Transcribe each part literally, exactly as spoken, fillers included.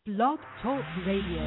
Blog Talk Radio.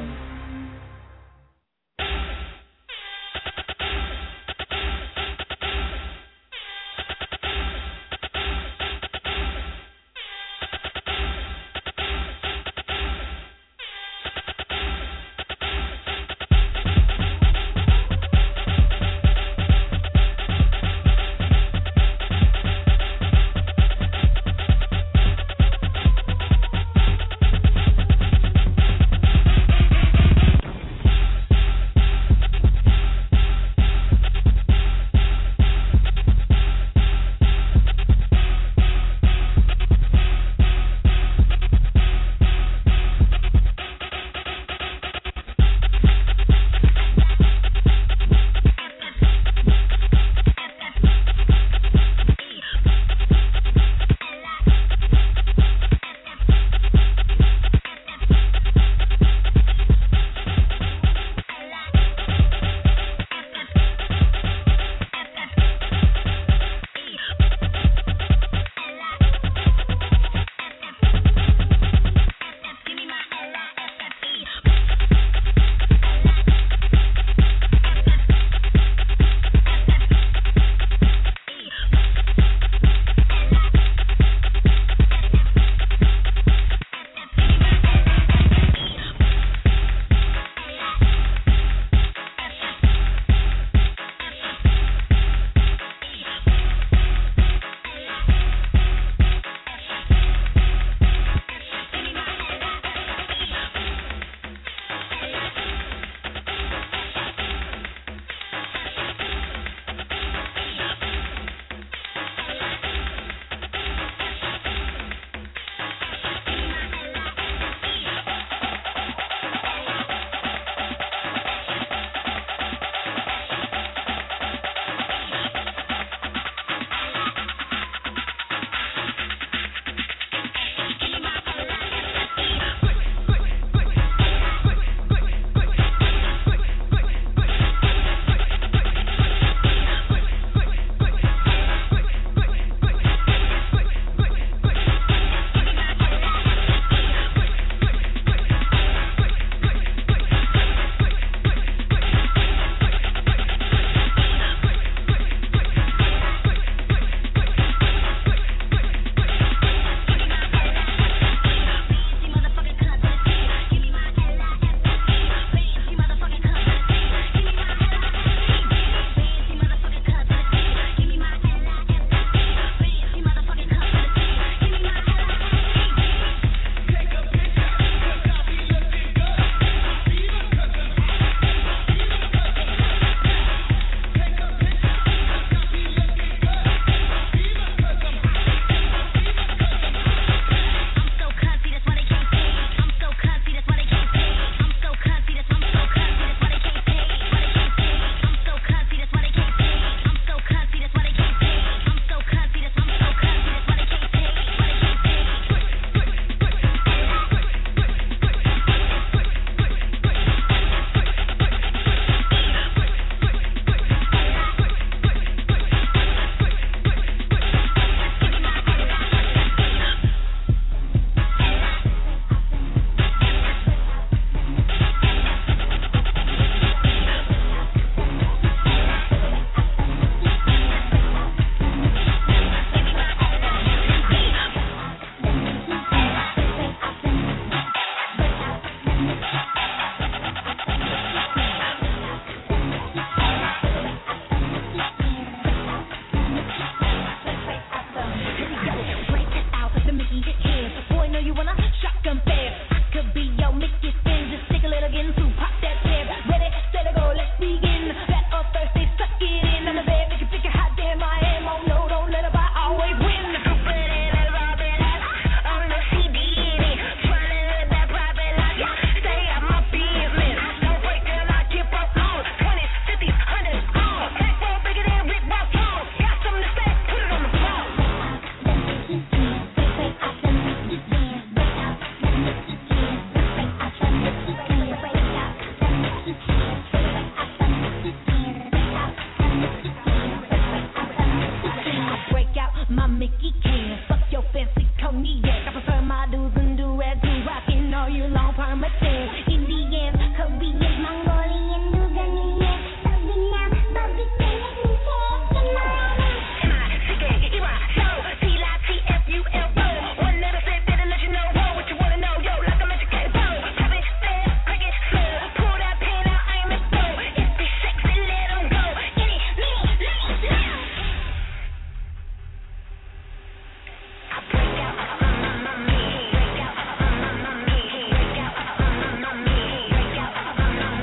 long permitting. Indian, Korean, Mongolian, Lugonian, Vietnam, Pakistan, let me say it, come on, chicken, Iran, so, T L I T F U L O. One never said that and let you know what you wanna know, yo, like I'm educated, so, pop it, fast, crank it, slow, pull that pen out, I am a slow. If they sexy, let 'em go, get it, me, me, me. I break out, uh, uh, uh, uh, me, break out, uh, uh, uh, uh, me, break out, uh, uh, uh, uh, me, break out, uh, uh, uh, uh, me.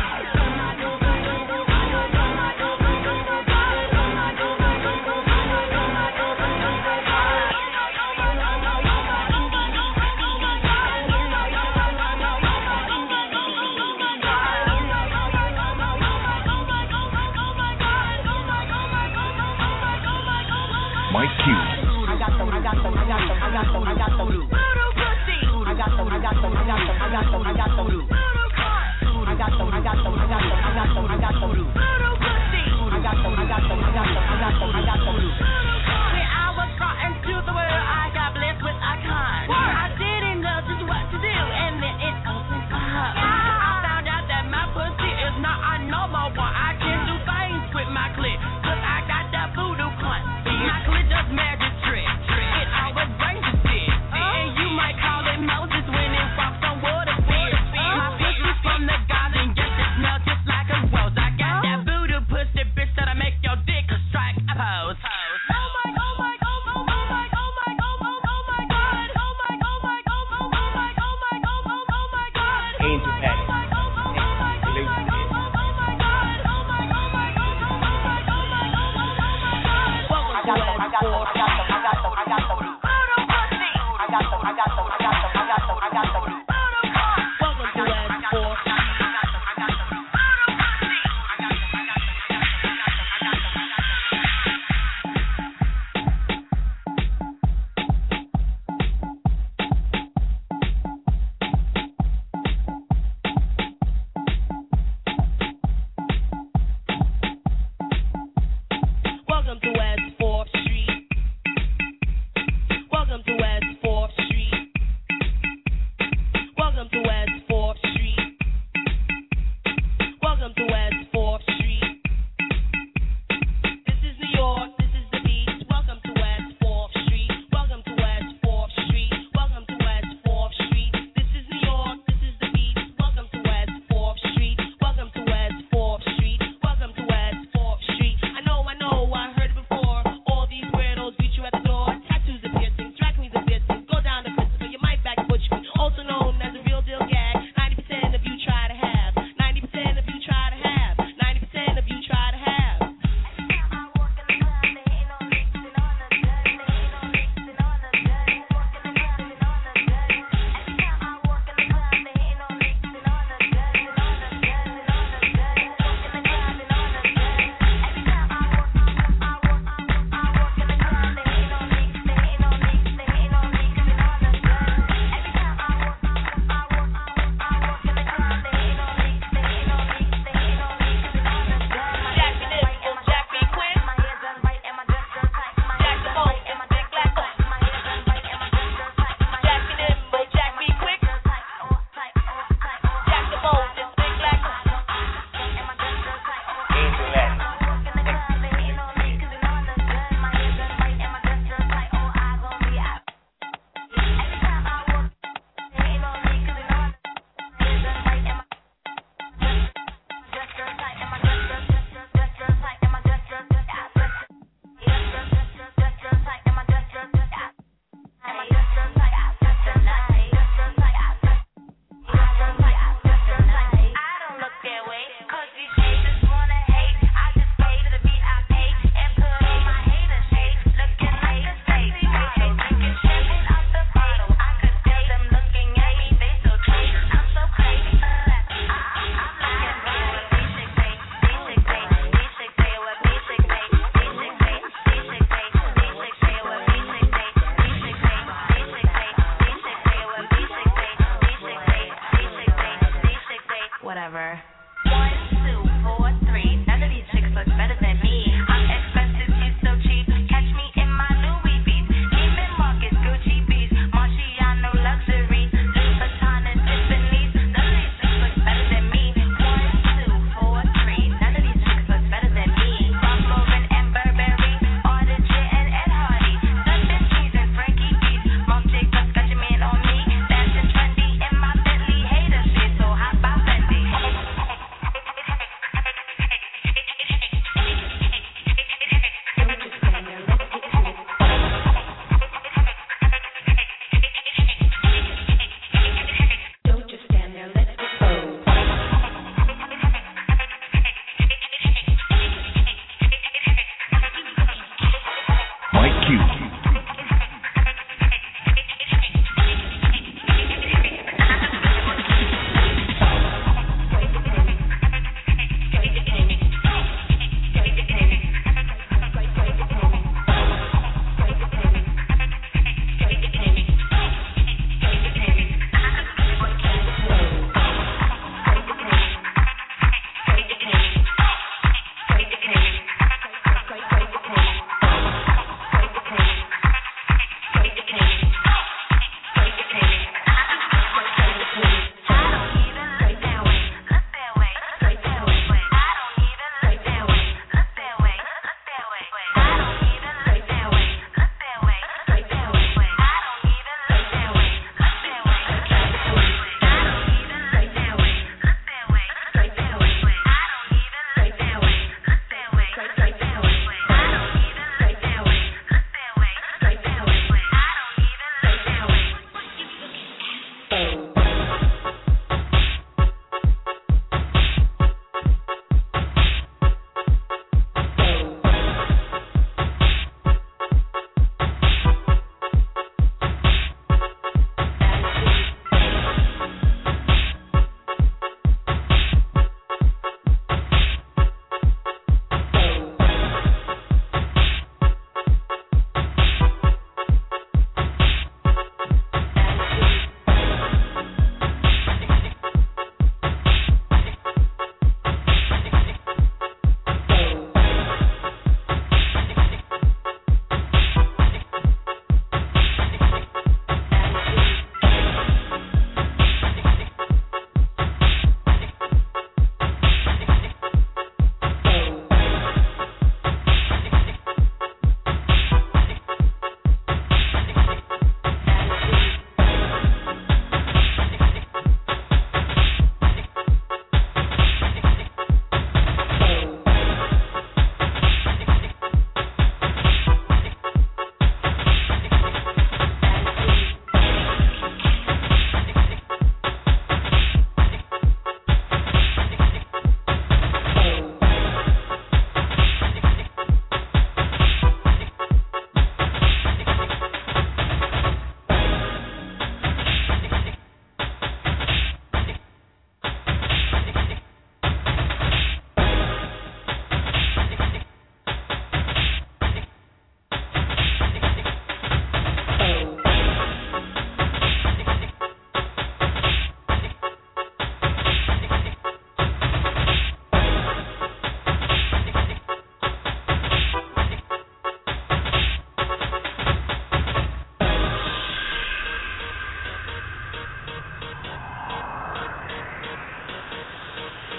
Mike Q. I got them, I got them, I got them, I got them, I got them. I got them, I got them, I got them, I got them, I got them. I got them, I got them, I got them, I got them, I got them. I got them, I got them, I got them, I got them, I got them. When I was brought into the world, I got blessed with icons. I didn't know just what to do, and then it opened up. I found out that my pussy is not a normal one. I can do things with my clit, 'cause I got that voodoo cunt. My clit does magic tricks. It always brings a stick. And you might call it Moses when it walks on water. My pussy's from the garden, yes, it smells just like a rose. I got that voodoo pussy, bitch, that'll make your dick strike a pose. Oh my, oh my, oh my, oh my, oh my, oh my, oh my God. Oh my, oh my, oh my, oh my, oh my, oh my, oh my God. Angel Patty. I got them, I got them, I got them, I got them, I got them. I got them, I got them, I got them, I got them, I got them. Welcome to West Fourth. Welcome to West Fourth Street. Welcome to West Fourth Street. Welcome to West Fourth Street. Welcome to West Fourth Street. This is New York. This is the beach. Welcome to West Fourth Street. Welcome to West Fourth Street. Welcome to West Fourth Street. This is New York. This is the beach. Welcome to West Fourth Street. Welcome to West Fourth Street. Welcome to West Fourth Street. I know, I know, I heard it before. All these weirdos beat you at the door. Tattoos and piercings, drag queens and piercings. Go down to Christopher, you might back butch me. Also known as a real deal gag. ninety percent of you try to have. ninety percent of you try to have. ninety percent of you try to have. Jack me nimble, Jack me quick. Jack the boat in my big black boat. Jack me nimble, Jack me quick. Jack the boat in big black boat. Angel Patty. Whatever. One, two, four, three. None of these chicks look better than me. I'm expensive, you so cheap. Catch me in my Louis beats. Neiman Marcus, Gucci beats. Marciano luxury. Louis Vuitton and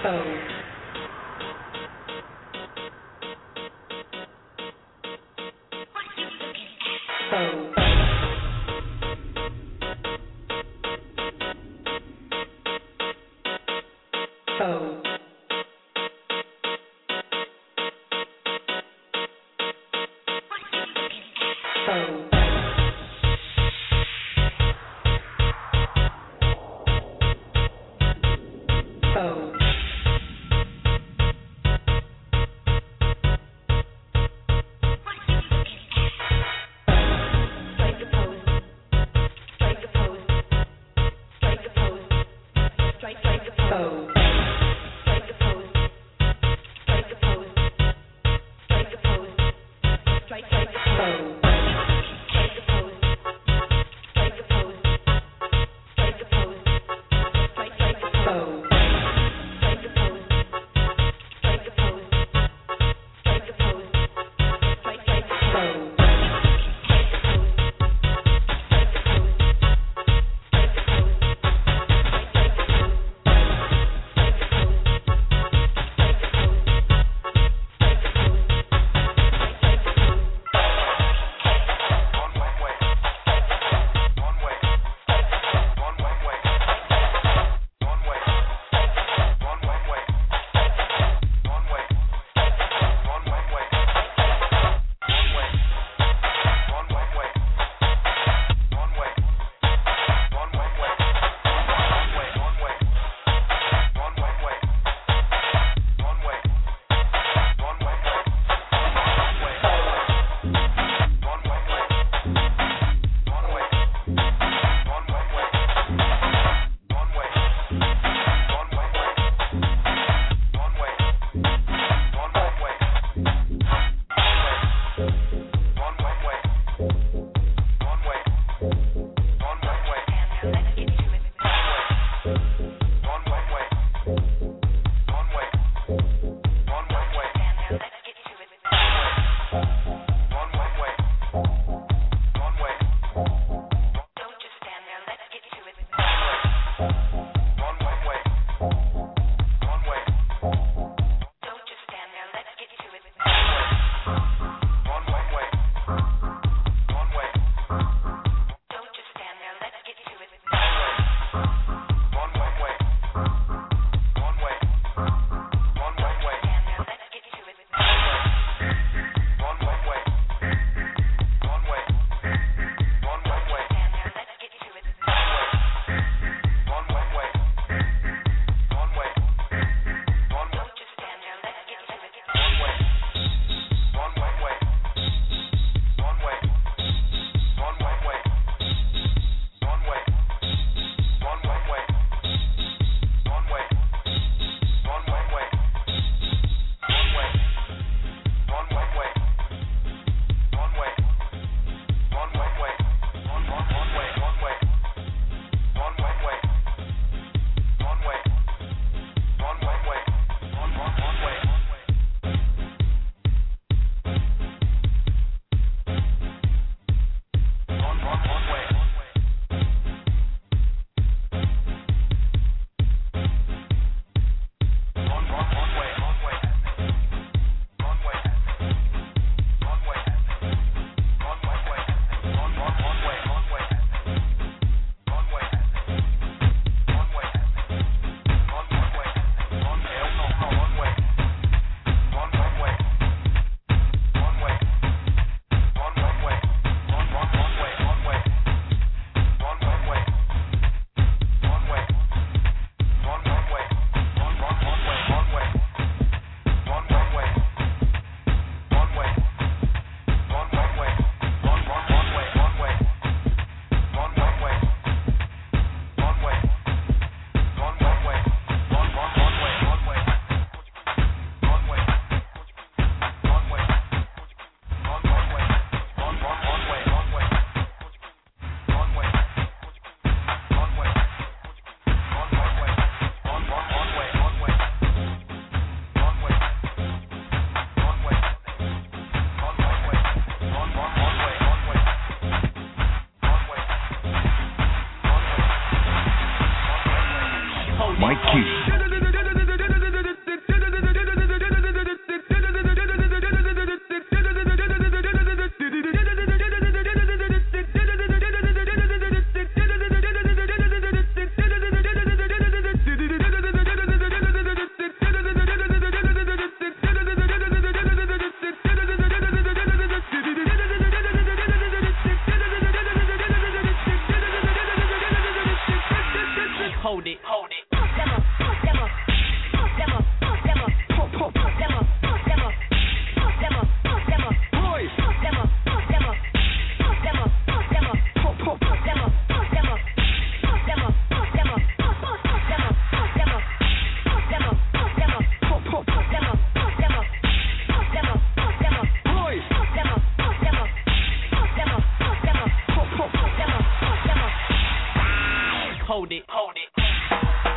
Mike Q. hold it, hold it. Demo, demo, demo, demo, demo, demo, demo, demo, demo, Boys. demo, demo, demo, demo, demo, demo, demo, demo, demo, demo, demo, demo, demo, demo, demo, demo, demo, Boys. demo, demo, demo, demo, demo, demo. Hold it, hold it.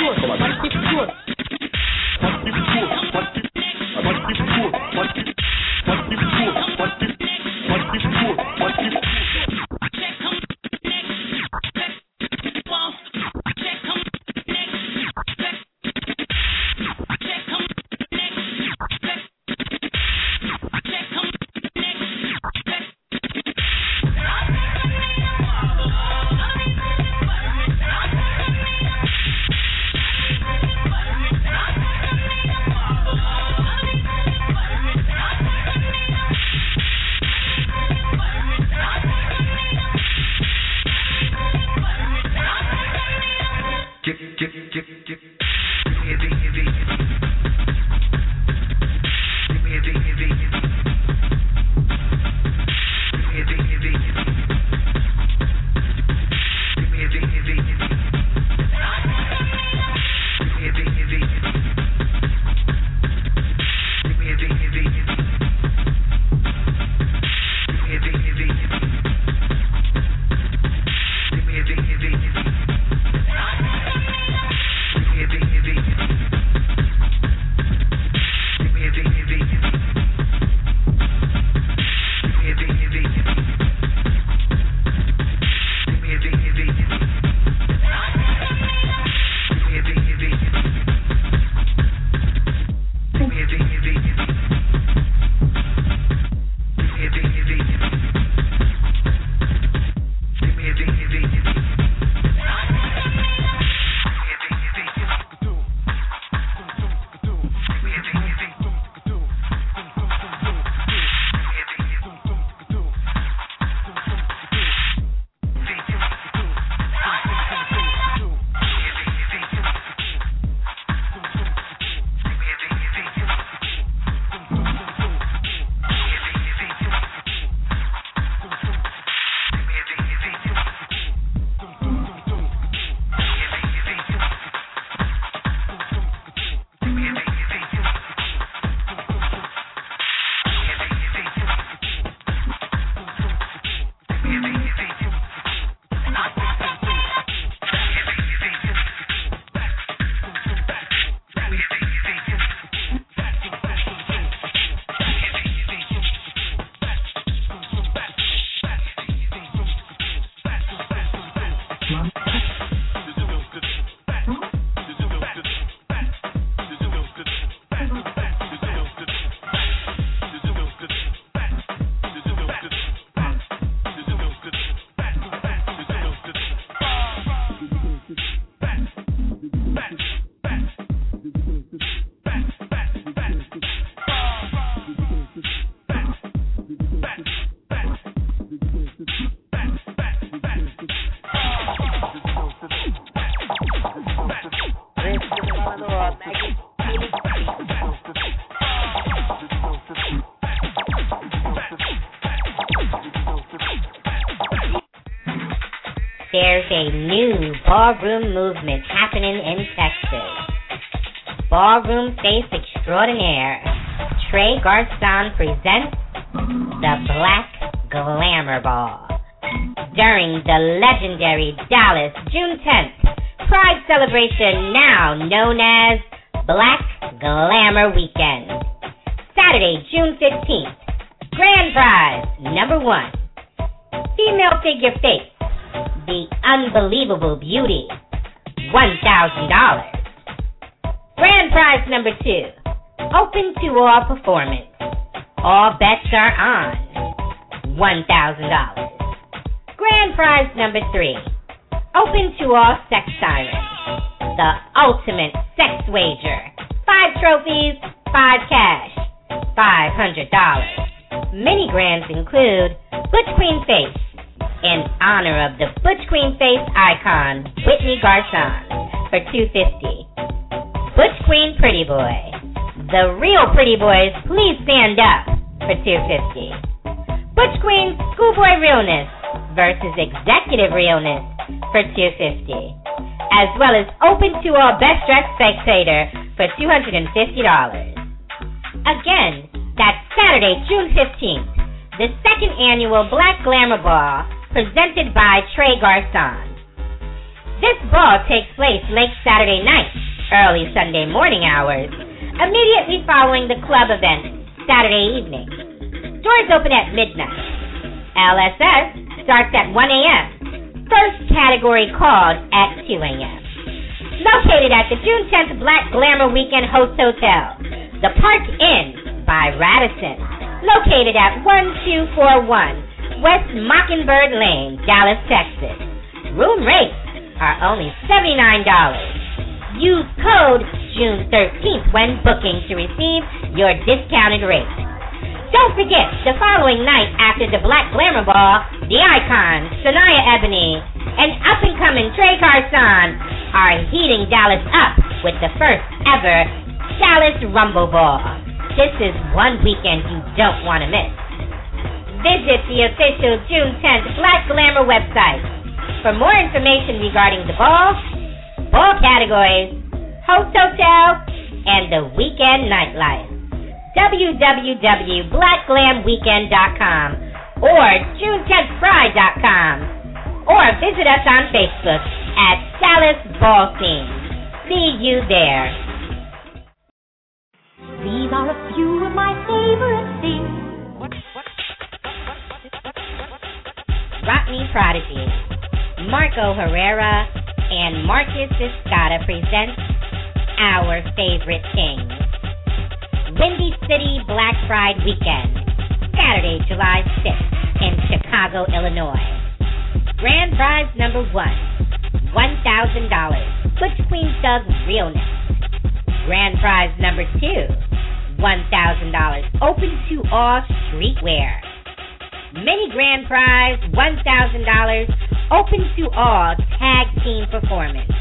There's a new ballroom movement happening in Texas. Ballroom face extraordinaire Trey Garcon presents the Black Glamour Ball during the legendary Dallas June tenth Pride celebration, now known as Black Glamour Weekend. Saturday, June fifteenth, grand prize number one, female figure face, the unbelievable beauty, one thousand dollars. Grand prize number two, open to all performance, all bets are on, one thousand dollars. Grand prize number three, open to all sex sirens, the ultimate sex wager, five trophies, five cash, five hundred dollars. Mini grands include Butch Queen Face, in honor of the Butch Queen Face icon, Whitney Garcon, for two hundred fifty dollars. Butch Queen Pretty Boy, the real pretty boys, please stand up, for two hundred fifty dollars. Butch Queen Schoolboy Realness versus Executive Realness for two hundred fifty dollars. as well as open to all best dressed spectator for two hundred fifty dollars. Again, that's Saturday, June fifteenth, the second annual Black Glamour Ball presented by Trey Garcon. This ball takes place late Saturday night, early Sunday morning hours, immediately following the club event Saturday evening. Doors open at midnight. L S S starts at one a.m. First category called at two a.m. Located at the June tenth Black Glamour Weekend Host Hotel, the Park Inn by Radisson, located at one two four one West Mockingbird Lane, Dallas, Texas. Room rates are only seventy-nine dollars. Use code June thirteenth when booking to receive your discounted rate. Don't forget, the following night after the Black Glamour Ball, the icon, Sanaya Ebony, and up-and-coming Trey Garcon are heating Dallas up with the first ever Dallas Rumble Ball. This is one weekend you don't want to miss. Visit the official June tenth Black Glamour website for more information regarding the ball, ball categories, host hotel, and the weekend nightlife. w w w dot black glam weekend dot com or june tenth pride dot com, or visit us on Facebook at Dallas Ball Scene. See you there. These are a few of my favorite things. Rottney Prodigy, Marco Herrera, and Marcus Escada present Our Favorite Things. Windy City Black Pride Weekend, Saturday, July sixth in Chicago, Illinois. Grand prize number one, one thousand dollars, Butch Queen Thug Realness. Grand prize number two, one thousand dollars, open to all streetwear. Mini grand prize, one thousand dollars, open to all tag team performance.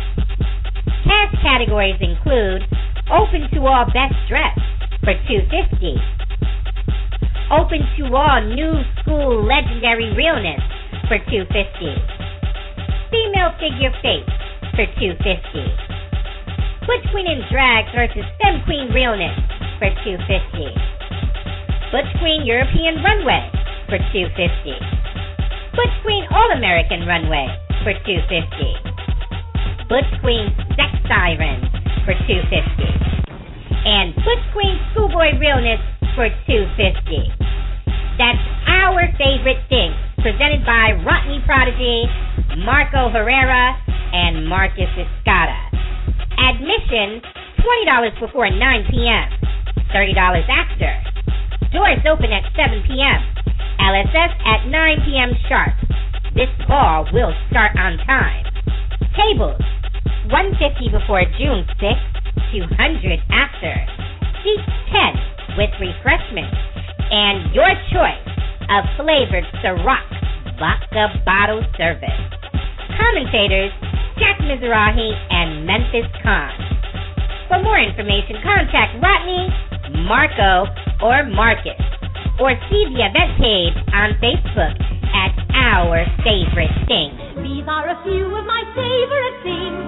Cash categories include open to all best dress for two hundred fifty dollars, open to all new school legendary realness for two hundred fifty dollars, female figure face for two hundred fifty dollars, Butch Queen in drag versus Femme Queen realness for two hundred fifty dollars, Butch Queen European runway for two hundred fifty dollars, Butch Queen All-American runway for two hundred fifty dollars, Butch Queen Sex Siren for two hundred fifty dollars, and Butch Queen Schoolboy Realness for two hundred fifty dollars. That's Our Favorite Things, presented by Rottney Prodigy, Marco Herrera, and Marcus Escada. Admission, twenty dollars before nine p.m., thirty dollars after. Doors open at seven p.m., L S S at nine p.m. sharp. This ball will start on time. Tables, one hundred fifty before June sixth, two hundred after. Seats ten with refreshments and your choice of flavored Ciroc vodka bottle service. Commentators, Jack Mizrahi and Memphis Khan. For more information, contact Rottney, Marco, or Marcus, or see the event page on Facebook at Our Favorite Things. These are a few of my favorite things.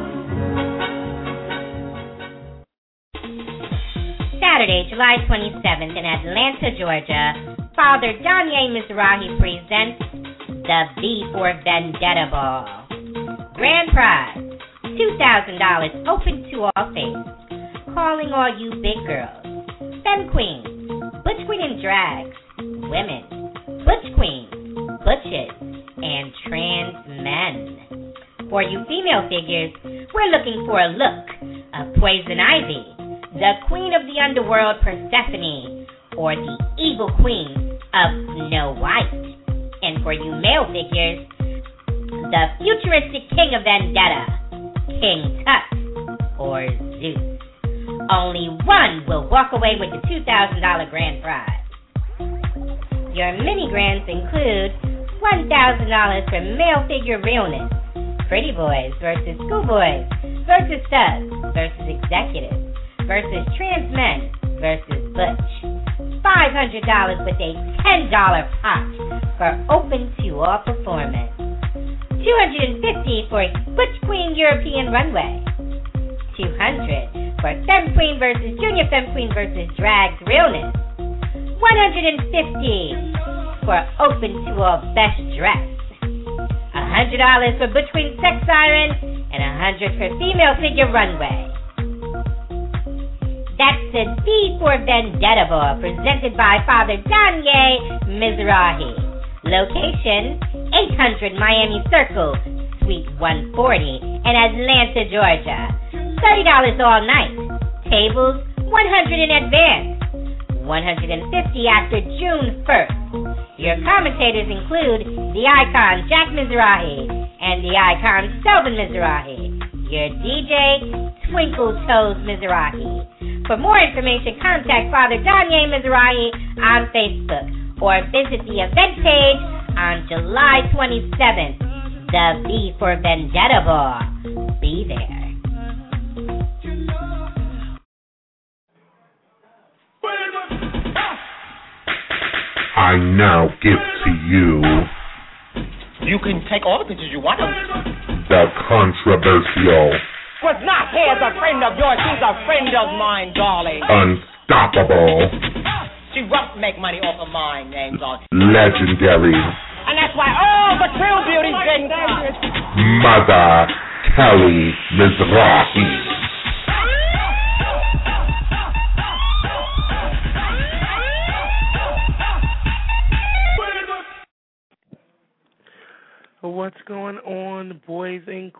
Saturday, July twenty-seventh in Atlanta, Georgia, Father Danye Mizrahi presents the V for Vendetta Ball. Grand prize, two thousand dollars, open to all faiths. Calling all you big girls, Femme Queens, Butch Queen in drags, women, Butch Queens, Butches, and trans men. For you female figures, we're looking for a look of Poison Ivy, the queen of the underworld Persephone, or the evil queen of Snow White. And for you male figures, the futuristic king of Vendetta, King Tut, or Zeus. Only one will walk away with the two thousand dollars grand prize. Your mini grants include one thousand dollars for male figure realness, Pretty Boys versus Schoolboys versus Studs versus Executives versus Trans Men versus Butch. five hundred dollars with a ten dollars pot for open to all performance. two hundred fifty for Butch Queen European Runway, two hundred for Femme Queen versus Junior Femme Queen versus Drag's Realness, one hundred fifty for Open to All Best Dress, one hundred dollars for Butch Queen Sex Siren, and one hundred dollars for Female Figure Runway. That's the V for Vendetta Ball, presented by Father Danye Mizrahi. Location, eight hundred Miami Circle, Suite one forty in Atlanta, Georgia. thirty dollars all night. Tables, one hundred dollars in advance. one hundred fifty dollars after June first. Your commentators include the icon Jack Mizrahi and the icon Selvin Mizrahi. Your D J, Twinkle Toes Mizrahi. For more information, contact Father Danye Mizrahi on Facebook or visit the event page on July twenty-seventh. The V for Vendetta Ball. Be there. I now give to you You can take all the pictures you want. the controversial, Was not here as a friend of yours. She's a friend of mine, darling. unstoppable, She won't make money off of my name, darling. legendary And that's why all the true beauties been Mother Kelly Mizrahi. What's going on, boys and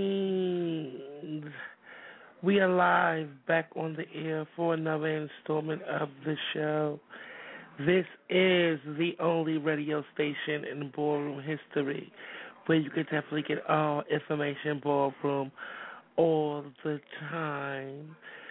queens? We are live back on the air for another installment of the show. This is the only radio station in ballroom history where you can definitely get all information ballroom all the time.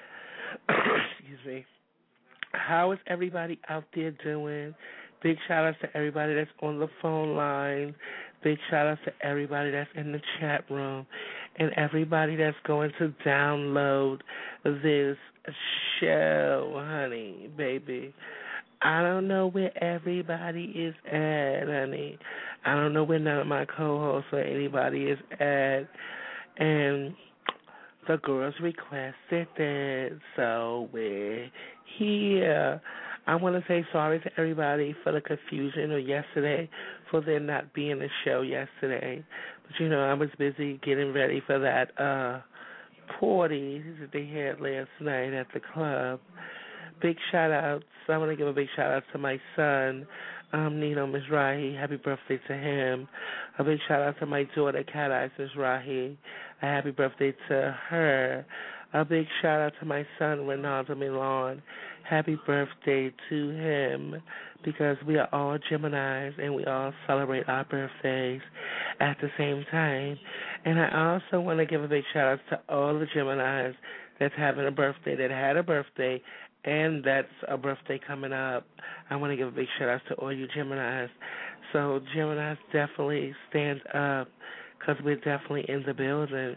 Excuse me. How is everybody out there doing? Big shout outs to everybody that's on the phone line. Big shout outs to everybody that's in the chat room and everybody that's going to download this show, honey, baby. I don't know where everybody is at, honey. I don't know where none of my co-hosts or anybody is at. And the girls requested it, so we're here. I want to say sorry to everybody for the confusion of yesterday, for there not being a show yesterday. But, you know, I was busy getting ready for that uh, party that they had last night at the club. Big shout-outs. I want to give a big shout-out to my son, um, Nino Mizrahi. Happy birthday to him. A big shout-out to my daughter, Cat Eyes Mizrahi. A happy birthday to her. A big shout-out to my son, Ronaldo Milan. Happy birthday to him, because we are all Geminis and we all celebrate our birthdays at the same time. And I also want to give a big shout-out to all the Geminis that's having a birthday, that had a birthday, and that's a birthday coming up. I want to give a big shout-out to all you Geminis. So Geminis, definitely stand up, because we're definitely in the building.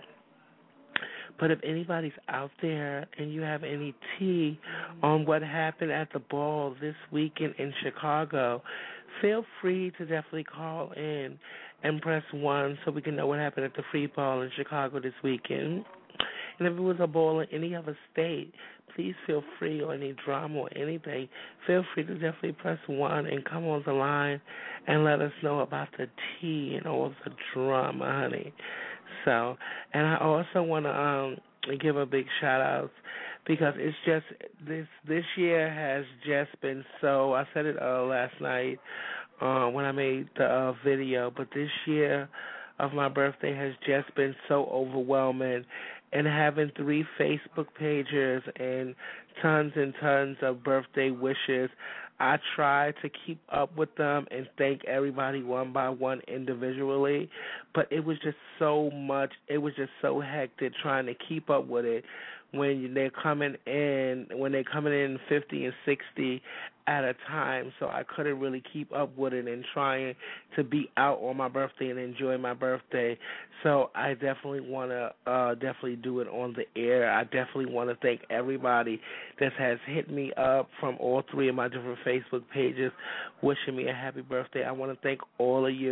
But if anybody's out there and you have any tea on what happened at the ball this weekend in Chicago, feel free to definitely call in and press one so we can know what happened at the free ball in Chicago this weekend. And if it was a ball in any other state, please feel free, or any drama or anything, feel free to definitely press one and come on the line and let us know about the tea and all the drama, honey. So, and I also want to um, give a big shout out, because it's just this this year has just been so. I said it uh, last night uh, when I made the uh, video, but this year of my birthday has just been so overwhelming, and having three Facebook pages and tons and tons of birthday wishes. I try to keep up with them and thank everybody one by one individually, but it was just so much, it was just so hectic trying to keep up with it when they're coming in, when they're coming in fifty and sixty at a time, so I couldn't really keep up with it and trying to be out on my birthday and enjoy my birthday. So I definitely want to uh, definitely do it on the air. I definitely want to thank everybody that has hit me up from all three of my different Facebook pages wishing me a happy birthday. I want to thank all of you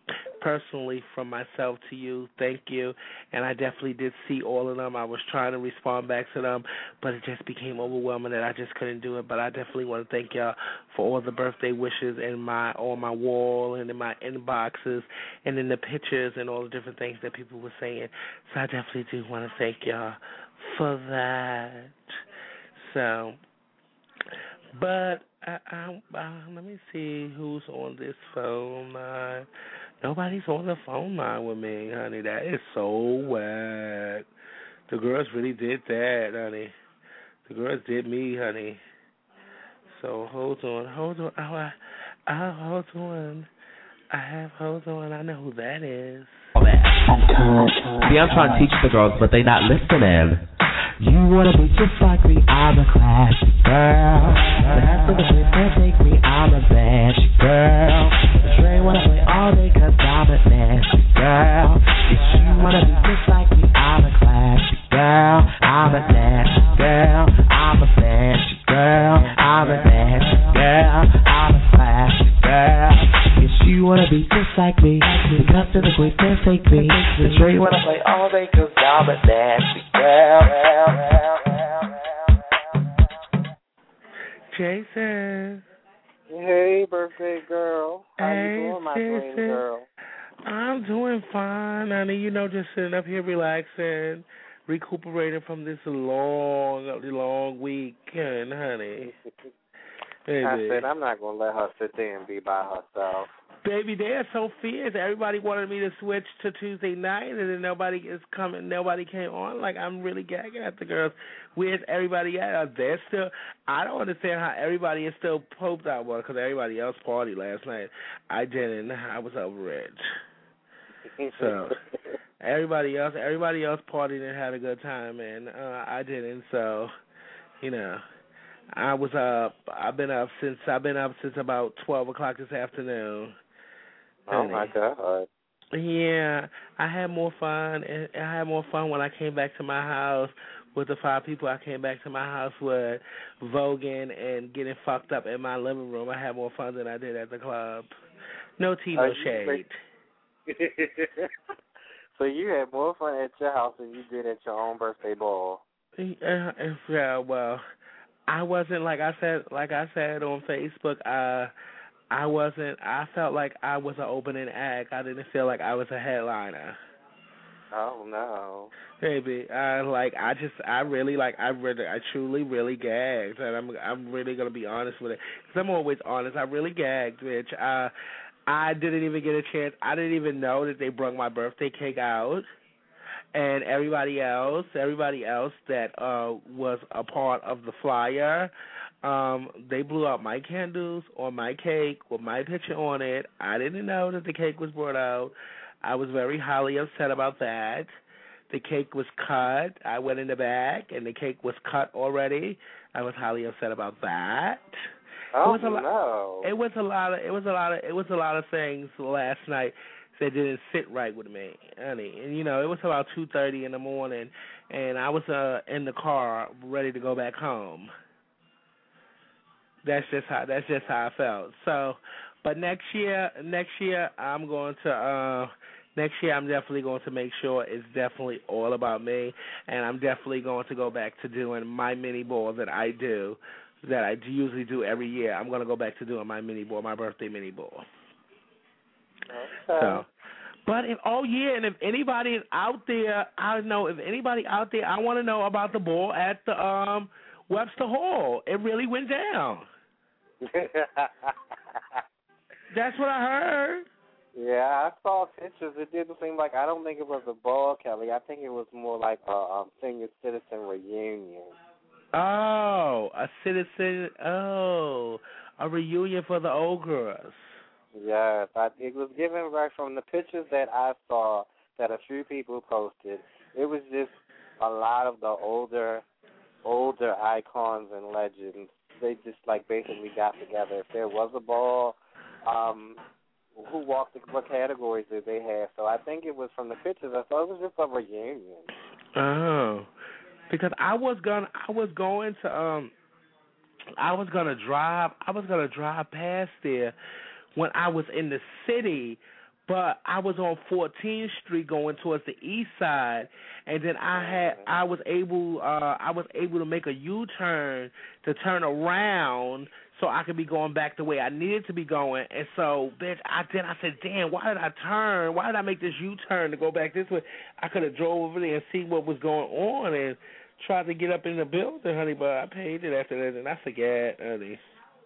personally from myself to you, thank you. And I definitely did see all of them. I was trying to respond back to them, but it just became overwhelming that I just couldn't do it. But I definitely want to thank y'all for all the birthday wishes in my on my wall and in my inboxes and in the pictures and all the different things that people were saying. So I definitely do want to thank y'all for that. So, but I, I, I, let me see who's on this phone line. Nobody's on the phone line with me, honey. That is so whack. The girls really did that, honey. The girls did me, honey. So hold on, hold on. Oh, I, I, hold on. I have, hold on. I know who that is. See, I'm trying to teach the girls, but they not listening. You wanna be just like me, I'm a classy girl. The half of the place can't take me, I'm a banshee girl. The train wanna play all day cause I'm a nasty girl. If you wanna be just like me, I'm a classy girl. I'm a nasty girl. I'm a banshee girl. I'm a nasty girl. I'm a classy girl. If you wanna be just like me, the cup to the quick can't take me. The train wanna play all day cause I'm a nasty girl. Jason. Hey, birthday girl. How hey, you doing, my Jason. dream girl? I'm doing fine, honey. You know, just sitting up here relaxing, recuperating from this long, long weekend, honey. Baby. I said I'm not going to let her sit there and be by herself. Baby, they are so fierce. Everybody wanted me to switch to Tuesday night, and then nobody is coming. Nobody came on. Like, I'm really gagging at the girls. Where's everybody at? They're still. I don't understand how everybody is still poped out one because everybody else partied last night. I didn't. I was over it. So everybody else, everybody else partied and had a good time, and uh, I didn't. So, you know, I was up. I've been up since. I've been up since about twelve o'clock this afternoon. Oh my God! Yeah, I had more fun. And I had more fun when I came back to my house with the five people I came back to my house with, voguing and getting fucked up in my living room. I had more fun than I did at the club. No tea, no shade. So you had more fun at your house than you did at your own birthday ball. Uh, yeah, well, I wasn't like I said. Like I said on Facebook. Uh, I wasn't. I felt like I was an opening act. I didn't feel like I was a headliner. Oh no, baby. I like. I just. I really like. I really. I truly, really gagged, and I'm. I'm really gonna be honest with it, because I'm always honest. I really gagged, bitch. Uh, I didn't even get a chance. I didn't even know that they brought my birthday cake out, and everybody else, everybody else that uh was a part of the flyer. Um, they blew out my candles on my cake with my picture on it. I didn't know that the cake was brought out. I was very highly upset about that. The cake was cut. I went in the back, and the cake was cut already. I was highly upset about that. Oh it was a lo- no! It was a lot of. It was a lot of. It was a lot of things last night that didn't sit right with me, honey. And you know, it was about two thirty in the morning, and I was uh in the car ready to go back home. That's just how that's just how I felt. So, but next year, next year I'm going to uh, next year I'm definitely going to make sure it's definitely all about me, and I'm definitely going to go back to doing my mini ball that I do, that I usually do every year. I'm going to go back to doing my mini ball, my birthday mini ball. Okay. So, but if oh yeah, and if anybody is out there, I know if anybody out there, I want to know about the ball at the um. Webster Hall. It really went down. That's what I heard. Yeah, I saw pictures. It didn't seem like, I don't think it was a ball, Kelly. I think it was more like a um, senior citizen reunion. Oh, a citizen, oh, a reunion for the old girls. Yes, I, it was given right from the pictures that I saw that a few people posted. It was just a lot of the older older icons and legends. They just like basically got together. If there was a ball, um, who walked the, what categories did they have? So I think it was from the pictures. I thought it was just a reunion. Oh, because I was gonna, I was going to, um, I was gonna drive, I was gonna drive past there when I was in the city, but I was on fourteenth Street going towards the east side, and then I had I was able uh, I was able to make a U-turn to turn around so I could be going back the way I needed to be going. And so, bitch, I then I said, damn, why did I turn? Why did I make this U-turn to go back this way? I could have drove over there and see what was going on and tried to get up in the building, honey, but I paid it after that, and I forget, honey.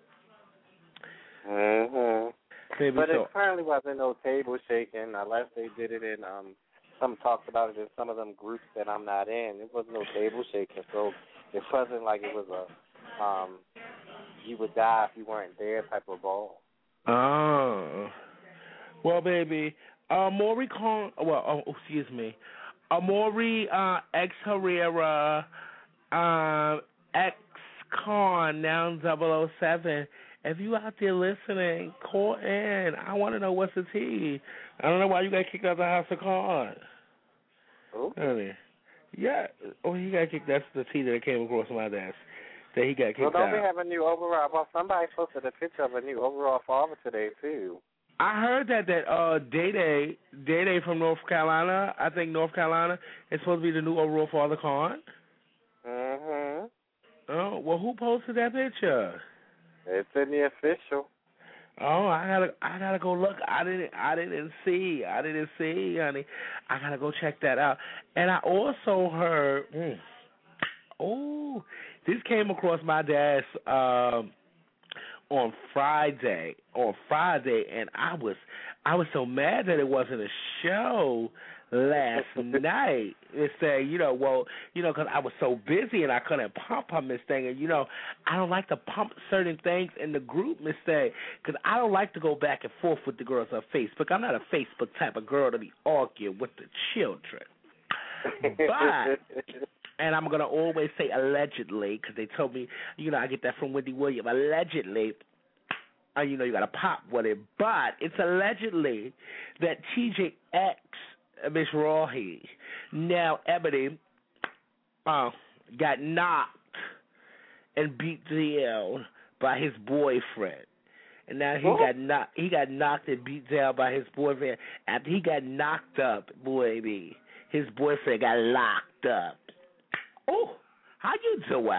Mm-hmm. Maybe but so. it currently wasn't no table shaking unless they did it in, um, some talked about it in some of them groups that I'm not in. It wasn't no table shaking, so it wasn't like it was a, um, you would die if you weren't there type of ball. Oh. Well, baby, uh, Maury Con, well, oh, excuse me, Amori uh, X Herrera, uh, X Con, now double oh seven. If you out there listening, call in. I want to know what's the tea. I don't know why you got kicked out of the House of Cards. Who? Honey. Yeah. Oh, he got kicked. That's the tea that came across my desk. That he got kicked well, don't out. they have a new overall? Well, somebody posted a picture of a new overall father today, too. I heard that that uh Day Day Day Day from North Carolina, I think North Carolina, is supposed to be the new overall father Con. Mhm. Oh, well, who posted that picture? It's in the official. Oh, I gotta I gotta go look. I didn't I didn't see. I didn't see, honey. I gotta go check that out. And I also heard mm, oh, this came across my desk um on Friday, on Friday, and I was, I was so mad that it wasn't a show last night. It's saying, you know, well, you know, because I was so busy and I couldn't pump on Miss Thing, and you know, I don't like to pump certain things in the group, Miss Thing, because I don't like to go back and forth with the girls on Facebook. I'm not a Facebook type of girl to be arguing with the children, but. And I'm going to always say allegedly, because they told me, you know, I get that from Wendy Williams, allegedly, uh, you know, you got to pop with it. But it's allegedly that T J X, uh, Miss Rahi, now Ebony, uh, got knocked and beat down by his boyfriend. And now he what? got knocked, he got knocked and beat down by his boyfriend. After he got knocked up, baby, his boyfriend got locked up. Oh, how you doing?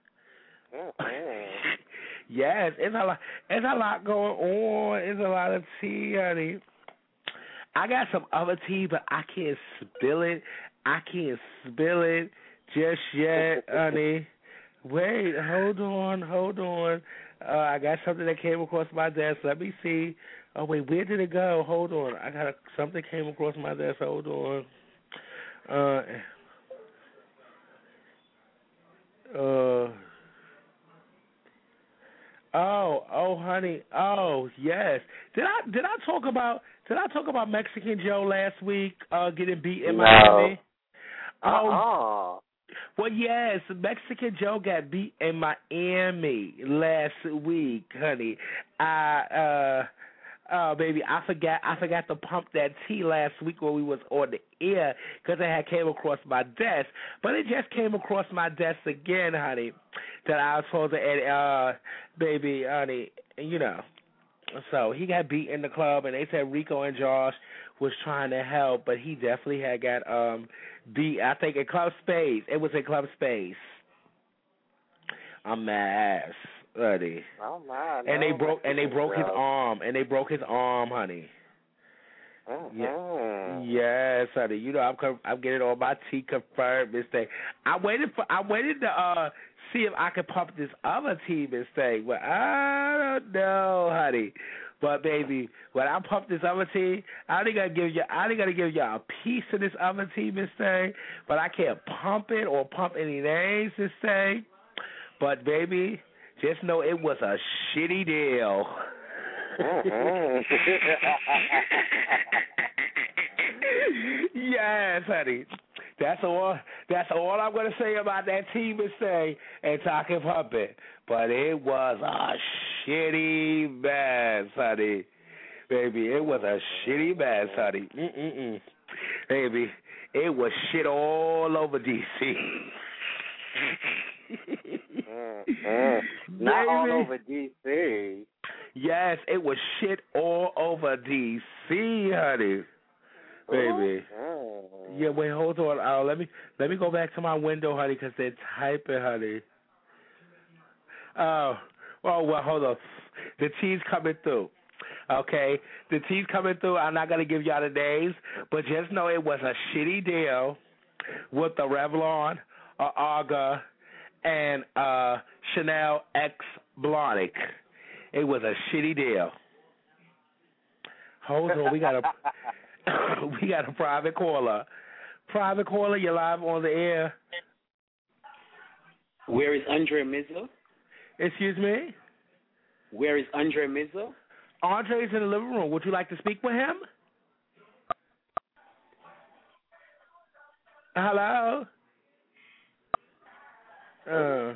Mm-hmm. Yes, it's a lot. It's a lot going on. It's a lot of tea, honey. I got some other tea, but I can't spill it. I can't spill it just yet, honey. Wait, hold on, hold on. Uh, I got something that came across my desk. Let me see. Oh wait, where did it go? Hold on. I got a, something came across my desk. Hold on. Uh. Uh oh, oh, honey, oh yes. Did I did I talk about did I talk about Mexican Joe last week? Uh, getting beat in no. Miami. Oh, uh-uh. Well, yes, Mexican Joe got beat in Miami last week, honey. I uh. Oh, baby, I forgot I forgot to pump that tea last week when we was on the air because it had came across my desk. But it just came across my desk again, honey, that I was supposed to add, uh, baby, honey, you know. So he got beat in the club, and they said Rico and Josh was trying to help, but he definitely had got um beat, I think, in Club Space. It was in Club Space. I'm mad ass. Honey. Oh my! And they broke and they broke his arm and they broke his arm, honey. Mm-hmm. Yeah. Yes, honey. You know I'm I'm getting all my tea confirmed, Miss Thing. I waited for I waited to uh see if I could pump this other tea, Miss Thing. But I don't know, honey. But baby, when I pump this other tea, I only gotta give you I only gotta give you a piece of this other tea, Miss Thing. But I can't pump it or pump any names, Miss Thing. But baby, just know it was a shitty deal. Mm-hmm. Yes, honey. That's all. That's all I'm gonna say about that team is say and talking puppet. But it was a shitty mess, honey. Baby, it was a shitty mess, honey. Mm-mm-mm. Baby, it was shit all over D C mm-hmm. Not all over D C. Yes, it was shit all over D C, honey. Baby. Oh. Yeah, wait, hold on. Uh, let me let me go back to my window, honey, because they're typing, honey. Oh, oh, well, hold on. The tea's coming through. Okay, the tea's coming through. I'm not gonna give y'all the names, but just know it was a shitty deal with the Revlon, uh, Arga, and uh, Chanel X Blonic. It was a shitty deal. Hold on, we got a we got a private caller. Private caller, you're live on the air. Where is Andre Mizzo? Excuse me? Where is Andre Mizzo? Andre's in the living room. Would you like to speak with him? Hello? Uh,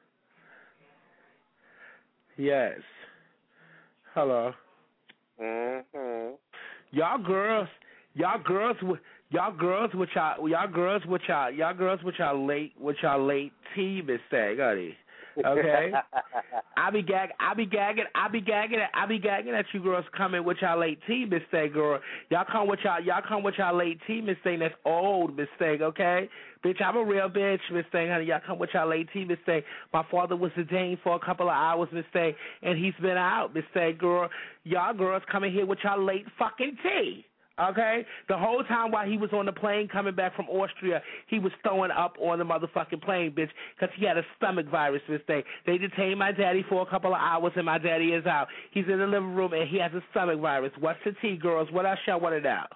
yes. Hello. Mm-hmm. Y'all girls, y'all girls, with y'all girls with y'all, y'all girls with y'all, y'all girls with y'all late, with y'all late tea mistake, honey. Okay. I be gag, I be gagging, I be gagging, I be gagging at you girls coming with y'all late tea mistake, girl. Y'all come with y'all, y'all come with y'all late tea mistake. That's old mistake, okay? Bitch, I'm a real bitch mistake, honey. Y'all come with y'all late tea mistake. My father was detained for a couple of hours mistake, and he's been out mistake, girl. Y'all girls coming here with y'all late fucking tea. Okay? The whole time while he was on the plane coming back from Austria, he was throwing up on the motherfucking plane, bitch, because he had a stomach virus mistake. They detained my daddy for a couple of hours, and my daddy is out. He's in the living room, and he has a stomach virus. What's the tea, girls? What else y'all want to know?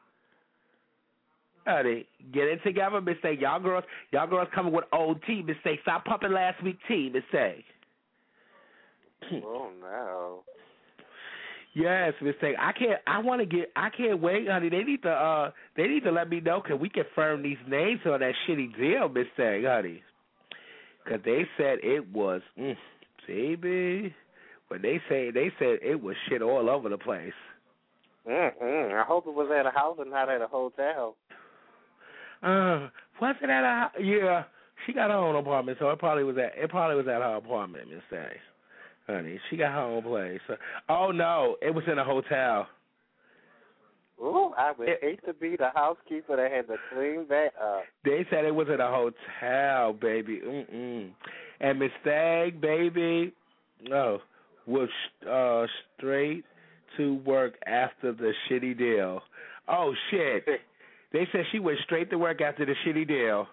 Honey, get it together, mistake. Y'all girls, y'all girls coming with old tea, mistake. Stop pumping last week tea, mistake. Oh, no. Yes, mistake. I can't. I want to get. I can't wait, honey. They need to. Uh, they need to let me know. Can we confirm these names on that shitty deal, mistake, honey? Because they said it was, mm, baby. When they say they said it was shit all over the place. Mm-hmm. I hope it was at a house and not at a hotel. Uh, was it at a? Yeah, she got her own apartment, so it probably was at. It probably was at her apartment, mistake. Honey, she got her own place. Oh, no, it was in a hotel. Ooh, I would it, hate to be the housekeeper that had to clean that up. They said it was in a hotel, baby. Mm-mm. And Miss Stagg, baby, no, was uh, straight to work after the shitty deal. Oh, shit. They said she went straight to work after the shitty deal.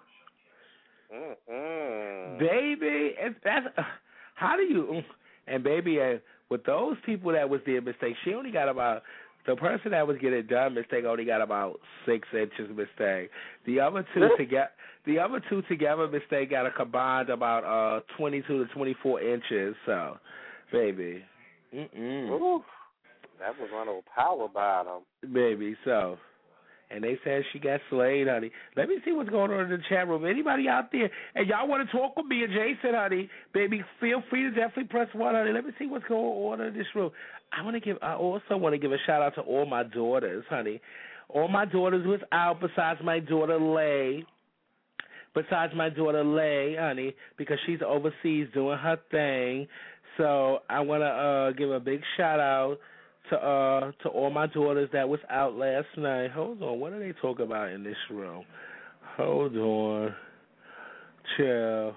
Mm-mm. Baby, that's, uh, how do you... And baby, uh, with those people that was there mistake, she only got about, the person that was getting done mistake only got about six inches mistake. The other two together, the other two together mistake got a combined about uh twenty-two to twenty-four inches. So, baby, mm-mm. Ooh, that was one old power bottom. Baby, so. And they said she got slayed, honey. Let me see what's going on in the chat room. Anybody out there, and y'all want to talk with me and Jason, honey, baby, feel free to definitely press one, honey. Let me see what's going on in this room. I want to give. I also want to give a shout out to all my daughters, honey. All my daughters was out besides my daughter Lay. Besides my daughter Lay, honey, because she's overseas doing her thing. So I want to uh, give a big shout out to uh to all my daughters that was out last night. Hold on, what are they talking about in this room? Hold on. Chill.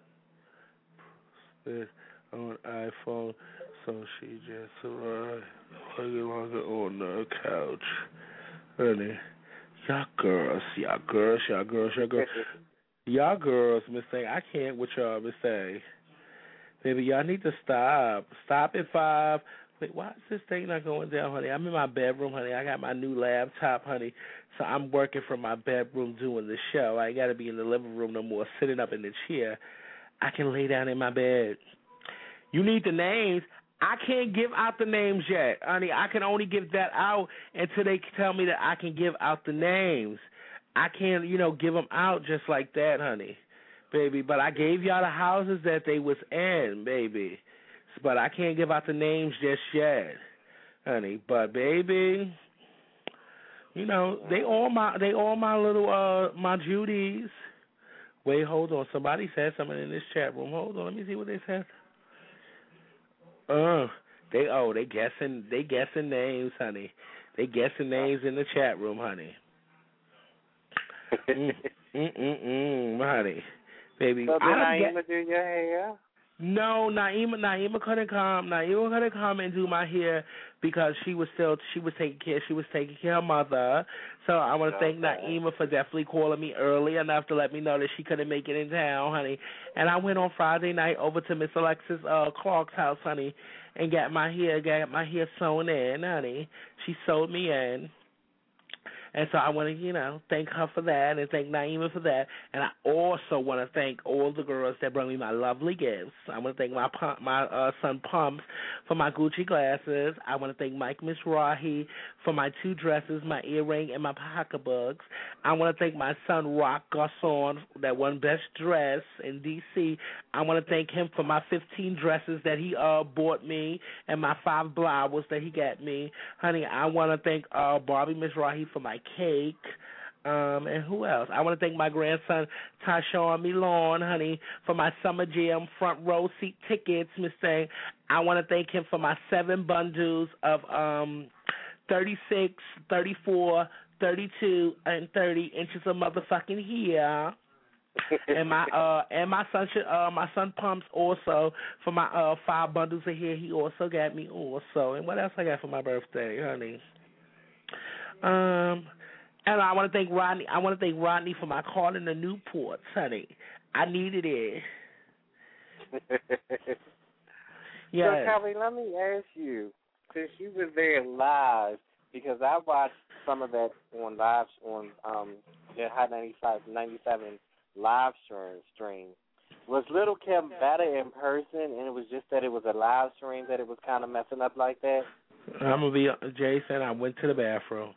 On iPhone, so she just arrived longer on the couch. Honey, y'all girls, y'all girls, y'all girls, y'all girls, y'all girls, Miss Thing, I can't with y'all, Miss Thing. Baby, y'all need to stop. Stop at five. Wait, why is this thing not going down, honey? I'm in my bedroom, honey. I got my new laptop, honey. So I'm working from my bedroom doing the show. I ain't got to be in the living room no more, sitting up in the chair. I can lay down in my bed. You need the names. I can't give out the names yet, honey. I can only give that out until they tell me that I can give out the names. I can't, you know, give them out just like that, honey, baby. But I gave y'all the houses that they was in, baby. But I can't give out the names just yet, honey. But baby, you know, they all my they all my little uh my Judies. Wait, hold on. Somebody said something in this chat room. Hold on, let me see what they said. Uh, They oh they guessing they guessing names, honey. They guessing names in the chat room, honey. mm, mm, mm, mm, honey, baby. So did I Naima do your hair? No, Naima, Naima couldn't come. Naima couldn't come and do my hair because she was still she was taking care she was taking care of her mother. So I want to okay. thank Naima for definitely calling me early enough to let me know that she couldn't make it in town, honey. And I went on Friday night over to Miss Alexis uh, Clark's house, honey, and got my hair got my hair sewn in, honey. She sewed me in. And so I want to, you know, thank her for that and thank Naima for that. And I also want to thank all the girls that brought me my lovely gifts. I want to thank my my uh, son Pumps for my Gucci glasses. I want to thank Mike Mizrahi for my two dresses, my earring, and my pocketbooks. I want to thank my son Rock Garçon that won Best Dress in D C. I want to thank him for my fifteen dresses that he uh bought me and my five flowers that he got me. Honey, I want to thank uh, Barbie Mizrahi for my cake. Um, and who else? I want to thank my grandson, Tyshawn Milon, honey, for my Summer Jam front row seat tickets, Miss Thing. I want to thank him for my seven bundles of um, thirty-six, thirty-four, thirty-two, and thirty inches of motherfucking hair. and my uh and my son uh my son Pumps also for my uh five bundles of hair. He also got me also. And what else I got for my birthday, honey? Um, and I want to thank Rodney. I want to thank Rodney for my call in the Newports, honey. I needed it. Yeah. So, Kelly, let me ask you, since you were there live, because I watched some of that on live on um the Hot ninety-five, ninety-seven live stream. Was Little Kim better in person, and it was just that it was a live stream that it was kind of messing up like that? I'm gonna be Jason. I went to the bathroom.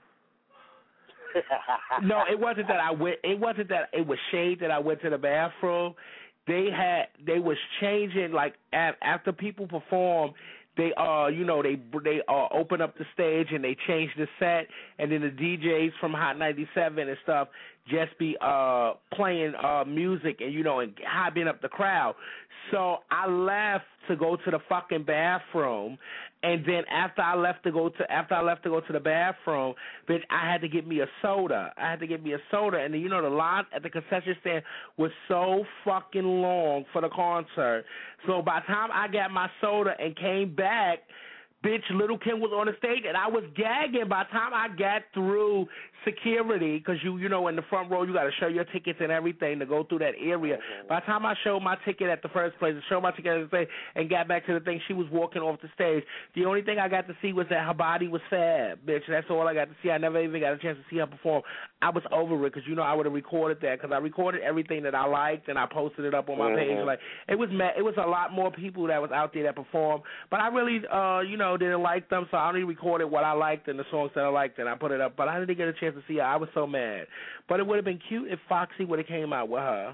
No, it wasn't that I went. It wasn't that it was shade that I went to the bathroom. They had they was changing like at, after people perform. They uh you know they they uh open up the stage and they change the set, and then the D Js from Hot ninety-seven and stuff just be uh playing uh music and you know and hyping up the crowd. So I left to go to the fucking bathroom, and then after I left to go to after I left to go to the bathroom, bitch, I had to get me a soda. I had to get me a soda, and then you know the line at the concession stand was so fucking long for the concert. So by the time I got my soda and came back, bitch, Little Kim was on the stage, and I was gagging by the time I got through security, because you you know in the front row you got to show your tickets and everything to go through that area. By the time I showed my ticket at the first place, and showed my ticket at the stage, and got back to the thing, she was walking off the stage. The only thing I got to see was that her body was fab, bitch. That's all I got to see. I never even got a chance to see her perform. I was over it, because you know I would have recorded that, because I recorded everything that I liked, and I posted it up on my mm-hmm. page. Like it was it was a lot more people that was out there that performed, but I really uh you know didn't like them, so I only recorded what I liked and the songs that I liked, and I put it up. But I didn't get a chance to see her. I was so mad. But it would have been cute if Foxy would have came out with her.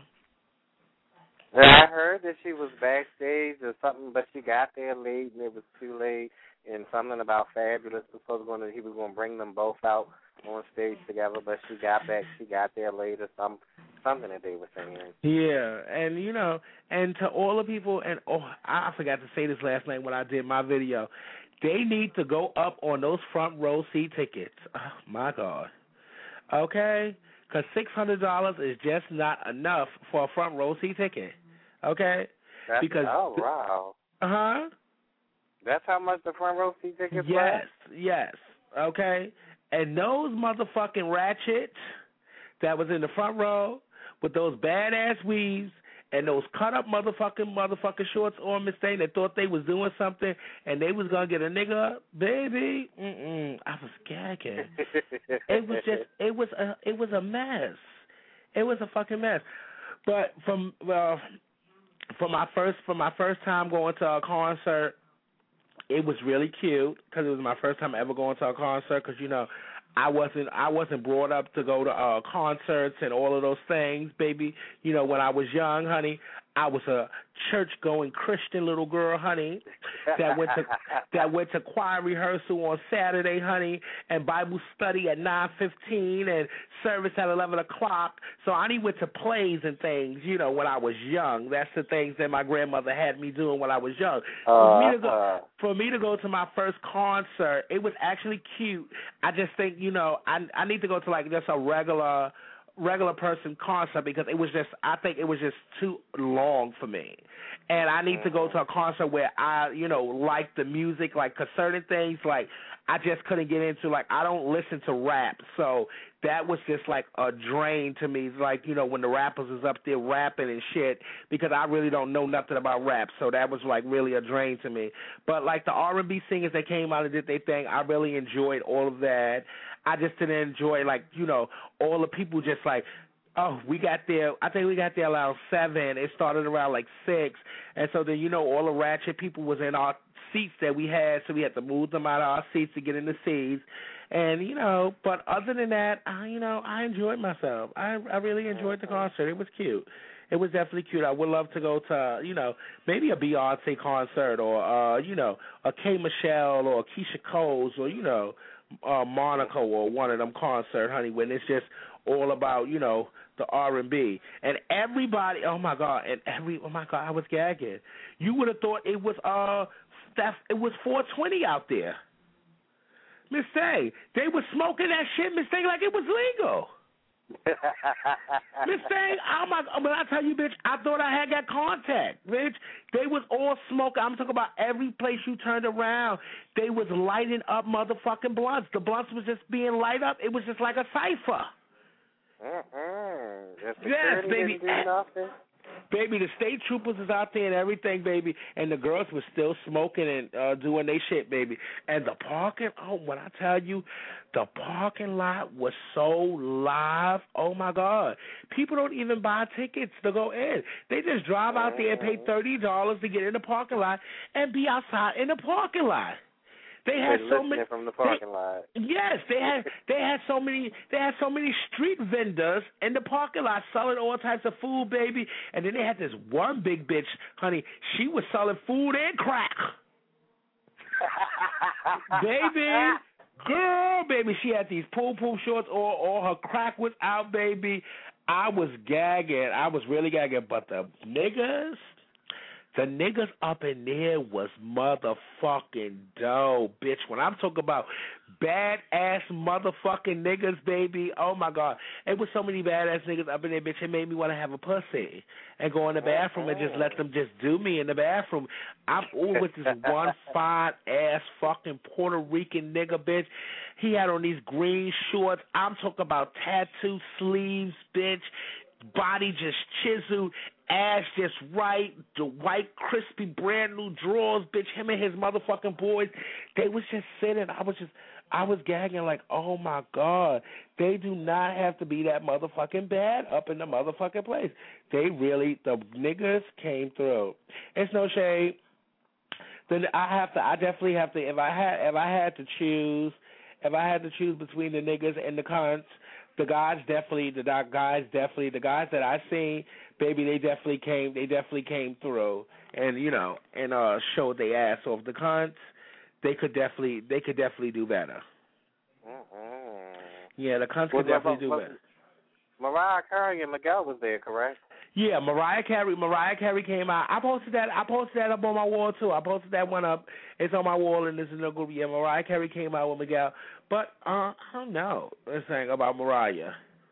I heard that she was backstage or something, but she got there late and it was too late. And something about Fabulous was supposed going to he was going to bring them both out on stage together, but she got back. She got there late or some something that they were saying. Yeah, and you know, and to all the people, and oh, I forgot to say this last night when I did my video. They need to go up on those front row seat tickets. Oh, my God. Okay? Because six hundred dollars is just not enough for a front row seat ticket. Okay? That's, because oh, wow. Uh-huh. That's how much the front row seat tickets Yes, were? yes. Okay? And those motherfucking ratchets that was in the front row with those badass weaves and those cut-up motherfucking motherfucking shorts on Miss Thing that thought they was doing something and they was going to get a nigga up, baby, mm-mm, I was gagging. It was just, it was a, it was a mess. It was a fucking mess. But from, well, for my first, for my first time going to a concert, it was really cute because it was my first time ever going to a concert because, you know, I wasn't I wasn't brought up to go to uh, concerts and all of those things, baby. You know, when I was young, honey, I was a church-going Christian little girl, honey, that went to that went to choir rehearsal on Saturday, honey, and Bible study at nine fifteen and service at eleven o'clock. So I only went to plays and things, you know, when I was young. That's the things that my grandmother had me doing when I was young. Uh, for, me to go, uh. for me to go to my first concert, it was actually cute. I just think, you know, I I need to go to like just a regular regular person concert because it was just I think it was just too long for me. And I need to go to a concert where I, you know, like the music, like 'cause certain things like I just couldn't get into. Like I don't listen to rap, so that was just like a drain to me. It's like, you know, when the rappers is up there rapping and shit, because I really don't know nothing about rap, so that was like really a drain to me. But like the R and B singers that came out and did their thing, I really enjoyed all of that. I just didn't enjoy like, you know, all the people just like, oh, we got there, I think we got there around seven. It started around like six. And so then, you know, all the ratchet people was in our seats that we had, so we had to move them out of our seats to get in the seats. And, you know, but other than that, I, you know, I enjoyed myself. I I really enjoyed the concert. It was cute. It was definitely cute. I would love to go to, you know, maybe a Beyonce concert or, uh, you know, a K. Michelle or a Keisha Coles or, you know, uh, Monaco or one of them concert, honey, when it's just all about, you know, the R and B. And everybody, oh, my God, and every, oh, my God, I was gagging. You would have thought it was, uh, that, it was four twenty out there. Miss Thing, they were smoking that shit, Miss Thing, like it was legal. Miss Thing, oh my, when I tell you, bitch, I thought I had got contact, bitch. They was all smoking. I'm talking about every place you turned around. They was lighting up motherfucking blunts. The blunts was just being light up. It was just like a cipher. Mm-mm. Yes, baby. Didn't do nothing. Baby, the state troopers is out there and everything, baby, and the girls were still smoking and uh, doing their shit, baby. And the parking, oh, when I tell you, the parking lot was so live. Oh, my God. People don't even buy tickets to go in. They just drive out there and pay thirty dollars to get in the parking lot and be outside in the parking lot. They had They're so many from the parking they, lot. Yes, they had they had so many they had so many street vendors in the parking lot selling all types of food, baby. And then they had this one big bitch, honey. She was selling food and crack. Baby, girl, baby, she had these pool pool shorts, or or her crack was out, baby. I was gagging. I was really gagging, but the niggas. The niggas up in there was motherfucking dope, bitch. When I'm talking about badass motherfucking niggas, baby, oh, my God. It was so many badass niggas up in there, bitch. It made me want to have a pussy and go in the bathroom and just let them just do me in the bathroom. I'm ooh, with this one fine-ass fucking Puerto Rican nigga, bitch. He had on these green shorts. I'm talking about tattoo sleeves, bitch. Body just chiseled, ass just right, the white, crispy, brand new drawers, bitch. Him and his motherfucking boys, they was just sitting. I was just, I was gagging like, oh my God, they do not have to be that motherfucking bad up in the motherfucking place. They really, the niggas came through. It's no shade. Then I have to, I definitely have to. If I had, if I had to choose, if I had to choose between the niggas and the cunts. The guys definitely, the guys definitely, the guys that I seen, baby, they definitely came, they definitely came through, and you know, and uh, showed their ass off. The cunts, they could definitely, they could definitely do better. Mm-hmm. Yeah, the cunts was, could definitely was, do better. Mariah Carey and Miguel was there, correct? Yeah, Mariah Carey. Mariah Carey came out. I posted that. I posted that up on my wall too. I posted that one up. It's on my wall, and this is no group. Yeah, Mariah Carey came out with Miguel, but uh, I don't know. This thing about Mariah,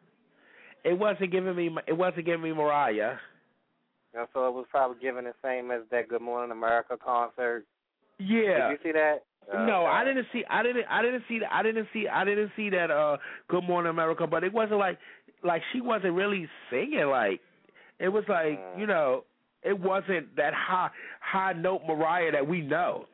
it wasn't giving me. It wasn't giving me Mariah. And so it was probably giving the same as that Good Morning America concert. Yeah. Did you see that? No, okay. I didn't see. I didn't. I didn't see. I didn't see. I didn't see that. Uh, Good Morning America. But it wasn't like, like she wasn't really singing. Like, it was like, mm. you know, it wasn't that high, high note Mariah that we know.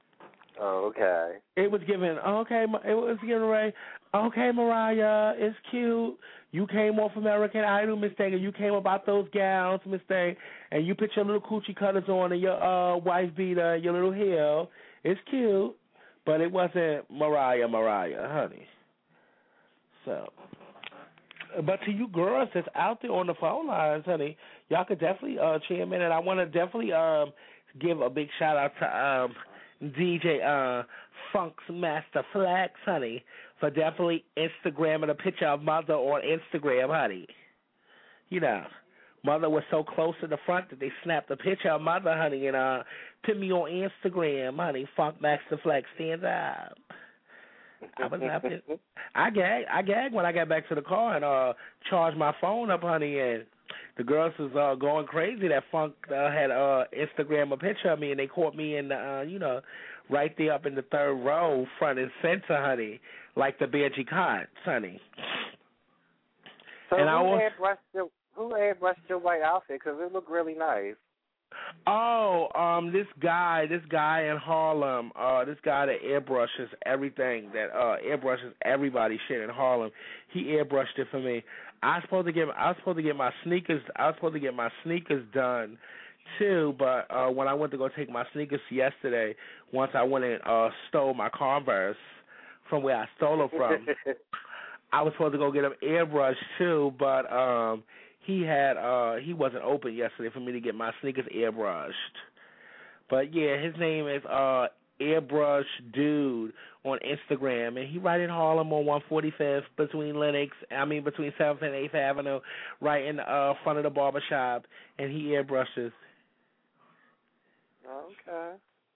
Oh, okay. It was giving. Okay, it was giving Ray. Okay, Mariah, it's cute. You came off American Idol, Miss Thing, and you came about those gowns, Miss Thing, and you put your little coochie cutters on and your uh, wife beater and your little heel. It's cute, but it wasn't Mariah, Mariah, honey. So, But to you girls that's out there on the phone lines, honey, y'all could definitely uh, chime in, and I want to definitely um, give a big shout out to um, D J uh, Funk's Master Flex, honey, for definitely Instagramming a picture of Mother on Instagram, honey. You know, Mother was so close to the front that they snapped a picture of Mother, honey, and uh, put me on Instagram, honey. Funk Master Flex, stand up. I was happy. I gagged. I gagged when I got back to the car and uh charged my phone up, honey, and the girls was uh, going crazy. That Funk uh, had uh Instagram a picture of me, and they caught me in the uh, you know, right there up in the third row, front and center, honey, like the Beargy Cots, honey. So and who I was, airbrushed your who airbrushed your white outfit? Because it looked really nice. Oh, um, this guy, this guy in Harlem, uh, this guy that airbrushes everything, that uh, airbrushes everybody's shit in Harlem. He airbrushed it for me. I was supposed to get, I was supposed to get my sneakers, I was supposed to get my sneakers done too. But uh, when I went to go take my sneakers yesterday, once I went and uh, stole my Converse from where I stole them from, I was supposed to go get them airbrushed too, but um. He had uh he wasn't open yesterday for me to get my sneakers airbrushed. But yeah, his name is uh Airbrush Dude on Instagram, and he right in Harlem on one forty-fifth between Lenox, I mean between seventh and eighth Avenue, right in the uh, front of the barber shop, and he airbrushes. Okay.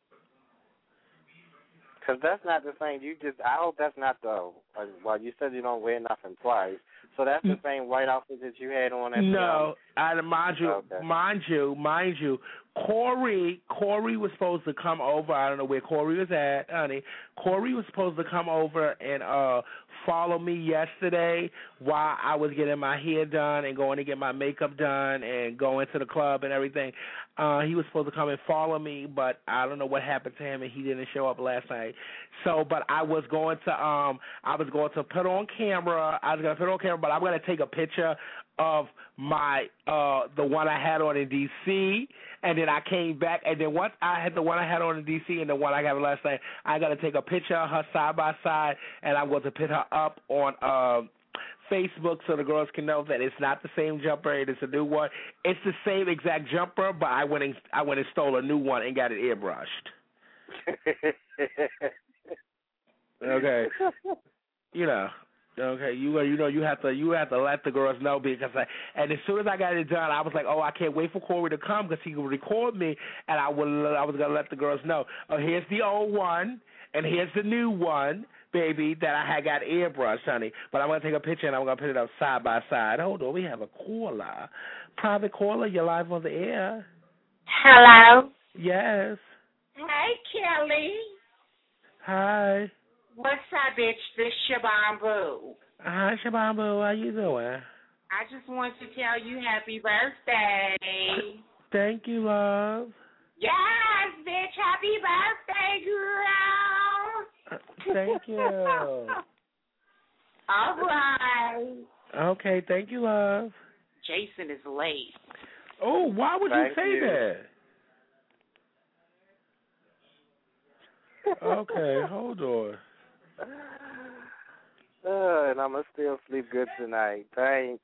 Because that's not the same. You just, I hope that's not the, uh, well, you said you don't wear nothing twice. So that's the same white outfit that you had on at the No, I, mind you, okay. mind you, mind you, Corey, Corey was supposed to come over. I don't know where Corey was at, honey. Corey was supposed to come over and uh follow me yesterday while I was getting my hair done and going to get my makeup done and going to the club and everything. Uh, he was supposed to come and follow me, but I don't know what happened to him, and he didn't show up last night. So, but I was going to, um, I was going to put on camera. I was going to put on camera, but I'm going to take a picture of my, uh, the one I had on in D C, and then I came back, and then once I had the one I had on in D C and the one I got last night, I got to take a picture of her side by side, and I'm going to put her up on uh, Facebook so the girls can know that it's not the same jumper, it is a new one. It's the same exact jumper, but I went and I went and stole a new one and got it airbrushed. Okay, you know. Okay, you you know you have to you have to let the girls know because I, and as soon as I got it done, I was like, oh, I can't wait for Corey to come because he can record me, and I will I was gonna let the girls know. Oh, here's the old one, and here's the new one, baby, that I had got airbrushed, honey. But I'm gonna take a picture and I'm gonna put it up side by side. Hold on, we have a caller, private caller. You're live on the air. Hello. Yes. Hey, Kelly. Hi. What's up, bitch? This Shabambu. Hi, Shabambu. How you doing? I just want to tell you happy birthday. Thank you, love. Yes, bitch. Happy birthday, girl. Thank you. All right. Okay, thank you, love. Jason is late. Oh, why would Thank you say you. that? Okay, hold on. Uh, and I'm going to still sleep good tonight. Thanks.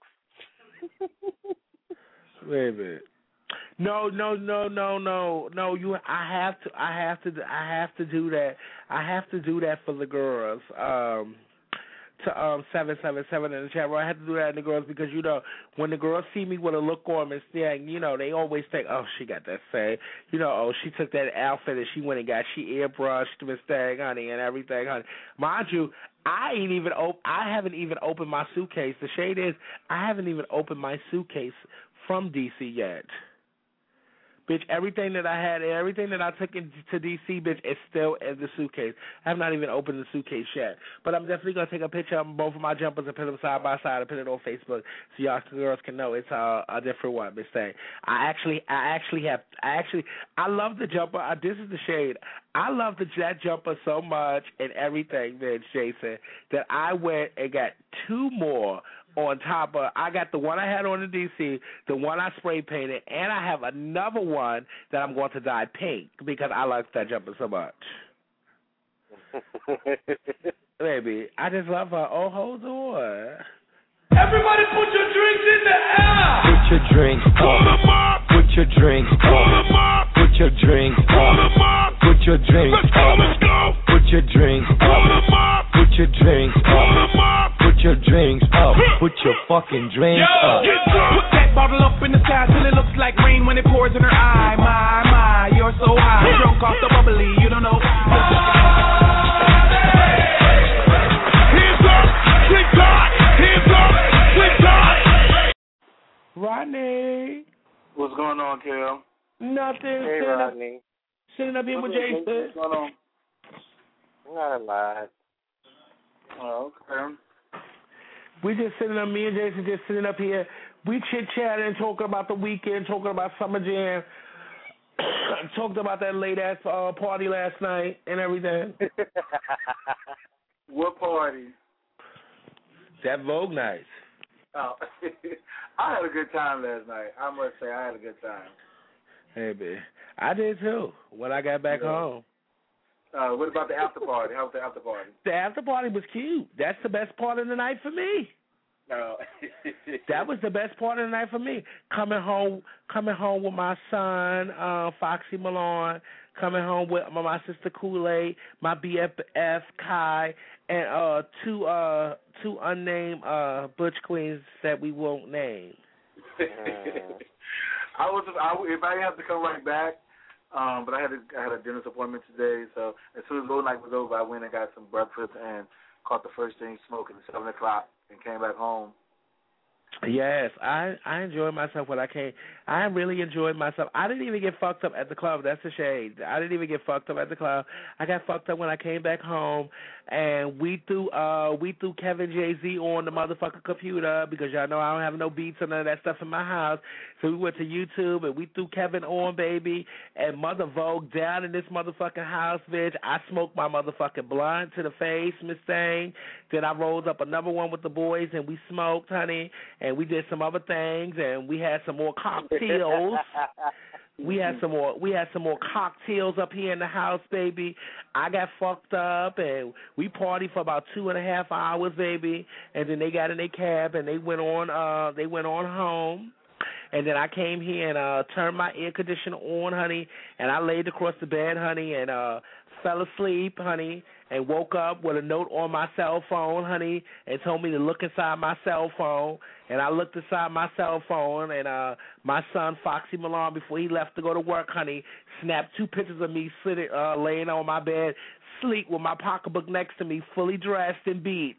Wait a minute. No, no, no, no, no, no. You, I have to, I have to, I have to do that. I have to do that for the girls. Um, to um seven seven seven in the chat room. I have to do that in the girls because you know when the girls see me with a look on and saying, you know, they always think, oh, she got that say, you know, oh, she took that outfit and she went and got she airbrushed Miss Thing, honey, and everything, honey. Mind you, I ain't even op- I haven't even opened my suitcase. The shade is I haven't even opened my suitcase from D C yet. Bitch, everything that I had, everything that I took into D C, bitch, is still in the suitcase. I have not even opened the suitcase yet. But I'm definitely going to take a picture of both of my jumpers and put them side by side and put it on Facebook so y'all girls can know it's uh, a different one, Miss Thing. I actually, I actually have, I actually, I love the jumper. I, this is the shade. I love the, that jumper so much and everything, bitch, Jason, that I went and got two more on top of, I got the one I had on in D C, the one I spray painted, and I have another one that I'm going to dye pink because I like that jumper so much. Baby, I just love her. Oh, hold on. Everybody put your drinks in the air. Put your drinks up. Pull them up. Put your drinks up. Pull them up. Put your drinks Pull up. them up. Put your drinks Let's go, up. let's go. Put your drinks Pull up. them up. Put your drinks Pull up. them up. Put your drinks up. Put your fucking drinks Yo, up. get drunk. Put that bottle up in the sky till it looks like rain when it pours in her eye. My, my, you're so high. Drunk off the bubbly, you don't know. Hands up, TikTok. Hands up, TikTok. Rodney. What's going on, Kel? Nothing. Hey, sitting up, Rodney. sitting up here with Jason. What's going on? Not a lot. Oh, okay. We just sitting up, me and Jason just sitting up here. We chit-chatting, talking about the weekend, talking about Summer Jam. Talked about that late-ass uh, party last night and everything. What party? That Vogue night. Oh, I had a good time last night. I must say, I had a good time. Hey, man. I did, too, when I got back Yeah. home. Uh, what about the after party? How was the after party? The after party was cute. That's the best part of the night for me. No. That was the best part of the night for me. Coming home, coming home with my son, uh, Foxy Malone. Coming home with my, my sister Kool-Aid, my B F F Kai, and uh, two uh, two unnamed uh, butch queens that we won't name. I was I, if I have to come right back, um, but I had a, I had a dentist appointment today, so as soon as the night was over, I went and got some breakfast and caught the first thing smoking at seven o'clock and came back home. Yes, I I enjoyed myself when I came. I really enjoyed myself. I didn't even get fucked up at the club. That's a shame. I didn't even get fucked up at the club. I got fucked up when I came back home, and we threw uh we threw Kevin Jay-Z on the motherfucking computer because y'all know I don't have no beats or none of that stuff in my house. So we went to YouTube and we threw Kevin on, baby, and Mother Vogue down in this motherfucking house, bitch. I smoked my motherfucking blunt to the face, Miss Thing. Then I rolled up another one with the boys and we smoked, honey. And we did some other things, and we had some more cocktails. we had some more. We had some more cocktails up here in the house, baby. I got fucked up, and we partied for about two and a half hours, baby. And then they got in their cab and they went on. Uh, they went on home. And then I came here and uh, turned my air conditioner on, honey, and I laid across the bed, honey, and uh, fell asleep, honey, and woke up with a note on my cell phone, honey, and told me to look inside my cell phone. And I looked inside my cell phone, and uh, my son, Foxy Malone, before he left to go to work, honey, snapped two pictures of me sitting, uh, laying on my bed, sleep with my pocketbook next to me, fully dressed and beat.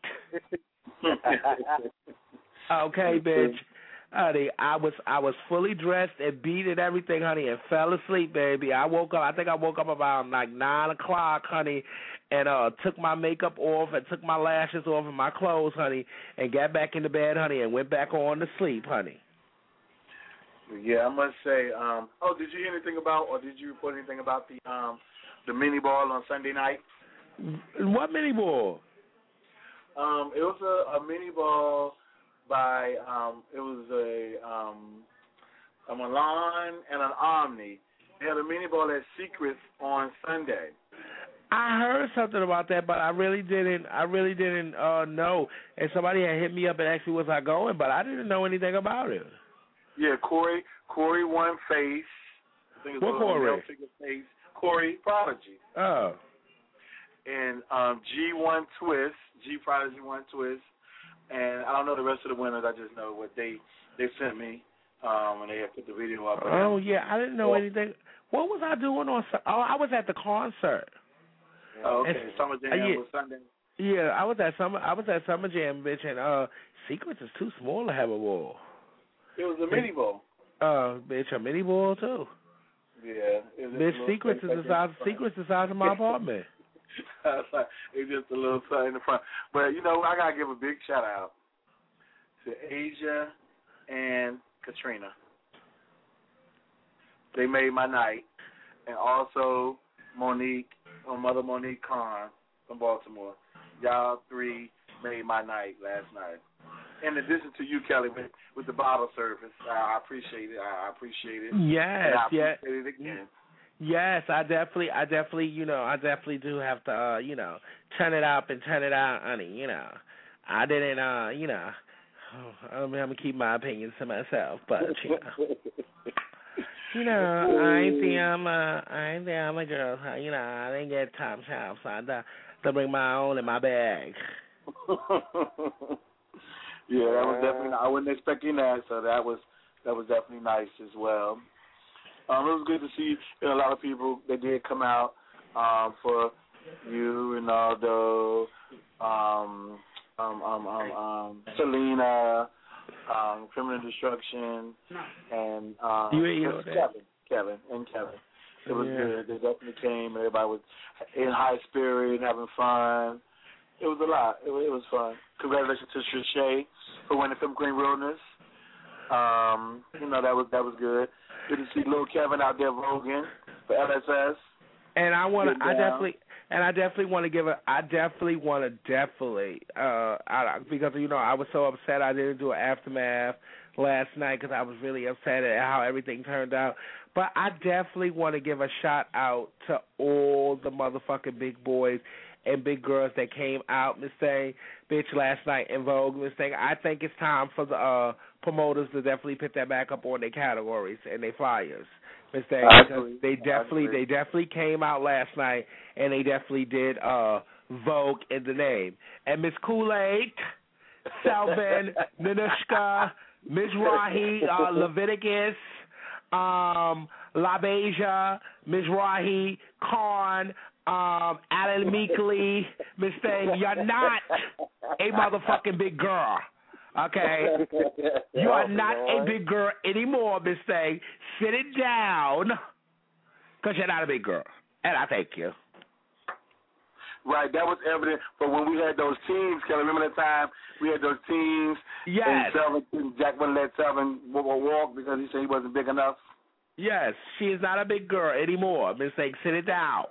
Okay, bitch. Honey, I was I was fully dressed and beat and everything, honey, and fell asleep, baby. I woke up. I think I woke up about like nine o'clock, honey, and uh took my makeup off and took my lashes off and my clothes, honey, and got back into bed, honey, and went back on to sleep, honey. Yeah, I must say. Um, oh, did you hear anything about, or did you report anything about the um the mini ball on Sunday night? What mini ball? Um, it was a, a mini ball. By um, it was a um, a Milan and an Omni. They had a mini ball at Secrets on Sunday. I heard something about that, but I really didn't. I really didn't uh, know. And somebody had hit me up and asked me was I going, but I didn't know anything about it. Yeah, Corey. Corey won face. I think it was what Corey? Face. Corey Prodigy. Oh. And um, G won Twist. G Prodigy won Twist. And I don't know the rest of the winners. I just know what they they sent me, um, and they had put the video up. Oh yeah, I didn't know anything. What was I doing on? Oh, I was at the concert. Oh, okay. And, Summer Jam uh, yeah, was Sunday. Yeah, I was at summer. I was at Summer Jam, bitch, and uh, Secrets is too small to have a wall. It was a mini ball. Uh, bitch, a mini ball too. Yeah. It was bitch, Secrets is the size. Secrets the size of my apartment. It's just a little something in the front. But, you know, I got to give a big shout-out to Asia and Katrina. They made my night. And also Monique, my mother Monique Khan from Baltimore. Y'all three made my night last night. In addition to you, Kelly, with, with the bottle service. I appreciate it. I appreciate it. Yes, and I yeah. appreciate it again. Yes, I definitely, I definitely, you know, I definitely do have to, uh, you know, turn it up and turn it out, honey, you know. I didn't, uh, you know, I mean, I'm gonna keep my opinions to myself, but you know, you know, I ain't them, uh, I ain't them, a girl. You know, I didn't get top shelf, so I had to, to bring my own in my bag. Yeah, that was definitely. I wasn't expecting that, so that was that was definitely nice as well. Um, it was good to see you know, a lot of people that did come out um, for you, Ronaldo, um, um, um, um, um, Selena, um, Criminal Destruction, and um, you ain't Kevin, Kevin, and Kevin. It was yeah. good. They definitely came. Everybody was in high spirit, having fun. It was a lot. It was, it was fun. Congratulations to Shay for winning Film Queen Realness. Um, you know that was that was good. Good to see Lil Kevin out there voguing for L S S. And I want to, I definitely, and I definitely want to give a, I definitely want to definitely, uh, I, because you know I was so upset I didn't do an aftermath last night because I was really upset at how everything turned out. But I definitely want to give a shout out to all the motherfucking big boys and big girls that came out, Miss Thing, bitch, last night in Vogue, Miss Thing. I think it's time for the uh, promoters to definitely put that back up on their categories and their flyers, Miss Thing. Because they definitely, they definitely came out last night and they definitely did uh, Vogue in the name. And Miss Kool-Aid, Selvin, Nanushka, Miss Rahi, uh, Leviticus, um, LaBeija, Miss Rahi, Karn, Um, Alan Meekley, Miss Thing, you're not a motherfucking big girl, okay? You are not a big girl anymore, Miss Thing. Sit it down, because you're not a big girl, and I thank you. Right, that was evident. But when we had those teams, Kelly, remember that time we had those teams? Yes. And Selvin, Jack wouldn't let Selvin walk because he said he wasn't big enough. Yes, she is not a big girl anymore, Miss Thing. Sit it down.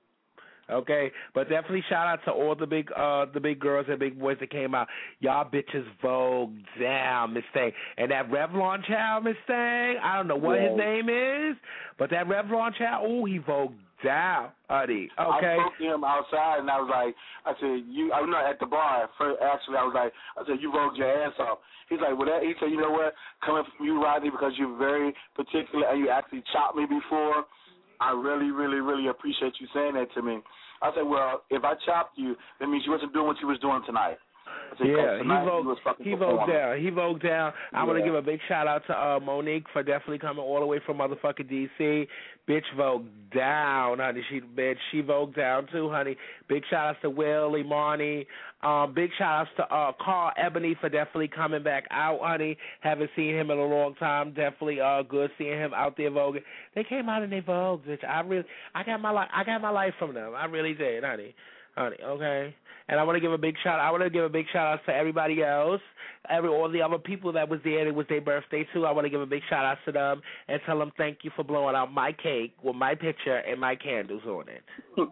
Okay, but definitely shout out to all the big, uh, the big girls and big boys that came out. Y'all bitches vogue down, Miss Thing. And that Revlon child, Miss Thing, I don't know what yeah. his name is, but that Revlon child, oh, he vogue down, Uddy. Okay. I spoke to him outside, and I was like, I said, you, I'm not at the bar. First, actually, I was like, I said, you vogued your ass off. He's like, well, that, he said, you know what, coming from you, Rodney, because you're very particular and you actually chopped me before. I really, really, really appreciate you saying that to me. I said, well, if I chopped you, that means you wasn't doing what you was doing tonight. I said, yeah, he vogued, he vogued down. He vogued down. I yeah. want to give a big shout out to uh, Monique for definitely coming all the way from motherfucking D C. Bitch vogued down, honey. She bitch, she vogued down too, honey. Big shout outs to Willie, Marnie. Um, big shout outs to uh, Carl Ebony for definitely coming back out, honey. Haven't seen him in a long time. Definitely uh, good seeing him out there voguing. They came out and they vogued, bitch. I really, I got my life, I got my life from them. I really did, honey. Honey, okay. And I want to give a big shout. I want to give a big shout out to everybody else, every all the other people that was there. It was their birthday too. I want to give a big shout out to them and tell them thank you for blowing out my cake with my picture and my candles on it.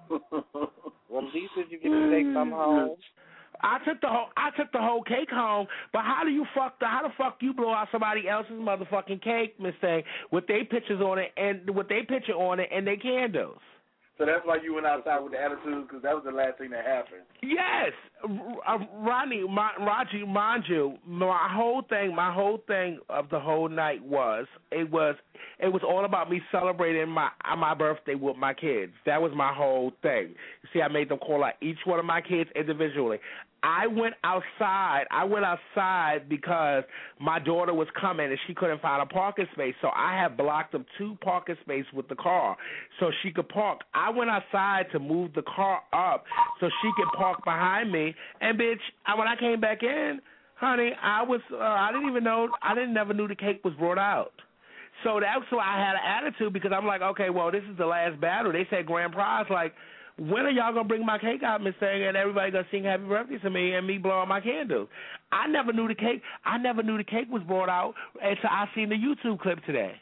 Well, at least did you get the cake from home? I took the whole I took the whole cake home, but how do you fuck the how the fuck you blow out somebody else's motherfucking cake, Miss Thing, with their pictures on it and with their picture on it and their candles? So that's why you went outside with the attitude, because that was the last thing that happened. Yes, uh, Ronnie, my, Raji, mind you, my whole thing, my whole thing of the whole night was it was it was all about me celebrating my my birthday with my kids. That was my whole thing. See, I made them call out each one of my kids individually. I went outside. I went outside because my daughter was coming and she couldn't find a parking space. So I had blocked up two parking spaces with the car so she could park. I went outside to move the car up so she could park behind me. And bitch, when I came back in, honey, I was uh, I didn't even know I didn't never knew the cake was brought out. So that's why I had an attitude, because I'm like, okay, well, this is the last battle. They said grand prize, like, when are y'all going to bring my cake out, Miss Thing, and everybody going to sing happy birthday to me and me blow out my candles? I never knew the cake. I never knew the cake was brought out until I seen the YouTube clip today.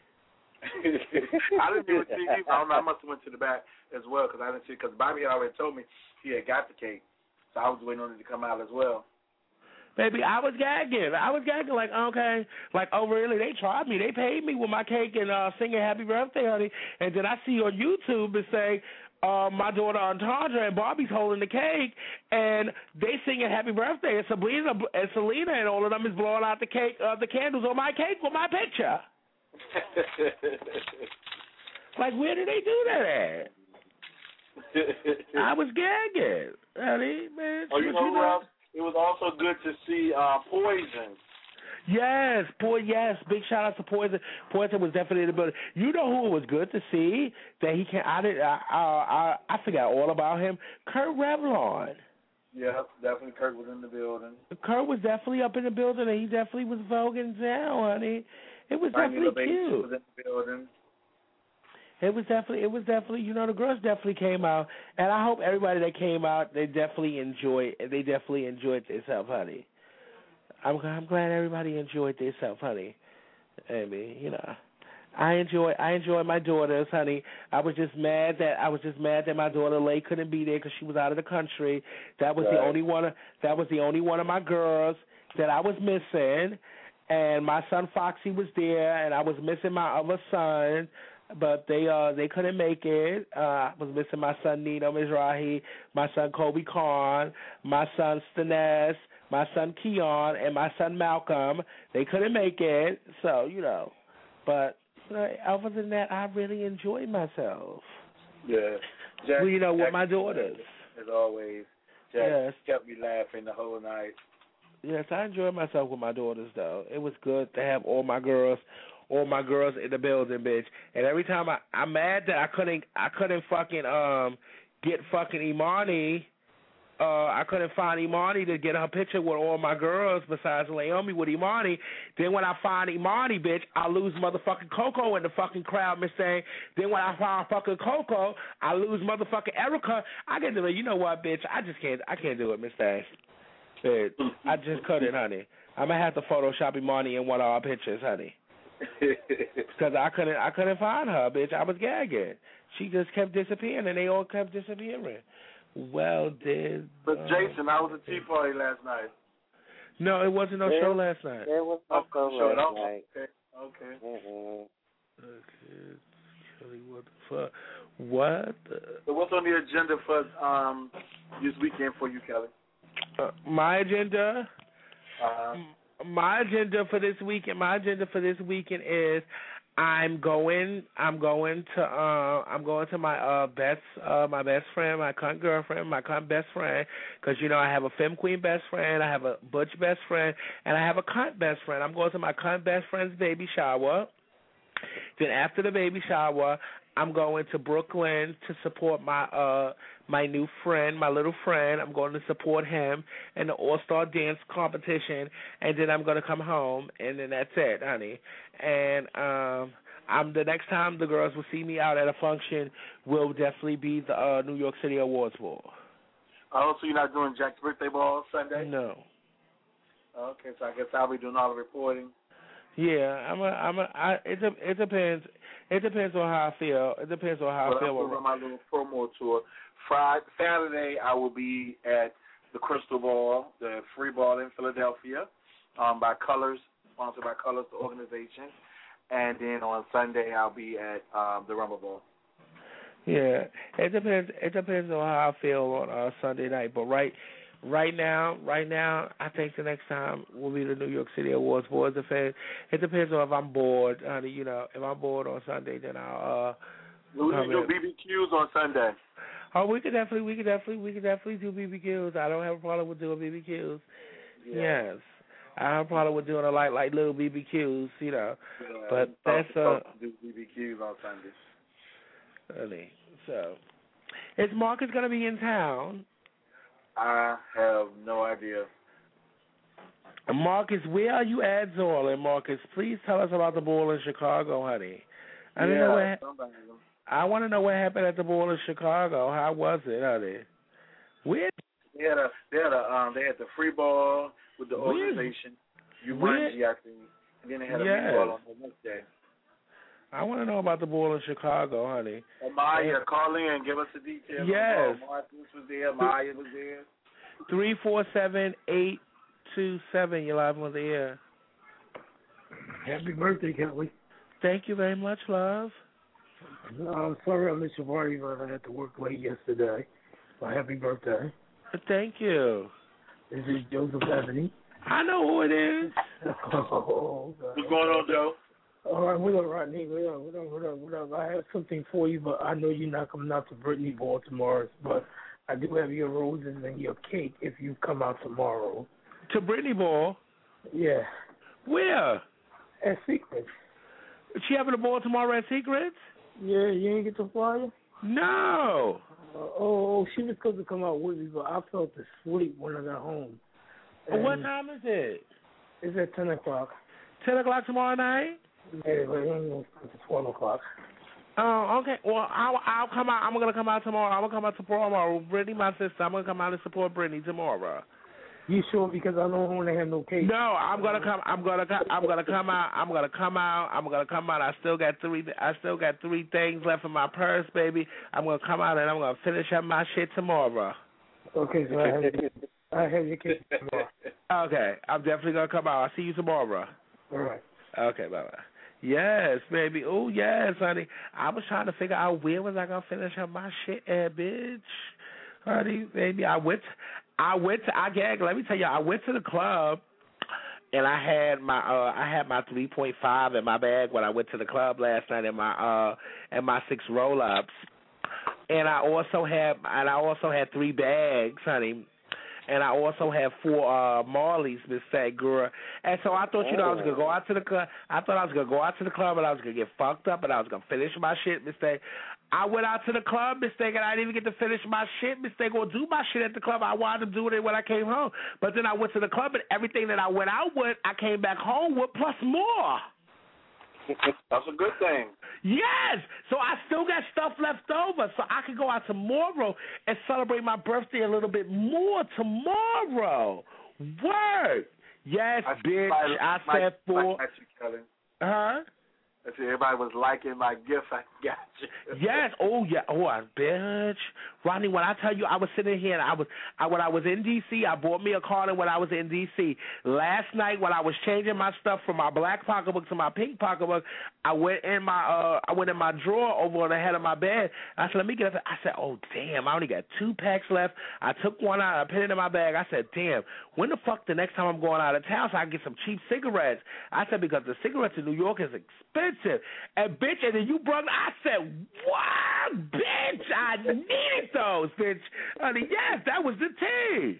I didn't even see it. I don't know. I must have went to the back as well because I didn't see it, because Bobby had already told me he had got the cake. So I was waiting on it to come out as well. Baby, I was gagging. I was gagging like, okay, like, oh, really? They tried me. They paid me with my cake and uh, singing happy birthday, honey. And then I see on YouTube and say, uh, my daughter Antandra and Barbie's holding the cake, and they singing Happy Birthday, and Sabrina and Selena and all of them is blowing out the cake, uh, the candles on my cake with my picture. Like, where did they do that at? I was gagging. Honey, man. Oh, you know who else? It was also good to see uh, Poison. Yes, boy, yes. Big shout out to Poison. Poison was definitely in the building. You know who it was good to see that he can. I did. I I I forgot all about him. Kurt Revlon. Yeah, definitely. Kurt was in the building. Kurt was definitely up in the building, and he definitely was voguing down, honey. It was Tiny definitely cute. Was in the building. It was definitely, it was definitely, you know, the girls definitely came out, and I hope everybody that came out, they definitely enjoyed, they definitely enjoyed themselves, honey. I'm, I'm glad everybody enjoyed themselves, honey. I mean, you know, I enjoy, I enjoy my daughters, honey. I was just mad that I was just mad that my daughter Lay couldn't be there because she was out of the country. That was right. the only one. Of, that was the only one of my girls that I was missing, and my son Foxy was there, and I was missing my other son. But they uh they couldn't make it. Uh, I was missing my son Nino Mizrahi, my son Kobe Khan, my son Stanez, my son Keon, and my son Malcolm. They couldn't make it, so you know. But you know, other than that, I really enjoyed myself. Yeah, Jack, well, you know, Jack, with my daughters. As always, Jack yes. kept me laughing the whole night. Yes, I enjoyed myself with my daughters though. It was good to have all my girls. All my girls in the building, bitch. And every time I, I'm mad that I couldn't, I couldn't fucking um get fucking Imani. Uh, I couldn't find Imani to get her picture with all my girls besides Naomi with Imani. Then when I find Imani, bitch, I lose motherfucking Coco in the fucking crowd, Miss Thing. Then when I find fucking Coco, I lose motherfucking Erica. I get to you know what, bitch? I just can't, I can't do it, Miss Thing. Bitch, I just couldn't, honey. I'm gonna have to Photoshop Imani in one of our pictures, honey. Because I couldn't, I couldn't find her, bitch. I was gagging. She just kept disappearing, and they all kept disappearing. Well, did. But uh, Jason, I was a tea party last night. No, it wasn't no there, show last night. There was no show show last no? night. Okay. Okay. Mm-hmm. Okay. Kelly, what the fuck? What? The... So what's on the agenda for um this weekend for you, Kelly? Uh, my agenda. Uh-huh. My agenda for this weekend, my agenda for this weekend is I'm going, I'm going to, uh, I'm going to my uh best, uh, my best friend, my cunt girlfriend, my cunt best friend, because you know I have a femme queen best friend, I have a butch best friend, and I have a cunt best friend. I'm going to my cunt best friend's baby shower. Then after the baby shower, I'm going to Brooklyn to support my uh my new friend, my little friend. I'm going to support him in the All-Star Dance competition, and then I'm going to come home, and then that's it, honey. And um, I'm the next time the girls will see me out at a function will definitely be the uh, New York City Awards Ball. Oh, so you're not doing Jack's birthday ball Sunday? No. Okay, so I guess I'll be doing all the reporting. Yeah, I'm a, I'm a, I, it, de- it depends. It depends on how I feel. It depends on how well, I feel. I'm doing my little promo tour. Friday, Saturday, I will be at the Crystal Ball, the free ball in Philadelphia, um, by Colors, sponsored by Colors, the organization. And then on Sunday, I'll be at um, the Rumble Ball. Yeah, it depends. It depends on how I feel on uh, Sunday night. But right, right now, right now, I think the next time will be the New York City Awards Boards of Fame. It depends on if I'm bored, honey. You know, if I'm bored on Sunday, then I'll. Uh, we can do B B Qs on Sunday. Oh, we could definitely, we could definitely, we could definitely do B B Qs. I don't have a problem with doing B B Qs. Yeah. Yes, I have a problem with doing a like, like little B B Qs, you know. Yeah, but that's uh. do B B Qs on Sunday. Really? So, is Marcus gonna be in town? I have no idea. Marcus, where are you at, Zorlin? Marcus, please tell us about the ball in Chicago, honey. I yeah, know what I want to know what happened at the ball in Chicago. How was it, honey? Where? They had a, they had a, um, they had the free ball with the organization. You won, I think. And then they had a yes. free ball on the next day. I want to know about the ball in Chicago, honey. Oh, Maya, call in, give us the details. Yes. Marcus was there, Maya was there. Three four seven eight two seven. You're live on the air. Happy birthday, Kelly. Thank you very much, love. No, I'm sorry I missed your party, but I had to work late yesterday. Well, happy birthday. Thank you. This is Joseph Ebony. I know who it is. Oh, God. What's going on, Joe? All right, what up, Rodney? What up, what up, what up, what up? I have something for you, but I know you're not coming out to Brittany Ball tomorrow, but I do have your roses and your cake if you come out tomorrow. To Brittany Ball? Yeah. Where? At Secrets. Is she having a ball tomorrow at Secrets? Yeah, you ain't get the flyer? No. Uh, oh, oh, she was supposed to come out with me, but I felt asleep when I got home. And what time is it? It's at ten o'clock. ten o'clock tomorrow night? Yeah, but it ain't gonna start at twelve o'clock. Oh, okay. Well, I'll, I'll come out. I'm gonna come out tomorrow. I'm gonna come out tomorrow. Brittany, my sister. I'm gonna come out and support Brittany tomorrow. You sure? Because I don't want to have no cake. No, I'm gonna come. I'm gonna come. I'm gonna come out. I'm gonna come out. I'm gonna come out. I still got three. I still got three things left in my purse, baby. I'm gonna come out and I'm gonna finish up my shit tomorrow. Okay, so I have your, I have your cake tomorrow. Okay, I'm definitely gonna come out. I'll see you tomorrow. All right. Okay, bye bye. Yes, baby. Oh yes, honey. I was trying to figure out where was I gonna finish up my shit at, bitch. Honey, baby, I went. I went to. I gag. Let me tell you, I went to the club, and I had my. Uh, I had my three point five in my bag when I went to the club last night, and my. Uh, and my six roll ups, and I also had. And I also had three bags, honey. And I also have four uh, Marleys, Miss Fat Girl. And so I thought, you know, I was going to go out to the club. I thought I was going to go out to the club and I was going to get fucked up and I was going to finish my shit, Miss Fat. I went out to the club, Miss Fat, and I didn't even get to finish my shit, Miss Fat. Go do my shit at the club. I wound up doing it when I came home. But then I went to the club and everything that I went out with, I came back home with plus more. That's a good thing. Yes. So I still got stuff left over, so I could go out tomorrow and celebrate my birthday a little bit more tomorrow. Word. Yes, I bitch. I said for. Huh? I see everybody was liking my gift. I got you. Yes. Oh yeah. Oh, I bitch. Rodney, when I tell you, I was sitting here and I was, I, when I was in D C, I bought me a card when I was in D C. Last night, when I was changing my stuff from my black pocketbook to my pink pocketbook, I went in my, uh, I went in my drawer over on the head of my bed. I said, let me get up. I said, oh damn, I only got two packs left. I took one out. I put it in my bag. I said, damn, when the fuck the next time I'm going out of town so I can get some cheap cigarettes? I said, because the cigarettes in New York is expensive. And bitch, and then you brought. I said, what, bitch? I needed those, bitch. Honey, yes, that was the tea.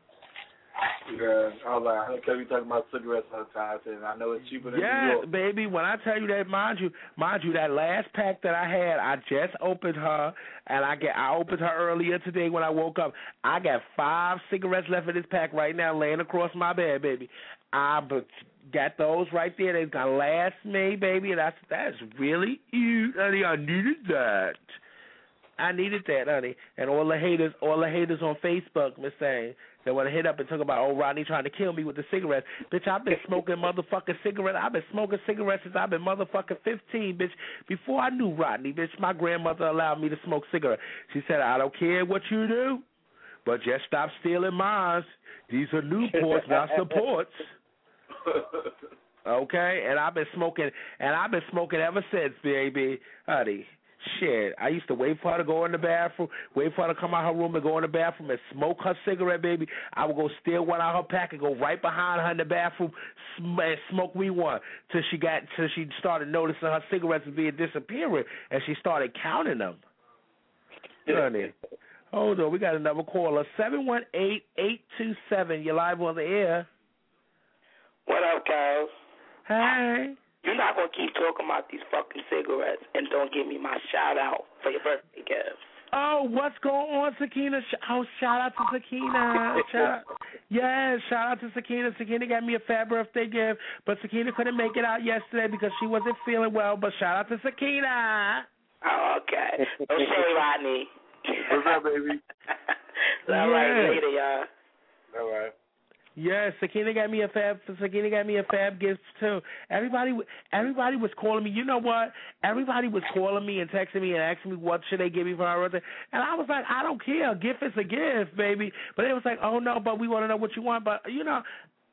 Yeah, I was like, I don't care if you talking about cigarettes all the time, and I know it's cheaper than New York. Yes, baby. When I tell you that, mind you, mind you, that last pack that I had, I just opened her, and I get, I opened her earlier today when I woke up. I got five cigarettes left in this pack right now, laying across my bed, baby. I got those right there. They're gonna last me, baby. And that's that's really cute, honey. I needed that. I needed that, honey. And all the haters, all the haters on Facebook was saying they want to hit up and talk about, oh, Rodney trying to kill me with the cigarettes. Bitch, I've been smoking motherfucking cigarettes. I've been smoking cigarettes since I've been motherfucking fifteen, bitch. Before I knew Rodney, bitch, my grandmother allowed me to smoke cigarettes. She said, I don't care what you do, but just stop stealing mine. These are Newports, not supports. Okay, and I've been smoking, and I've been smoking ever since, baby, honey. Shit, I used to wait for her to go in the bathroom, wait for her to come out her room and go in the bathroom and smoke her cigarette, baby. I would go steal one out of her pack and go right behind her in the bathroom sm- and smoke me one till she got till she started noticing her cigarettes being disappearing and she started counting them. Honey, hold on, we got another caller, seven one eight, eight two seven. You're live on the air. What up, guys? Hey. You're not going to keep talking about these fucking cigarettes and don't give me my shout-out for your birthday gift. Oh, what's going on, Sakina? Oh, shout out to Sakina. Shout out. Yes, shout out to Sakina. Sakina got me a fab birthday gift, but Sakina couldn't make it out yesterday because she wasn't feeling well, but shout out to Sakina. Oh, okay. Don't say Rodney. What's up, baby? All right, later, y'all. All right. Yes, Sakina got me a fab. Sakina got me a fab gift too. Everybody, everybody was calling me. You know what? Everybody was calling me and texting me and asking me what should they give me for my birthday, and I was like, I don't care. A gift is a gift, baby. But it was like, oh no, but we want to know what you want. But you know,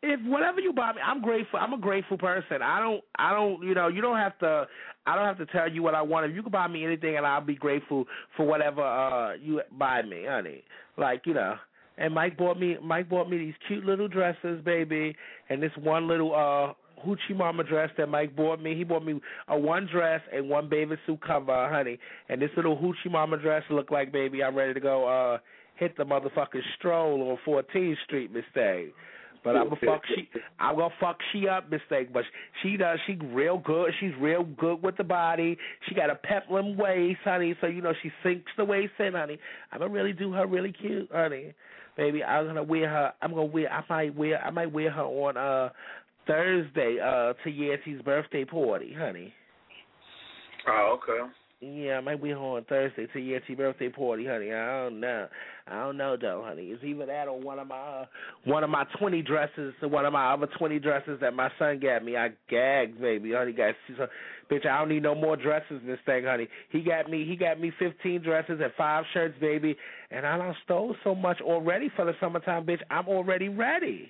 if whatever you buy me, I'm grateful. I'm a grateful person. I don't, I don't, you know, you don't have to, I don't have to tell you what I want. If you can buy me anything, and I'll be grateful for whatever uh you buy me, honey. Like, you know. And Mike bought me, Mike bought me these cute little dresses, baby, and this one little uh hoochie mama dress that Mike bought me. He bought me a one dress and one bathing suit cover, honey. And this little hoochie mama dress look like, baby, I'm ready to go uh hit the motherfucking stroll on fourteenth Street, mistake. But I'm gonna fuck she, I'm gonna fuck she up, mistake. But she does, she real good. She's real good with the body. She got a peplum waist, honey. So you know she sinks the waist in, honey. I'm gonna really do her really cute, honey. Baby, I'm gonna wear her. I'm gonna wear. I might wear. I might wear her on uh Thursday uh to Yancy's birthday party, honey. Oh, okay. Yeah, I might be home on Thursday to Yancy's birthday party, honey. I don't know. I don't know though, honey. It's either that or one of my uh, one of my twenty dresses, or one of my other twenty dresses that my son got me. I gagged, baby, honey. Got so, bitch. I don't need no more dresses. This thing, honey. He got me. He got me fifteen dresses and five shirts, baby. And I done stole so much already for the summertime, bitch. I'm already ready.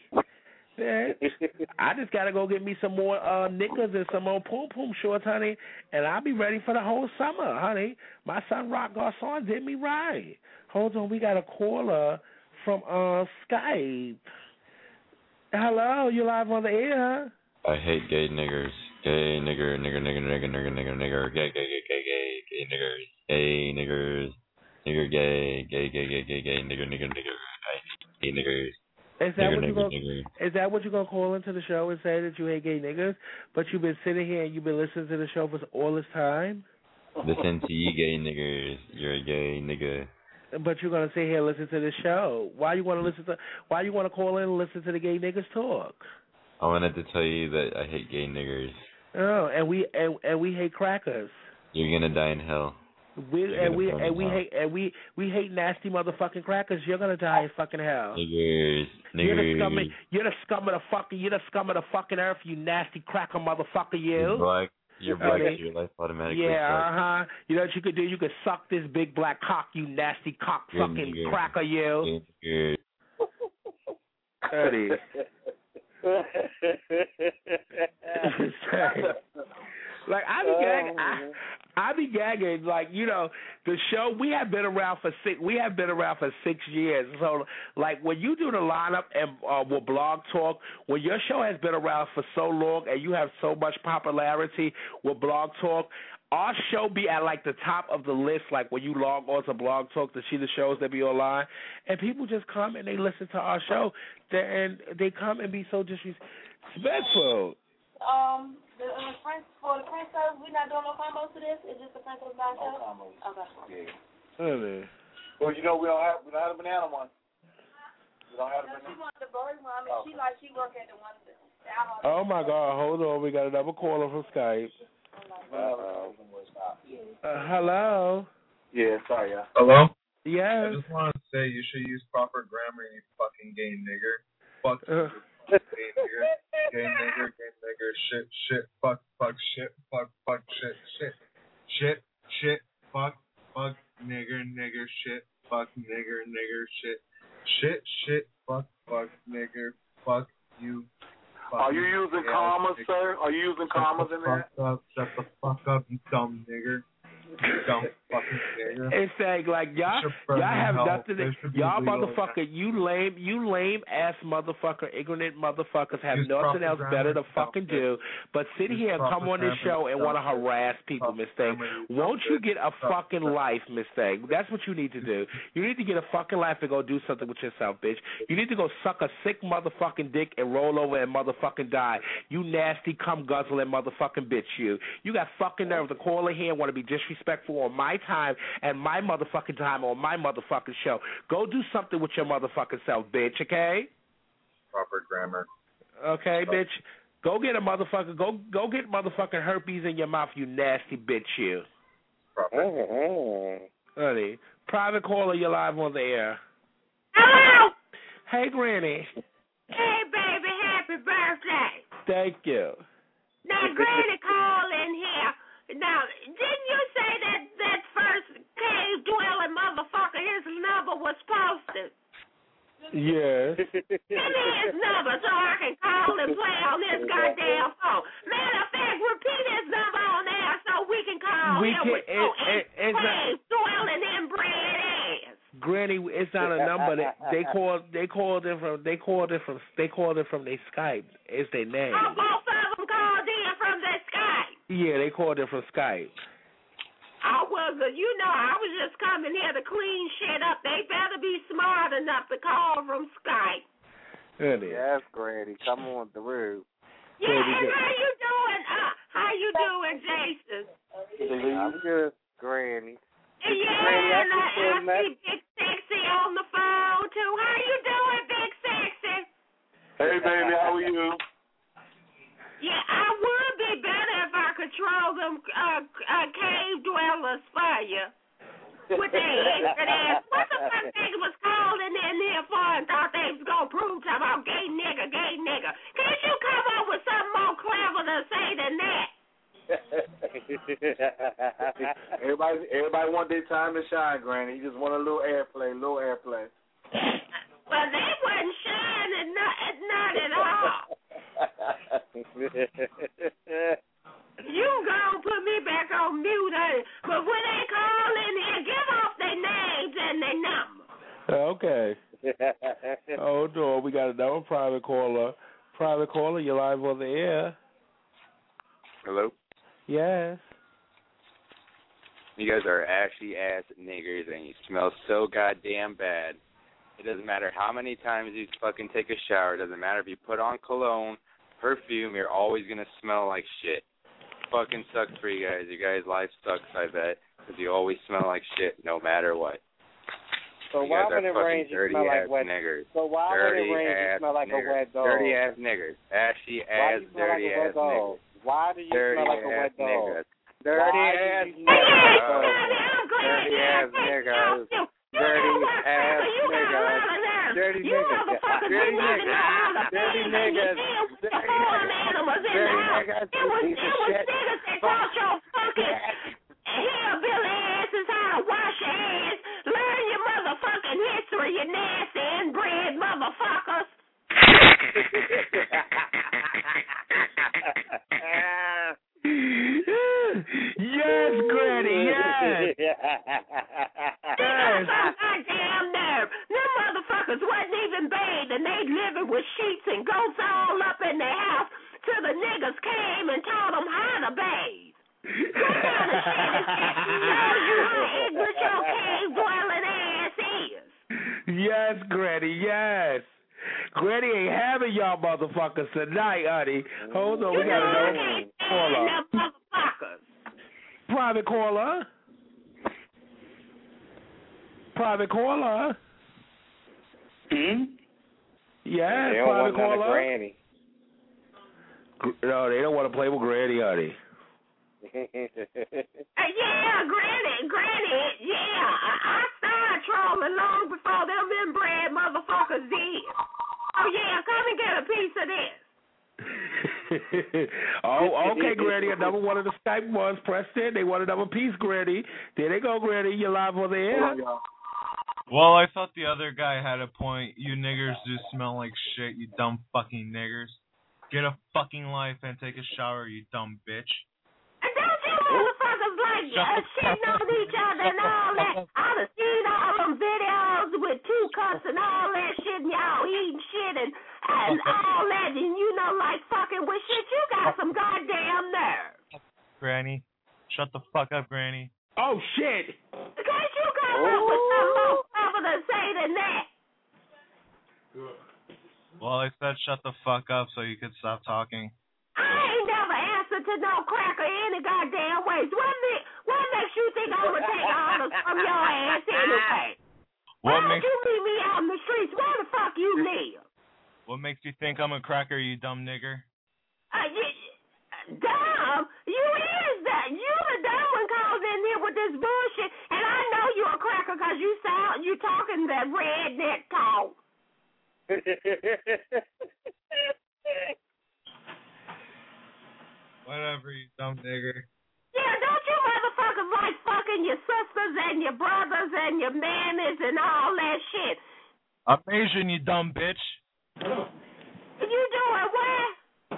I just gotta go get me some more uh knickers and some more poom poom shorts, honey, and I'll be ready for the whole summer, honey. My son Rock Garçon did me right. Hold on, we got a caller from uh Skype. Hello, you live on the air? I hate gay niggers. Gay nigger, nigger, nigger, nigger, nigger, nigger, nigger, gay, gay, gay, gay, gay, gay niggers, gay niggers, nigger, gay, gay, gay, gay, gay, gay, nigger, nigger, nigger. I hate gay niggers. Is that nigger, what you nigger, gonna, nigger. Is that what you're gonna call into the show and say that you hate gay niggas? But you've been sitting here and you've been listening to the show for all this time. Listen to you gay niggers. You're a gay nigga. But you're gonna sit here and listen to the show. Why you want to listen to? Why you want to call in and listen to the gay niggas talk? I wanted to tell you that I hate gay niggers. Oh, and we and, and we hate crackers. You're gonna die in hell. We You're and we gonna burn and we in hell. hate and we we hate nasty motherfucking crackers. You're gonna die in fucking hell. Niggers, You're the niggers. scum. Of, you're the scum of the fucking. You're the scum of the fucking earth. You nasty cracker motherfucker. You. You're black. You're black. Okay. So your life automatically Yeah, sucks. uh huh. You know what you could do? You could suck this big black cock. You nasty cock You're fucking nigger. cracker. You. Niggers. Eddie. Like I be gagging, I, I be gagging. Like you know, the show we have been around for six. We have been around for six years. So like when you do the lineup and uh, with Blog Talk, when your show has been around for so long and you have so much popularity with Blog Talk, our show be at like the top of the list. Like when you log on to Blog Talk to see the shows that be online, and people just come and they listen to our show, and they come and be so disrespectful. Um, the, uh, Prince, for the Prince service, we not doing no combos to this? It's just the Prince of the Black No show? combos. Okay. Yeah. Really? Well, you know we don't have we don't have a banana one. We don't have a No, she banana. wants the bird one. I mean, she like she work at the one that the Oh my God! Hold on, we got another caller from Skype. Uh, Uh, hello. yeah, sorry, yeah. Hello? Yes. I just want to say you should use proper grammar, you fucking gay nigger. Fuck Uh, gay nigger. Gay nigger, gay nigger, shit, shit, fuck, fuck, shit, fuck, fuck, shit, shit. Shit, shit, fuck, fuck, nigger, nigger, shit, fuck, nigger, nigger, shit. Shit, shit, fuck, fuck, nigger, fuck you. Are you using commas, sir? Are you using commas in there? Shut the fuck up, shut the fuck up, you dumb nigger. You dumb fucking nigger. It's like, like y'all, Should burn y'all in have hell. nothing. There To, should be y'all legal- motherfucker, you lame, you lame ass motherfucker, ignorant motherfuckers have Use nothing proper else grammar, better to stop fucking it. do but sit Use here and proper come on this grammar, show and want to stop it. harass people, Proper Miss Thing. grammar, you Won't stop you it. get a Stop fucking it. life, Miss Thing? That's what you need to do. You need to get a fucking life and go do something with yourself, bitch. You need to go suck a sick motherfucking dick and roll over and motherfucking die. You nasty cum guzzling motherfucking bitch, you. You got fucking nerve to call in here and want to be disrespectful on my time and my motherfucking time on my motherfucking show. Go do something with your motherfucking self, bitch, okay? Proper grammar. Okay, bitch. Go get a motherfucker. Go go get motherfucking herpes in your mouth, you nasty bitch, you. Proper. Honey. Private caller, you're live on the air. Hello! Hey, Granny. Hey, baby, happy birthday. Thank you. Now, Granny called in here. Now, didn't you say that that first cave dwelling motherfucker, his number was posted? Yeah. Give me his number so I can call and play on this goddamn phone. Matter of fact, repeat his number on there so we can call We him can. with It, no it, it's not, swelling inbred ass. Granny, it's not a number. They, they called. They called it from. They called it from. They called it from their Skype. It's their name. Oh, both of them called in from the Skype. Yeah, they called it from Skype. I was, uh, you know, I was just coming here to clean shit up. They better be smart enough to call from Skype. Yes, Granny, come on through. Yeah, and how you doing? Uh, how you doing, Jason? I'm good, Granny. Yeah, Granny, I and I, can feel I see Big Sexy on the phone, too. How you doing, Big Sexy? Hey, baby, how are you? Yeah, I would be better if I control them uh, uh, cave dwellers for you. With their ignorant ass. What the fuck they was calling in here for and thought they was going to prove to about gay nigga, gay nigga? Can't you come up with something more clever to say than that? everybody, everybody want their time to shine, Granny. You just want a little airplay, little airplay. Well, they wasn't shining, not, not at all. You gonna put me back on mute, honey. But when they call in here, give off their names and their number. Okay. Hold on. We got another private caller. Private caller, you're live on the air. Hello? Yes. You guys are ashy ass niggers and you smell so goddamn bad. It doesn't matter how many times you fucking take a shower. It doesn't matter if you put on cologne, perfume, you're always going to smell like shit. Fucking sucks for you guys. You guys' life sucks, I bet, because you always smell like shit no matter what. So you why guys when it are rains fucking you dirty smell like ass wet? niggers. So why dirty when it rains you smell like niggers. a wet dog? Dirty ass niggers. Ashy Why ass, do you smell dirty like a wet ass dog? niggers. Why do you Dirty smell like a ass wet dog? niggers. Dirty Why ass do you smell like a wet dog? Dirty ass niggers. Dirty ass niggers. Dirty You niggas. motherfuckers Dirty didn't even know how to Dirty feed niggas. the farm animals in the house. Dirty niggas. It was, Piece it of was shit. niggas that taught your fucking hillbilly asses how to wash your hands. Learn your motherfucking history, you nasty inbred motherfuckers. Yes, Granny, yes. Yes. Goddamn nerve. Them motherfuckers wasn't even bathed and they living with sheets and goats all up in their house till the niggas came and taught them how to bathe. What kind of shit is that? Show you how ignorant your cave dwelling ass is. Yes, Granny, yes. Granny ain't having y'all motherfuckers tonight, honey. Hold on, we got another caller. Motherfuckers. Private caller. Private caller. Hmm? Yes, they don't private want none of caller. Granny. No, they don't want to play with Granny, honey. Uh, yeah, Granny, Granny, yeah. I, I started trolling long before them inbred motherfuckers did. Oh, yeah, come and get a piece of this. Oh, okay, Granny. Another one of the Skype ones pressed in. They want another piece, Granny. There they go, Granny. You're live on the air. Well, I thought the other guy had a point. You niggers do smell like shit, you dumb fucking niggers. Get a fucking life and take a shower, you dumb bitch. And don't you motherfuckers like uh, shitting on each other and all that? I done seen all them videos with two cups and all that shit and y'all eating shit and, and all that and you know like fucking with shit. You got some goddamn nerve. Granny. Shut the fuck up, Granny. Oh, shit. Can't you come up with something more clever to say than that? Well, I said shut the fuck up so you could stop talking. I ain't never answered to no cracker any goddamn ways. What, ma- what makes you think I'm going to take orders from your ass anyway? What Why don't makes you meet me out in the streets? Where the fuck you live? What makes you think I'm a cracker, you dumb nigger? Uh, you, dumb? You is that. You the dumb one calls in here with this bullshit, and I know you a cracker because you sound, you talking that redneck talk. Whatever, you dumb nigger. Yeah, don't you motherfuckers like fucking your sisters and your brothers and your mammies and all that shit? I'm Asian, you dumb bitch. You doing what?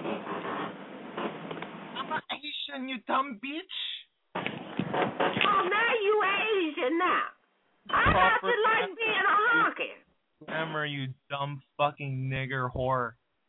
I'm not Asian, you dumb bitch. Oh, now you Asian now. I have to like being a honky. Grammar, you dumb fucking nigger whore.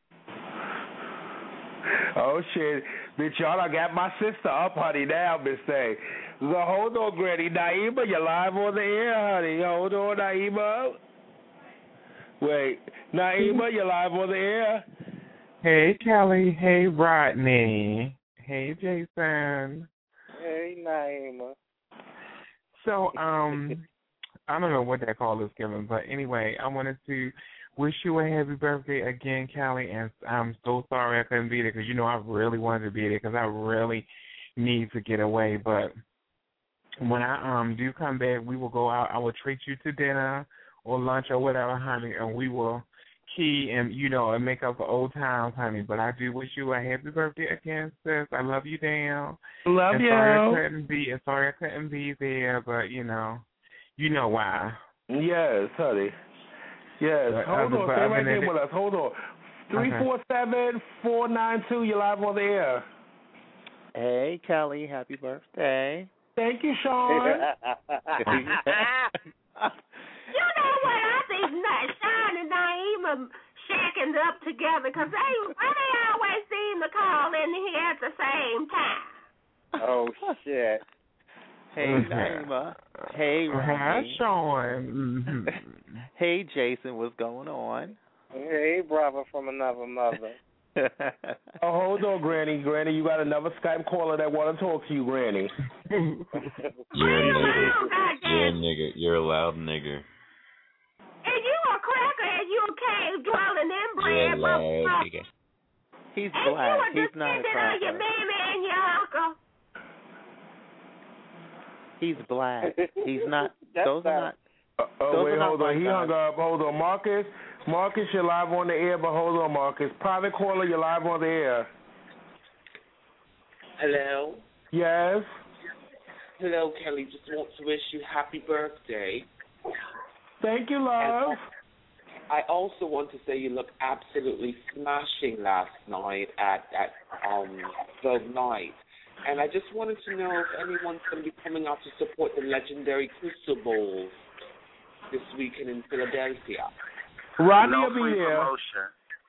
Oh shit, bitch, y'all done got my sister up, honey, now, Miss Thing. So hold on, Granny. Naima, you're live on the air, honey. Hold on, Naima. Wait, Naima, you're live on the air? Hey, Kelly. Hey, Rodney. Hey, Jason. Hey, Naima. So, um, I don't know what that call is given, but anyway, I wanted to wish you a happy birthday again, Callie, and I'm so sorry I couldn't be there because, you know, I really wanted to be there because I really need to get away. But when I um do come back, we will go out. I will treat you to dinner or lunch or whatever, honey, and we will key and, you know, and make up for old times, honey. But I do wish you a happy birthday again, sis. I love you, Dan. Love and you. Sorry I couldn't be, and sorry I couldn't be there, but, you know, you know why. Yes, honey. Yes. But Hold other- on. but Stay other right than there that- with us. Hold on. three four seven, four nine two, you're live on the air. Hey, Kelly. Happy birthday. Thank you, Sean. You know what? I think Na- Sean and Naima shacking up together because they, why they always seem to call in here at the same time. Oh, shit. Hey, Naima. Hey, Hi, Rodney. Sean. Hey, Jason. What's going on? Hey, brother from another mother. Oh, hold on, Granny. Granny, you got another Skype caller that want to talk to you, Granny. You're a nigger. You're a nigger. You're a loud nigger. And you a cracker and you a cave dwelling You're a inbred loud motherfucker. nigger. He's And black. you a He's not a descendant of your cracker. mammy and your uncle. He's black. He's not. That's Those are not- not. Uh, oh, Those wait, are not hold on. my He guys. hung up. Hold on. Marcus, Marcus, you're live on the air, but hold on, Marcus. Private caller, you're live on the air. Hello. Yes? Hello, Kelly. Just want to wish you happy birthday. Thank you, love. And I also want to say you look absolutely smashing last night at at um the night. And I just wanted to know if anyone's going to be coming out to support the legendary Crystal Bowls this weekend in Philadelphia. Rodney No will be free there. promotion.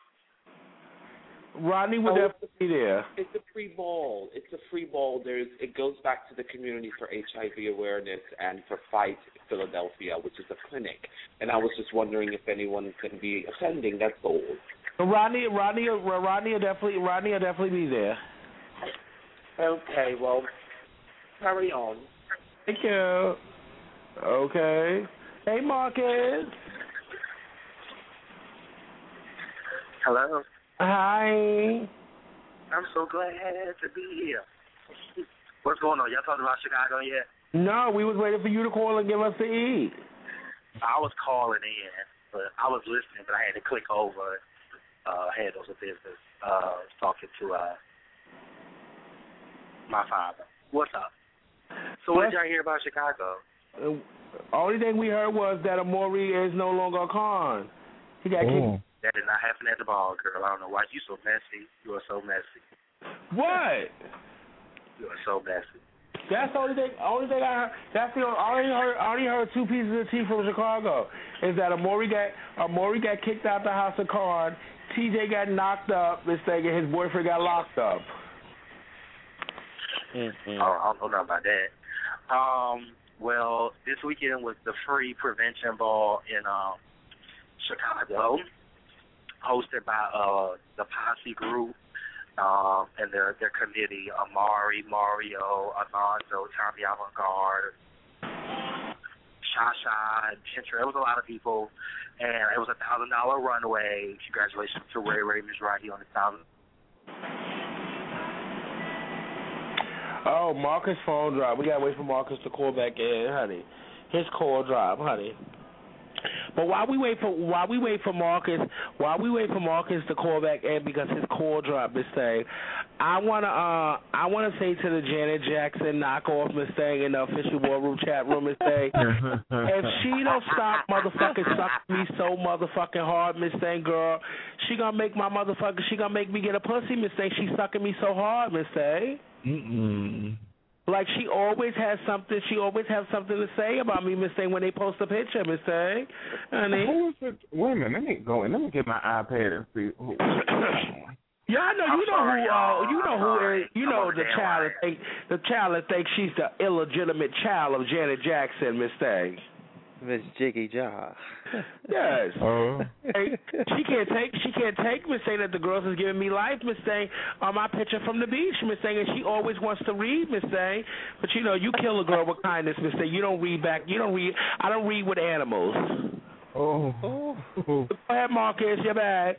Rodney will Oh, definitely be there. It's a free ball. It's a free ball. There's it goes back to the Community for H I V Awareness and for Fight Philadelphia, which is a clinic. And I was just wondering if anyone can be attending. That's all. Rodney, Rodney, Rodney will definitely, Rodney will definitely be there. Okay, well, carry on. Thank you. Okay. Hey, Marcus. Hello. Hi. I'm so glad to be here. What's going on? Y'all talking about Chicago yet? No, we was waiting for you to call and give us the E. I was calling in, but I was listening, but I had to click over, uh, handles of business, uh, talking to uh, my father. What's up? So what did y'all hear about Chicago? Uh, only thing we heard was that Amori is no longer a con. He got kicked. That did not happen at the ball, girl. I don't know why you so messy. You are so messy. What? You are so messy. That's the only thing. Only thing I heard. That's the only. I only heard. I only heard two pieces of tea from Chicago. Is that Amori got Amori got kicked out the house of card. T J got knocked up. This thing, and his boyfriend got locked up. Mm-hmm. Oh, I don't know nothing about that. Um. Well, this weekend was the free prevention ball in um Chicago, hosted by uh the Posse Group. Um, and their their committee, Amari, Mario, Alonzo, Tommy Avantgarde, Shasha, Chintra. It was a lot of people, and it was a thousand dollar runway. Congratulations to Ray Ray Mizrahi on the thousand. Oh, Marcus' phone dropped. We gotta wait for Marcus to call back in, honey. His call dropped, honey. But while we wait for while we wait for Marcus, while we wait for Marcus to call back in because his call dropped, Miss Thing, I wanna uh I wanna say to the Janet Jackson knockoff, Miss Thing, in the official ballroom chat room, Miss Thing, if she don't stop motherfucking sucking me so motherfucking hard, Miss Thing, girl, she gonna make my motherfucker, she gonna make me get a pussy, Miss Thing. She sucking me so hard, Miss Thing. Mm-mm. Like she always has something. She always has something to say about me, Miss Thing, when they post a picture, Miss Thing. Honey. Who is it? Wait a minute. Let me go in. Let me get my iPad and see. Who. Yeah, I know. I'm you know sorry, who? y'all. Uh, you know I'm who? sorry. Is, you I'm know over the there, child right? that think the child that thinks she's the illegitimate child of Janet Jackson, Miss Thing. Miss Jiggy Jaw. Yes. Oh. Hey, she can't take. She can't take Miss Thing that the girls is giving me life, Miss Thing, on my picture from the beach, Miss Thing, and she always wants to read, Miss Thing. But you know, you kill a girl with kindness, Miss Thing. You don't read back. You don't read. I don't read with animals. Oh. Oh. Go ahead, Marcus. You're back.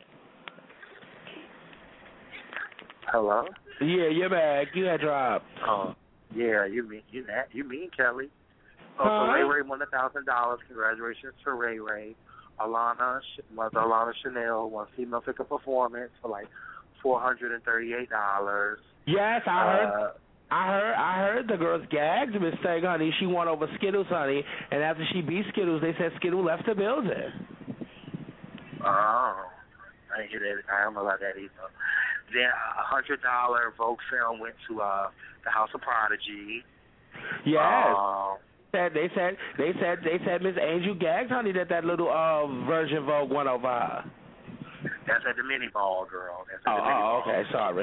Hello. Yeah, you're back. You had dropped. Oh, yeah. You mean you that? You mean Kelly? Oh, Huh? so Ray Ray won a thousand dollars. Congratulations to Ray Ray. Alana, Mother Alana Chanel won female figure performance for like four hundred and thirty-eight dollars. Yes, I heard. Uh, I heard. I heard the girls gagged Miss Thing, honey. She won over Skittles, honey, and after she beat Skittles, they said Skittles left the building. Oh, I didn't hear that. I don't know about that either. Then a hundred dollar Vogue film went to uh the House of Prodigy. Yes. Uh, Said they said they said they said Miss Angel gagged, honey, that that little uh Virgin Vogue went over her. That's at the mini ball, girl. That's at Oh, the mini oh ball. okay, sorry.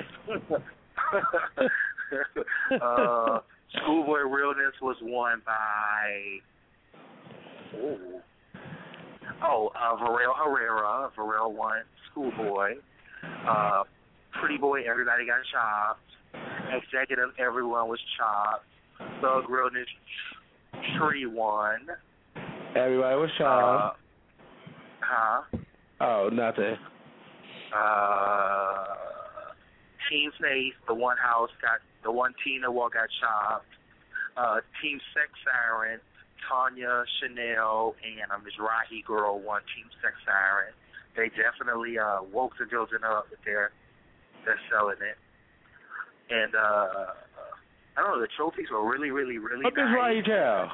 uh, Schoolboy Realness was won by oh, oh uh, Varel Herrera. Varel won Schoolboy. Uh, Pretty Boy, Everybody Got Chopped. Executive, Everyone Was Chopped. Thug Realness, Tree won. Everybody was Uh, shocked. huh? Oh, nothing. Uh, Team Faith, the one house got the one Tina Wall got chopped. Uh, Team Sex Siren, Tanya, Chanel, and a Mizrahi girl won Team Sex Siren. They definitely uh woke the building up with their they're selling it. And uh I don't know, the trophies were really, really, really What nice. Mizrahi tell?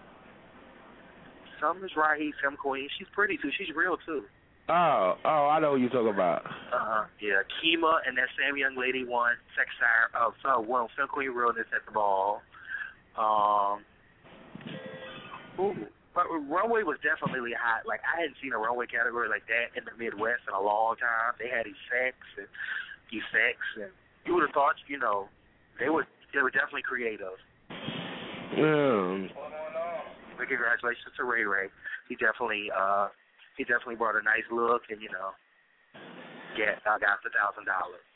Some Mizrahi, some queen. She's pretty too. She's real too. Oh, oh, I know what you're talking about. Uh, yeah, Kima and that same young lady won Sex Siren, uh, uh, won Film Queen Realness at the ball. Um, ooh, but runway was definitely hot. Like I hadn't seen a runway category like that in the Midwest in a long time. They had effects and effects, and you would have thought, you know, they were they were definitely creative. Mm. But congratulations to Ray Ray. He definitely uh he definitely brought a nice look, and you know, yeah, I got the thousand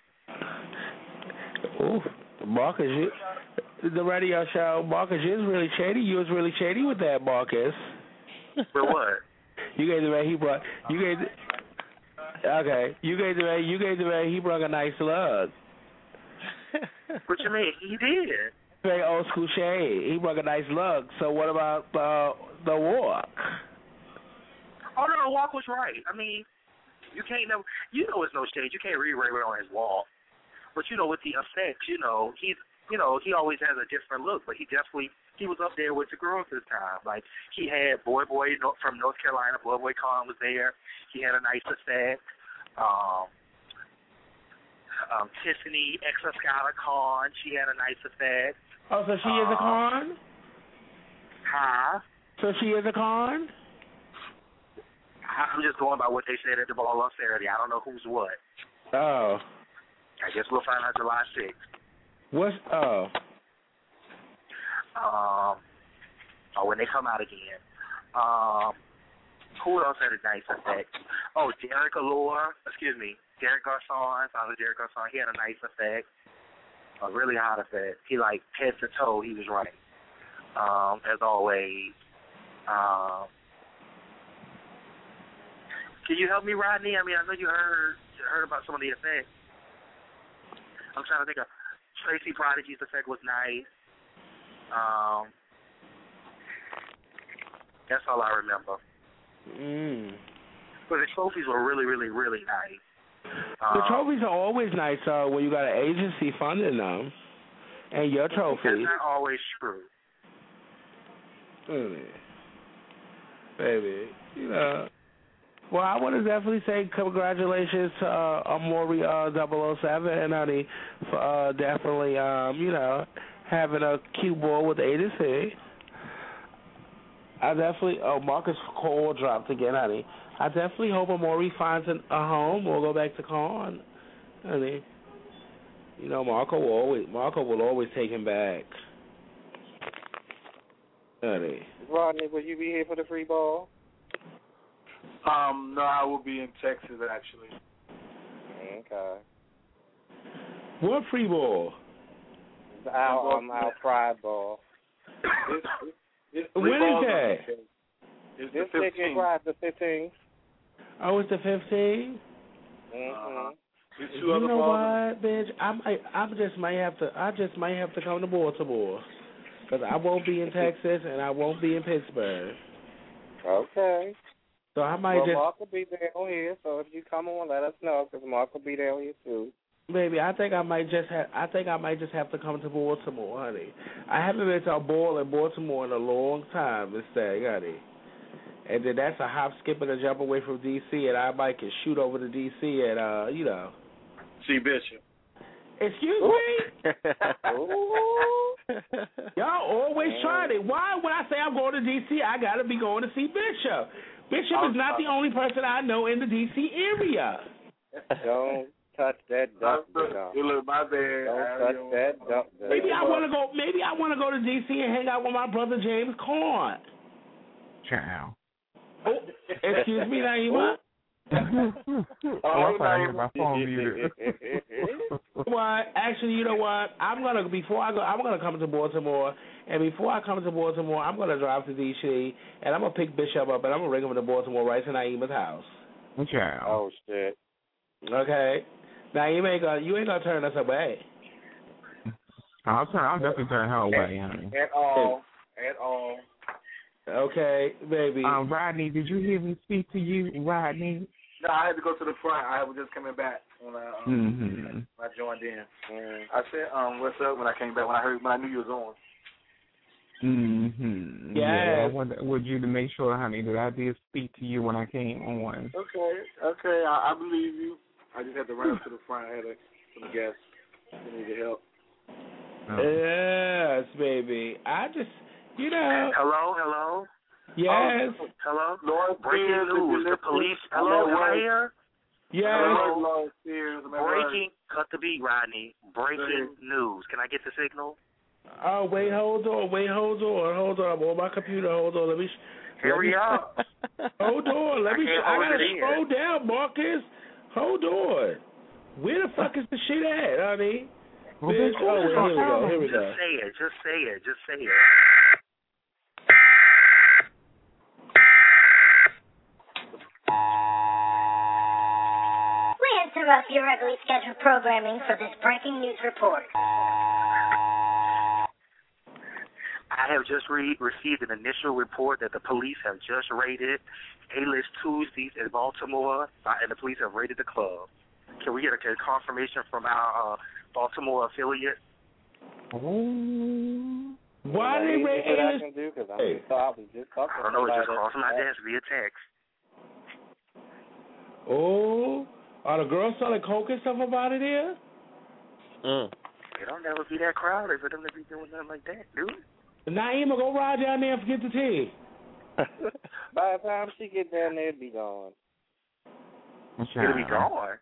dollars. Ooh, Marcus, you, the radio show, Marcus, you was really shady. You was really shady with that, Marcus. For what? You gave the man he brought. You gave. The, okay, you gave the man. You gave the man he brought a nice look. What you mean? He did. Very old school shade. He brought a nice look. So what about uh, the walk? Oh no, the walk was right. I mean, you can't never. You know, it's no shade. You can't read Ray Ray on his walk. But you know, with the effects, you know, he's, you know, he always has a different look. But he definitely, he was up there with the girls this time. Like he had Boy Boy from North Carolina. Boy Boy Khan was there. He had a nice effect. Um, um, Tiffany Exascala Khan, she had a nice effect. Oh, so she um, is a con? Huh? So she is a con? I'm just going by what they said at the ball on Saturday. I don't know who's what. Oh. I guess we'll find out July sixth. What's, oh. Um, oh, when they come out again. Um, who else had a nice effect? Oh, Derek Allure, excuse me, Derek Garçon, Father Derek Garçon, he had a nice effect. A really hot effect. He, like, head to toe, he was right. Um, as always. Um, can you help me, Rodney? I mean, I know you heard heard about some of the effects. I'm trying to think of Tracy Prodigy's effect was nice. Um, that's all I remember. Mm. But the trophies were really, really, really nice. The Um, trophies are always nice uh, when you got an agency funding them. And your trophies. That's not always true. Baby. Baby. You know. Well, I want to definitely say congratulations to uh, Amori uh, double oh seven, honey, for uh, definitely, um, you know, having a cute boy with agency. I definitely, oh, Marcus Cole dropped again, honey. I definitely hope Amori finds an, a home or go back to Con, honey. You know, Marco will always, Marco will always take him back, honey. Rodney, will you be here for the free ball? Um, no, I will be in Texas actually. Okay. What free ball? Our um, our pride ball. It's, it's When is that? It's This the weekend, fifteenth. Pride the fifteenth. Oh, it's the fifteenth. Mm-hmm. There's two You other know balls. what, bitch? I might, I just might have to, I just might have to come to Baltimore, because I won't be in Texas and I won't be in Pittsburgh. Okay. So I might well, just, Mark will be down here, so if you come on, let us know, because Mark will be down here too. baby, I think I might just have, I think I might just have to come to Baltimore, honey. I haven't been to a ball in Baltimore in a long time, this thing, honey. And then that's a hop, skip, and a jump away from D C, and I might can shoot over to D C and, uh, you know. See Bishop. Excuse me? Y'all always trying it. Why when I say I'm going to D C, I got to be going to see Bishop? Bishop is not the only person I know in the D C area. Don't touch that duck. You look my bad. Don't touch that duck. Maybe I want to go. Maybe I want to go to D C and hang out with my brother James Corn. Ciao. Oh, excuse me, Naima. oh, I thought I had my phone muted. Well, actually, you know what? I'm gonna before I go, I'm gonna come to Baltimore, and before I come to Baltimore, I'm gonna drive to D C, and I'm gonna pick Bishop up, and I'm gonna bring him to Baltimore right to Naima's house. Ciao. Oh shit. Okay. Naima ain't gonna, you ain't gonna turn us away. I'll turn. I'll definitely turn her away, honey. At all. At all. Okay, baby. Um, Rodney, did you hear me speak to you, Rodney? No, I had to go to the front. I was just coming back when I um, Mm-hmm. when I joined in. I said, um, "What's up?" when I came back. When I heard, when I knew you was on. Mm-hmm. Yes. Yeah. I wanted, wanted you to make sure, honey, that I did speak to you when I came on. Okay. Okay. I, I believe you. I just had to run up to the front. I had a, some guests who needed help. Oh. Yes, baby. I just, you know. Hello, hello. Yes. Oh, hello. Lord Breaking Spears, news. The police. Hello, am I here? Yes. Hello, Lord Spears. Breaking. Cut the beat, Rodney. Breaking news. Can I get the signal? Oh, wait, hold on, wait, hold on, hold on. I'm on my computer. Hold on, let me. Hurry up. Hold on, let I me. can't I hold gotta it in. scroll down, Marcus. Hold on. Where the fuck is the shit at, honey? Well, Bitch, bitch, oh, wait, here we go. Here we Just go. say it. Just say it. Just say it. We interrupt your regularly scheduled programming for this breaking news report. I have just re- received an initial report that the police have just raided A-List Tuesdays in Baltimore, uh, and the police have raided the club. Can we get a, a confirmation from our uh, Baltimore affiliate? Oh. Why Is they there raid anything I A-List? can do? Because I'm just, I was just talking I don't know. It just about crossed my desk via text. Oh, are the girls selling coke and stuff about it here? Mm. It don't never be that crowded for them to be doing nothing like that, dude. Naima, go ride down there and forget the tea. By the time she get down there, it'll be gone. It'll be gone.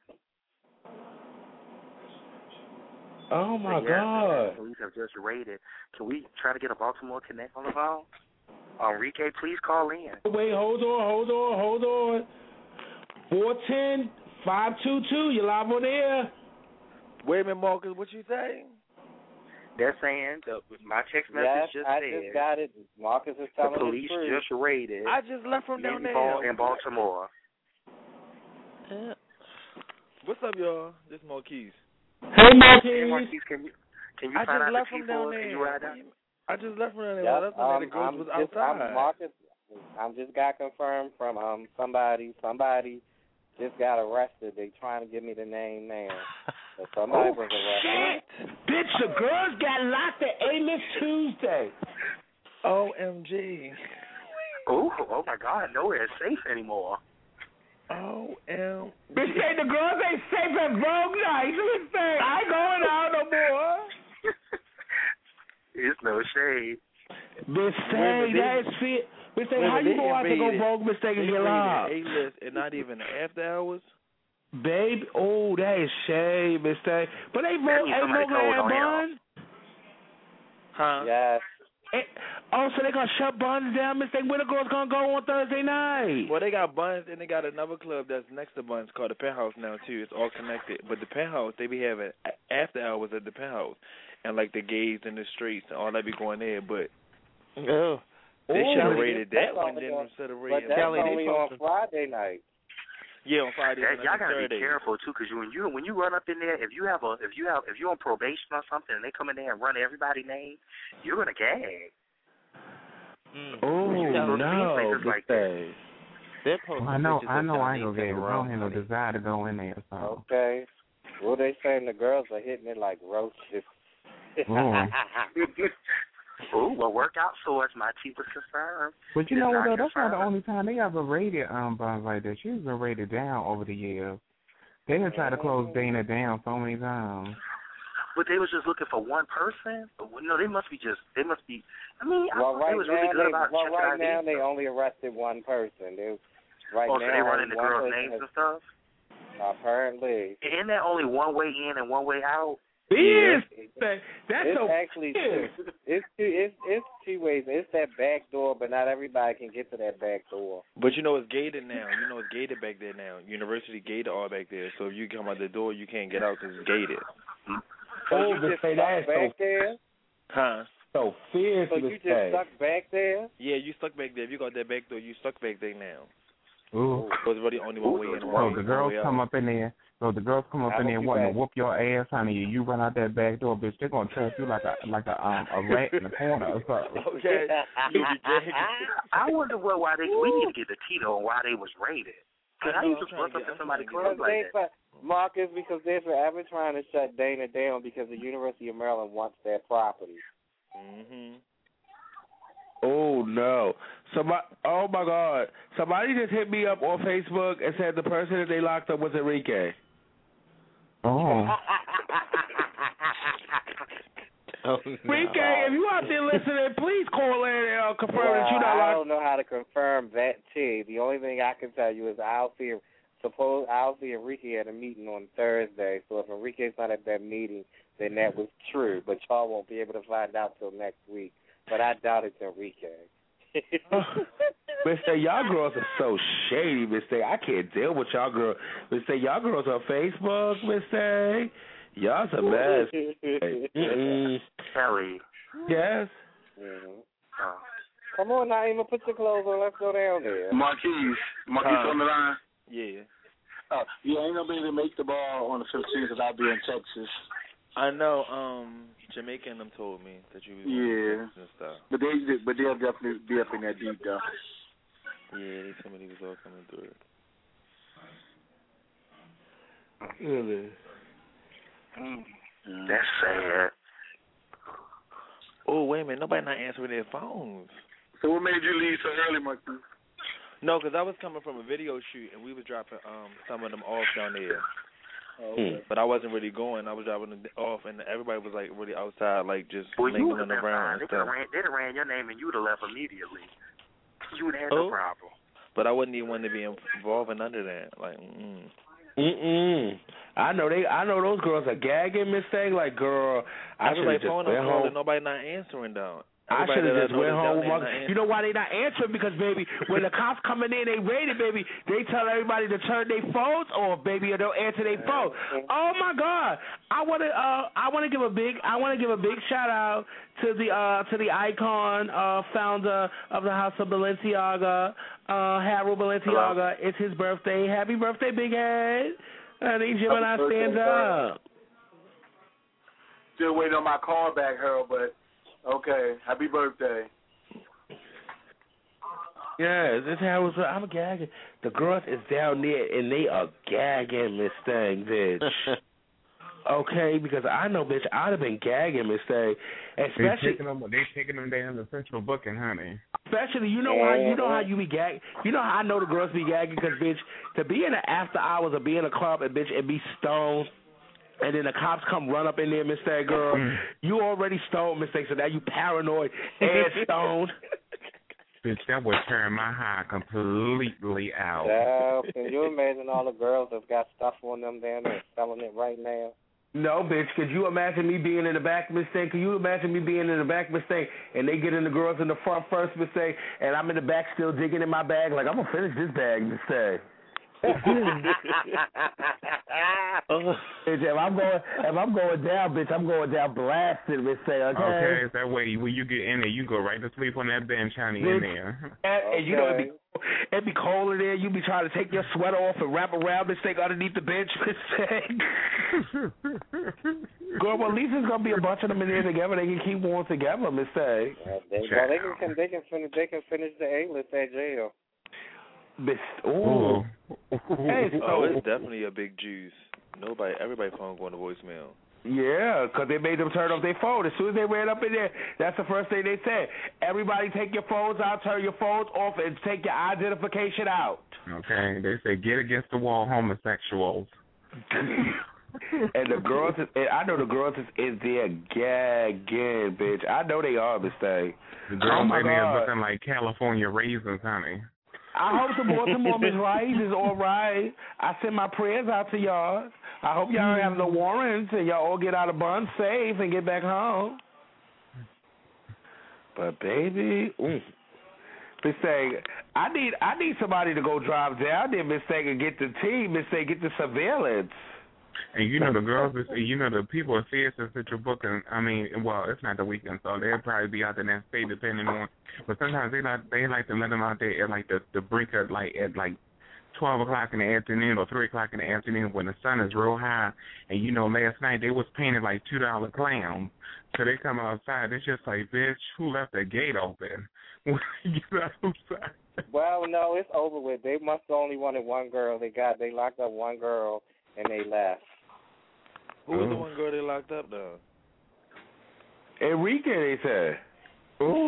Oh my yeah, God! The police have just raided. Can we try to get a Baltimore Connect on the phone? Enrique, please call in. Wait, hold on, hold on, hold on. four ten, five two two, you live on air. Wait a minute, Marcus, what you say? They're saying, the, my text message Yes, just I said just got it. Marcus is telling the police the truth. just raided I just left from down in, there. Bal- in Baltimore. Yeah. What's up, y'all? This is Marquise. Hey, Marquise. Hey, Marquise, can you, can you I find just out left the from people? down Can there. you ride out? I just left from down there. Yep, That's when um, the girls I'm was just, outside. I'm Marcus. I just got confirmed from um somebody. Somebody just got arrested. They trying to give me the name now. So somebody Oh, was arrested. shit! Bitch, the girls got locked at A-List Tuesday. O M G. Oh, oh my God, nowhere is safe anymore. O M G. Bitch, say the girls ain't safe at Vogue night. Bitch, say I ain't going out no more. It's no shade. Bitch, say that's it. Bitch, say how you go out to go Vogue mistake and get locked? A-list and not even after hours. Babe, oh, that is shame, Miss Tay. But they vote, they vote at Buns? Huh? Yes. It, oh, so they gonna shut Buns down, Miss Tay? Where the girls gonna go on Thursday night? Well, they got Buns and they got another club that's next to Buns called the Penthouse now too. It's all connected. But the Penthouse, they be having after hours at the Penthouse, and like the gays in the streets and all that be going there. But oh, they should have Ooh, rated that's that one only then on- instead of But rating. that's Kelly, they only on posted- Friday night. Yeah, on Friday. That, and y'all gotta Saturday. be careful too, because you, when you when you run up in there, if you have a if you have if you're on probation or something, and they come in there and run everybody's name, you're gonna gag. Mm. Oh no, places like that. Well, I know, I know, I ain't gonna get it. I don't have no desire to go in there. So. Okay. Well, they saying the girls are hitting it like roaches. Mm. Ooh, well, workout source, my chief was confirmed. But you It's know what, not though? That's not the confirmed. only time they ever rated um Buns like that. She's been rated down over the years. They done tried to close Dana down so many times. But they was just looking for one person. No, they must be just. They must be. I mean, I Well, thought right they was now, really good they, about well, checking right I D. now they only arrested one person. They, right oh, now, so they running the one girls' person names has- and stuff. Apparently. Isn't that only one way in and one way out? Yes, that's it's so actually two. It's two. It's it's two ways. It's that back door, but not everybody can get to that back door. But you know it's gated now. You know it's gated back there now. University gated all back there. So if you come out the door, you can't get out because it's gated. So Oh, you but just say stuck that is back so- there. Huh? So fierce, So you Miss just Tay. stuck back there. Yeah, you stuck back there. If you got that back door, you stuck back there now. Ooh. So it's really only one way in and So one the way girls out. come up in there. So the girls come up I in hope there you wanting back. to whoop your ass, honey. You run out that back door, bitch. They're gonna trap you like a like a um a rat in the corner or something. Okay. I wonder what why they. We need to get the Tito on why they was rated. Cause I how know, you I'm just trying run to up get- to I'm somebody's trying to club They, like that? but Marcus, because they're forever trying to shut Dana down because the University of Maryland wants their property. Mhm. Oh no! Somebody, oh my God! Somebody just hit me up on Facebook and said the person that they locked up was Enrique. Oh. Oh, no. Enrique, if you out there listening, please call in and uh, confirm Well, that you're not I locked. don't know how to confirm that too. The only thing I can tell you is I'll see. Suppose I'll see Enrique at a meeting on Thursday. So if Enrique's not at that meeting, then that was true. But y'all won't be able to find out till next week. But I doubt it's Enrique. Mister Y'all girls are so shady, Mister I can't deal with y'all girls. Mister Y'all girls on Facebook, Mister Y'all's a mess. Mm-mm. Kelly. Yes. Mm-hmm. Oh. Come on, Naima, put your clothes on. Let's go down there. Marquise. Marquise Huh? on the line. Yeah. Uh, yeah, ain't gonna be able to make the ball on the fifteenth because I'll be in Texas. I know. Um, Jamaica and them told me that you was Yeah. on and stuff. But they, but they'll definitely be up in that deep though. Yeah, they told me they was all coming through it. Really? That's sad. Oh, wait a minute. Nobody not answering their phones. So what made you leave so early, Marquise? No, because I was coming from a video shoot, and we was dropping um some of them off down there. Oh, okay. But I wasn't really going. I was dropping them off, and everybody was, like, really outside, like, just Well, you would mingling have been around fine. They and could have stuff. ran. They'd have ran your name, and you would have left immediately. You would have had Oh. no problem. But I wouldn't even want to be involved in under that. Like, mm. Mm-mm. I know they. I know those girls are gagging, Miss Thing. Like, girl, I should have Everybody just phone went them home. calling, nobody not answering down. I Everybody should have that just know went that's home. down With there my, not you answering. know why they not answering? Because, baby, when the cops coming in, they raided, baby, they tell everybody to turn their phones off, baby, or they'll answer their phone. Oh my God! I want to. Uh, I want to give a big. I want to give a big shout out to the uh, to the icon uh, founder of the House of Balenciaga, uh, Harold Balenciaga. It's his birthday. Happy birthday, Big Head! And he Gemini stands up. Still waiting on my call back, Harold, but okay. Happy birthday. Yes, this how it's. I'm gagging. The girls is down there and they are gagging this thing, bitch. Okay, because I know, bitch, I'd have been gagging this thing, especially they taking them. They taking them down to central booking, honey. Especially, you know how you know how you be gagging. You know how I know the girls be gagging because, bitch, to be in the after hours or be in a club and bitch and be stoned. And then the cops come run up in there, mistake, girl. Mm. You already stoned, mistake, so now you paranoid and stoned. Bitch, that would turn my high completely out. Yeah, can you imagine all the girls that's got stuff on them down there selling it right now? No, bitch. Could you imagine me being in the back, mistake? Could you imagine me being in the back, mistake, and they get in the girls in the front first, mistake, and I'm in the back still digging in my bag like, I'm going to finish this bag, mistake. if I'm going, if I'm going down, bitch, I'm going down blasted, bitch. Say, okay. Okay, that way when you get in there, you go right to sleep on that bench, honey, bitch, in there. And, okay. and you know it be it be cold in there. You be trying to take your sweater off and wrap around, bitch, thing underneath the bench, bitch. Girl, well, at least there's gonna be a bunch of them in there together. They can keep warm together, miss. Say. Uh, they, well, they can they can finish they can finish the A-list at jail. Ooh. Ooh. Hey, oh, it's definitely a big juice. Nobody, everybody phone going to voicemail. Yeah, because they made them turn off their phone. As soon as they ran up in there, that's the first thing they said. Everybody take your phones out, turn your phones off, and take your identification out. Okay, they say get against the wall, homosexuals. And the girls, is, and I know the girls is in there gagging, bitch. I know they are, this thing. The girls oh in there looking like California raisins, honey. I hope the Baltimore Miss Rice is all right. I send my prayers out to y'all. I hope y'all don't have no warrants and y'all all get out of bond safe and get back home. But baby, ooh. Miss Thing, I need I need somebody to go drive down there, Miss Thing, and get the team, Miss Thing, get the surveillance. And you know the girls, you know the people are serious that you're booking. I mean, well, it's not the weekend, so they'll probably be out there that state depending on. But sometimes they like they like to let them out there at like the the brink of like at like twelve o'clock in the afternoon or three o'clock in the afternoon when the sun is real high. And you know, last night they was painted like two dollar clowns. So they come outside. It's just like, bitch, who left the gate open? You know what I'm saying? Well, no, it's over with. They must have only wanted one girl. They got they locked up one girl and they left. Who was the one girl they locked up, though? Enrique, they said. Ooh.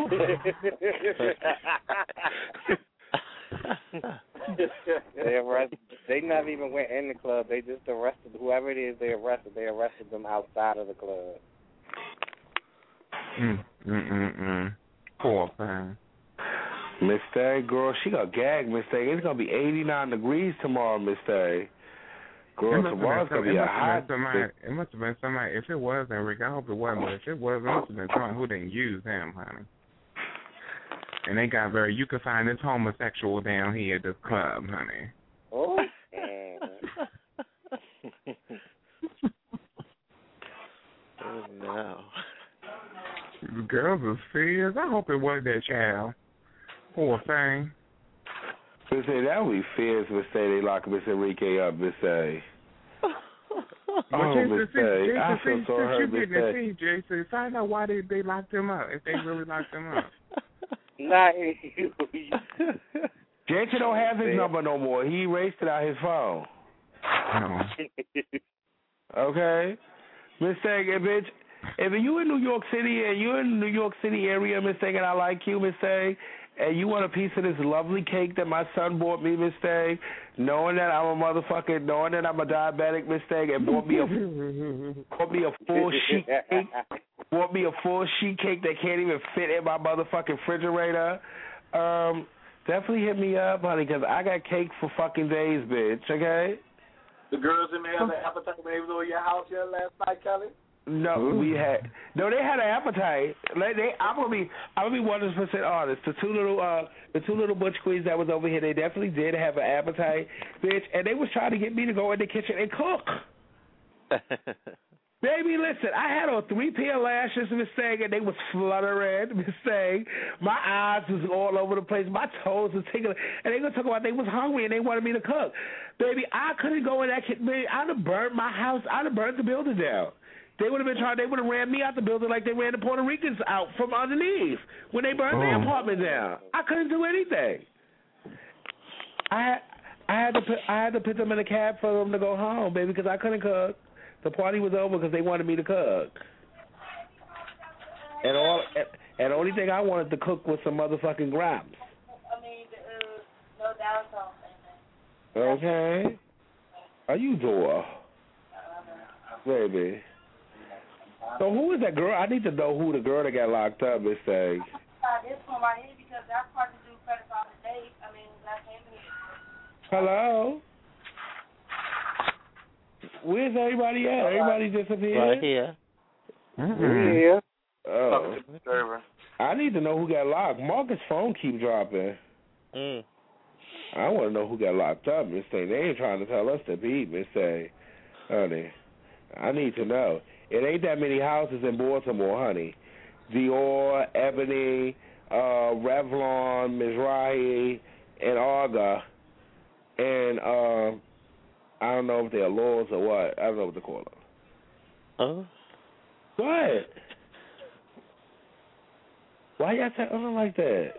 they arrested. They not even went in the club. They just arrested whoever it is. They arrested. They arrested them outside of the club. Mm mm mm mm. Poor thing. Miss Tay, girl, she got gagged. Miss Tay, it's gonna be eighty-nine degrees tomorrow, Miss Tay. Girl, tomorrow's gonna be a hot. Somebody, it must have been somebody. If it was Enrique, I hope it wasn't. But if it was, it must have been someone who didn't use him, honey. And they got very. You could find this homosexual down here at this club, honey. Oh. Oh no. The girls are serious. I hope it was that child. Poor thing. Miss Say, that would be fierce, Miss Say, they lock Miss Enrique up, Miss Say. Oh, Miss Say, I feel so hurt, Miss Say. Jason, find out why they, they locked him up, if they really locked him up. Not you. Jason don't have his number no more. He erased it out his phone. No. Okay? Miss Say, bitch, if you in New York City and you're in the New York City area, Miss Say, and I like you, Miss Say, and you want a piece of this lovely cake that my son bought me, Miss Tay, knowing that I'm a motherfucker, knowing that I'm a diabetic, Miss Tay, and bought me a bought me a full sheet cake, bought me a full sheet cake that can't even fit in my motherfucking refrigerator. Um, definitely hit me up, honey, because I got cake for fucking days, bitch. Okay. The girls in there had an appetite when they was over your house here last night, Kelly. No, Ooh. we had no. They had an appetite. They, they, I'm gonna be, I'm gonna be one hundred percent honest. The two little, uh, the two little butch queens that was over here, they definitely did have an appetite, bitch. And they was trying to get me to go in the kitchen and cook. Baby, listen, I had on three pair of lashes, Miss Sang, and they was fluttering, Miss Sang. My eyes was all over the place. My toes was tingling. And they gonna talk about they was hungry and they wanted me to cook. Baby, I couldn't go in that kitchen. I'd have burned my house. I'd have burned the building down. They would have been trying. They would have ran me out the building like they ran the Puerto Ricans out from underneath when they burned oh. their apartment down. I couldn't do anything. I had, I had to put, I had to put them in a cab for them to go home, baby, because I couldn't cook. The party was over because they wanted me to cook. And all, and the only thing I wanted to cook was some motherfucking grams. I mean, uh, no downtime. Okay. Are you door, baby? So who is that girl? I need to know who the girl that got locked up is saying. Uh, this one right here because that's part to do credit on the date. I mean, that's him here. Hello. Where's everybody at? Everybody disappeared. Right here. Mm-hmm. Yeah. Oh. I need to know who got locked. Marcus' phone keep dropping. Mm. I want to know who got locked up, Miss Thing. They ain't trying to tell us to beat, Miss Thing. Honey, I need to know. It ain't that many houses in Baltimore, honey. Dior, Ebony, uh, Revlon, Mizrahi, and Arga. And uh, I don't know if they're laws or what. I don't know what to call them. Oh? What? Why y'all talking like that?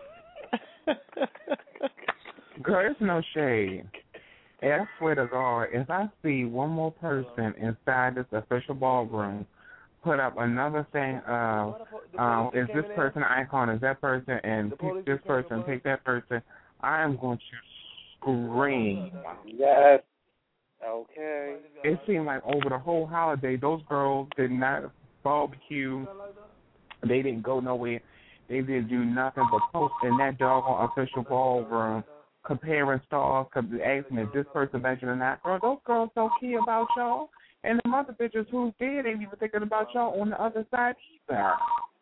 Girl, it's no shade. And I swear to God, if I see one more person inside this official ballroom put up another thing of, um, is this person an icon, is that person, and pick this person, pick that person, I am going to scream. Yes. Okay. It seemed like over the whole holiday, those girls did not barbecue. They didn't go nowhere. They didn't do nothing but post in that doggone official ballroom, comparing stars, asking if this person mentioned or not. Girl, those girls don't care about y'all. And the mother bitches who's dead ain't even thinking about y'all on the other side either.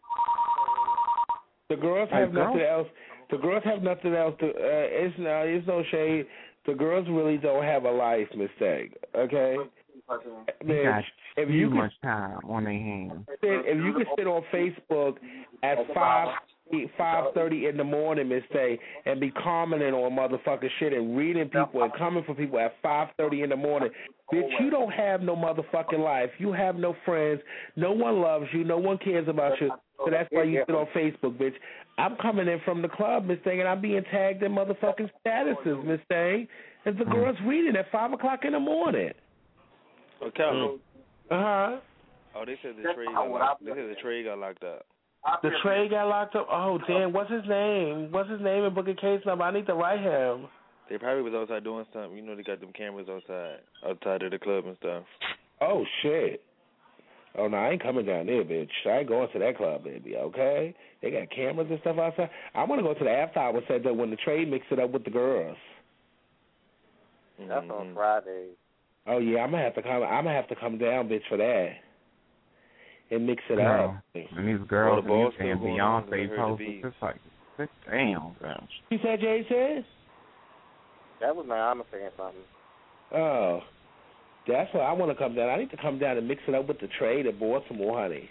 The girls have nothing else. The girls have nothing else to. Uh, it's no, it's no shade. The girls really don't have a life, mistake. Okay. They got if too you much time on their hands. If you could sit on Facebook at five five thirty in the morning, Miss Tay, and be commenting on motherfucking shit and reading people and coming for people at five thirty in the morning, bitch, you don't have no motherfucking life. You have no friends. No one loves you. No one cares about you. So that's why you sit on Facebook, bitch. I'm coming in from the club, Miss Thing, and I'm being tagged in motherfucking statuses, Miss Thing. And the girls reading at five o'clock in the morning. Okay. Uh huh. Oh, they said the trade got locked. They said the trade got locked up. The trade got locked up. Oh, damn. What's his name? What's his name and book a case number? I need to write him. They probably was outside doing something. You know, they got them cameras outside, outside of the club and stuff. Oh, shit. Oh, no, I ain't coming down there, bitch. I ain't going to that club, baby, okay? They got cameras and stuff outside. I want to go to the after hour set that when the trade mix it up with the girls. That's mm-hmm. on Friday. Oh, yeah, I'm going to have to come I'm gonna have to come down, bitch, for that. And mix it Girl. up. And these girls oh, the and Beyonce posters, it's like, damn, girl. You said, Jay said? That was my mama saying something. Oh. That's why I want to come down. I need to come down and mix it up with the trade at Baltimore, honey.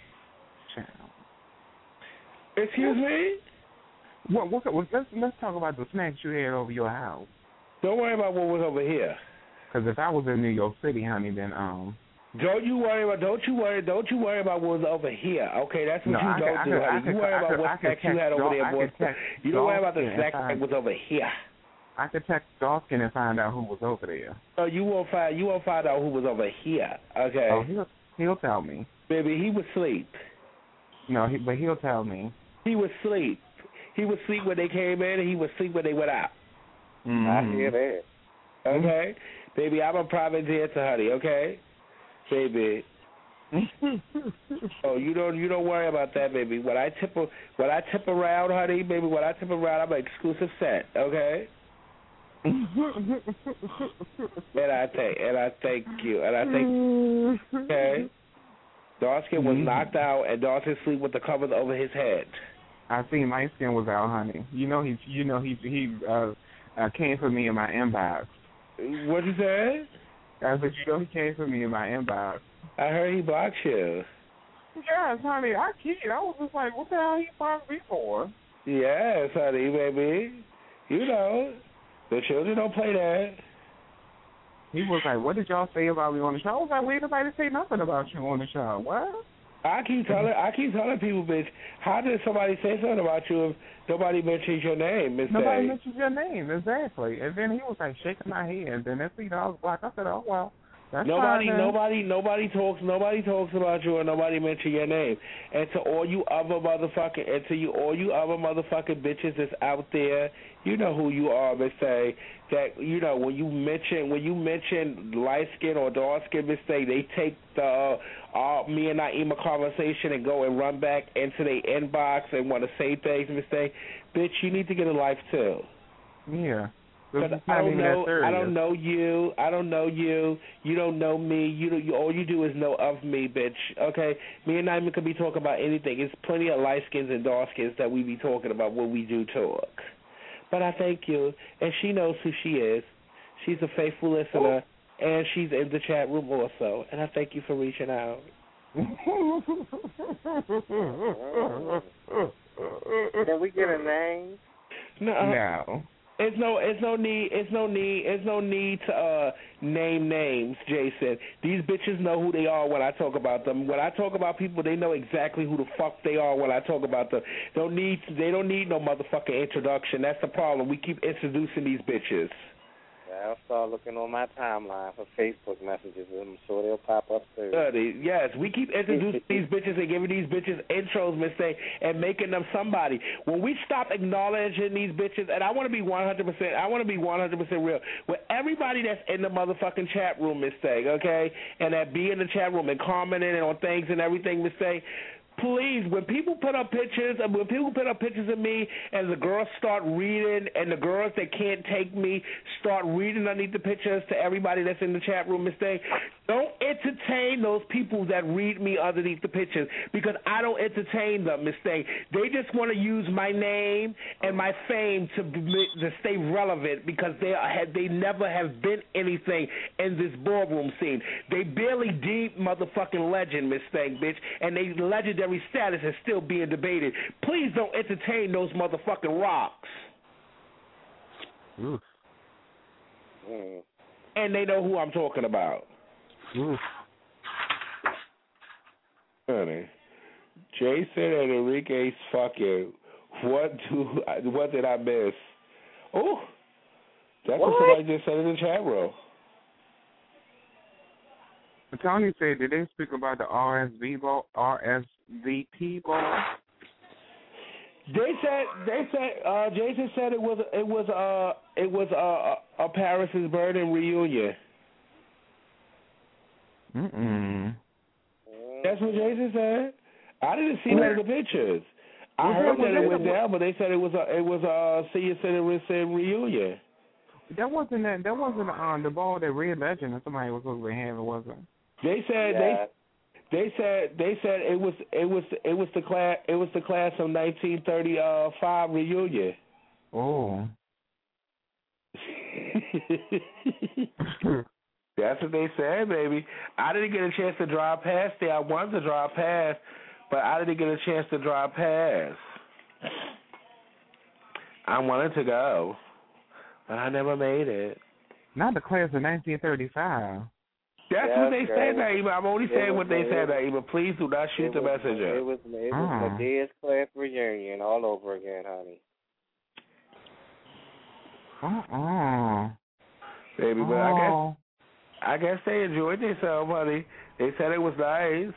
Excuse me? What, what, what, let's, let's talk about the snacks you had over your house. Don't worry about what was over here. Because if I was in New York City, honey, then um. Don't you worry about. Don't you worry. Don't you worry about what was over here. Okay, that's what no, you I don't could, do, I honey. could, you worry I about could, what snacks you had over there, boy. You don't worry about the snacks that was over here. I could text Dawson and find out who was over there. Oh, you won't find. You won't find out who was over here. Okay. Oh, he'll he'll tell me. Baby, he was asleep. No, he, but he'll tell me. He was asleep. He was asleep when they came in, and he was asleep when they went out. Mm-hmm. I hear that. Okay, mm-hmm. Baby, I'm a private dancer, honey. Okay, baby. Oh, you don't you don't worry about that, baby. When I tip when I tip around, honey, baby, when I tip around, I'm an exclusive set. Okay. and I thank and I thank you and I thank okay. Darkskin was knocked out and Dawson sleep with the covers over his head. I seen light skin was out, honey. You know he you know he he uh, uh came for me in my inbox. What you said? I said you know he came for me in my inbox. I heard he blocked you. Yes, honey, I kid. I was just like, what the hell he blocked me for? Yes, honey, baby. You know. The children don't play that. He was like, what did y'all say about me on the show? I was like, we ain't nobody say nothing about you on the show. What? I keep telling I keep telling people, bitch, how did somebody say something about you if nobody mentions your name, Miss Nobody Day? mentions your name, exactly. And then he was like shaking my head, and then next thing you know, I was like, I said, oh well. That's Nobody, fine, nobody, nobody talks. Nobody talks about you, or nobody mention your name. And to all you other motherfucking, and to you all you other motherfucking bitches that's out there, you know who you are, Miss Day. That you know when you mention when you mention light skin or dark skin, Miss Day, they take the uh, uh, me and Naima conversation and go and run back into their inbox and want to say things, Miss Day. Bitch, you need to get a life too. Yeah. Because I don't know, I don't know you. I don't know you. You don't know me. You, don't, you all you do is know of me, bitch. Okay, me and Naima could be talking about anything. It's plenty of light skins and dark skins that we be talking about when we do talk. But I thank you, and she knows who she is. She's a faithful listener, and she's in the chat room also. And I thank you for reaching out. Can we get a name? No. No. It's no, it's no need, it's no need, it's no need to uh, name names, Jason. These bitches know who they are when I talk about them. When I talk about people, they know exactly who the fuck they are when I talk about them. Don't need, they don't need no motherfucking introduction. That's the problem. We keep introducing these bitches. Yeah, I'll start looking on my timeline for Facebook messages, and I'm sure they'll pop up soon. Study. Yes, we keep introducing these bitches and giving these bitches intros, mistake, and making them somebody. When we stop acknowledging these bitches, and I want to be one hundred percent, I want to be one hundred percent real with everybody that's in the motherfucking chat room, mistake, okay, and that be in the chat room and commenting on things and everything, mistake. Please, when people put up pictures, when people put up pictures of me, and the girls start reading, and the girls that can't take me start reading underneath the pictures to everybody that's in the chat room, mistake. Don't entertain those people that read me underneath the pictures because I don't entertain them, mistake. They just want to use my name and my fame to to stay relevant because they are, they never have been anything in this ballroom scene. They barely deep motherfucking legend, mistake, bitch, and they legendary status is still being debated. Please don't entertain those motherfucking rocks. Oof. Mm. And they know who I'm talking about. Oof. Honey, Jason and Enrique's fucking. What do? What did I miss? Oh, that's what? what somebody just said in the chat room. Tony said, did they speak about the R S V ball, R S V P ball? They said they said uh, Jason said it was it was uh it was uh, a Paris's Burden reunion. Mm-mm. That's what Jason said. I didn't see that in the pictures. I heard that it went down, but they said it was a it was a senior citizen reunion. That wasn't that. That wasn't um the ball that Red Legend or somebody was supposed to be having, was it? They said Yeah. they. They said they said it was it was it was the class it was the class of nineteen thirty-five reunion. Oh. That's what they said, baby. I didn't get a chance to drive past there. I wanted to drive past, but I didn't get a chance to drive past. I wanted to go, but I never made it. Not the class of nineteen thirty-five. That's yeah, what they girl. said, Naima. I'm only saying was, what they said, was, Naima. Please do not shoot the was, messenger. It was it was Oh. Medea's class reunion all over again, honey. Uh-uh. Baby, but oh. I guess I guess they enjoyed themselves, honey. They said it was nice.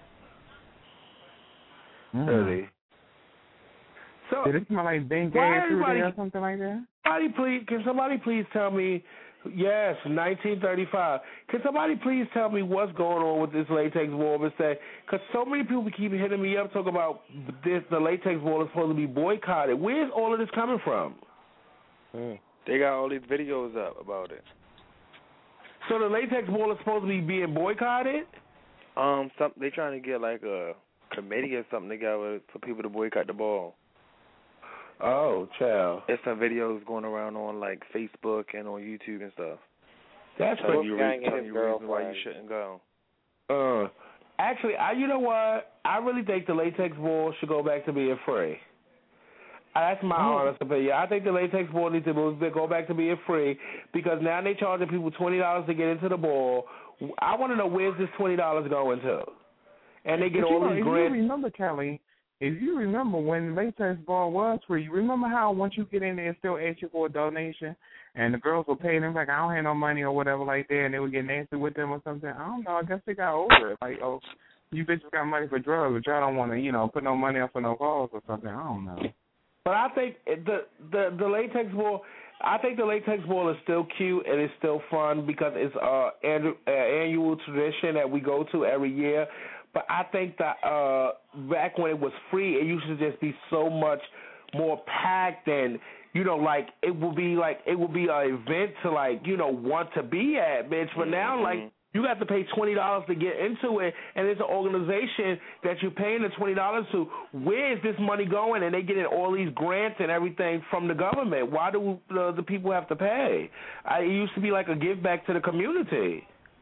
Mm. Honey. So, did it smell like Ben Gay or something like that? Somebody please, can somebody please tell me? Yes, nineteen thirty-five. Can somebody please tell me what's going on with this latex ball mistake? Because so many people keep hitting me up talking about this. The latex ball is supposed to be boycotted. Where's all of this coming from? Mm. They got all these videos up about it. So the latex ball is supposed to be being boycotted? Um, some they trying to get like a committee or something together for people to boycott the ball. Oh, child. There's some videos going around on like Facebook and on YouTube and stuff. That's telling pretty you, gang telling you reasons why you girlfriend. shouldn't go. Uh, actually, I you know what? I really think the latex ball should go back to being free. That's my Oh. honest opinion. I think the latex ball needs to move, go back to being free because now they're charging people twenty dollars to get into the ball. I want to know where's this twenty dollars going to? and they get But all you know, these if grants. you remember, Kelly, if you remember when latex ball was free, you remember how once you get in there, it still ask you for a donation, and the girls were paying them like, I don't have no money or whatever like that, and they would get nasty with them or something. I don't know. I guess they got over it. Like, oh, you bitches got money for drugs, but y'all don't want to, you know, put no money up for no calls or something. I don't know. But I think the the the latex ball, I think the latex ball is still cute and it's still fun because it's uh an uh, annual tradition that we go to every year. But I think that uh back when it was free, it used to just be so much more packed and you know like it would be like it would be an event to like you know want to be at, bitch. But now like. You have to pay twenty dollars to get into it, and it's an organization that you're paying the twenty dollars to. Where is this money going? And they getting all these grants and everything from the government. Why do the, the people have to pay? I, it used to be like a give back to the community.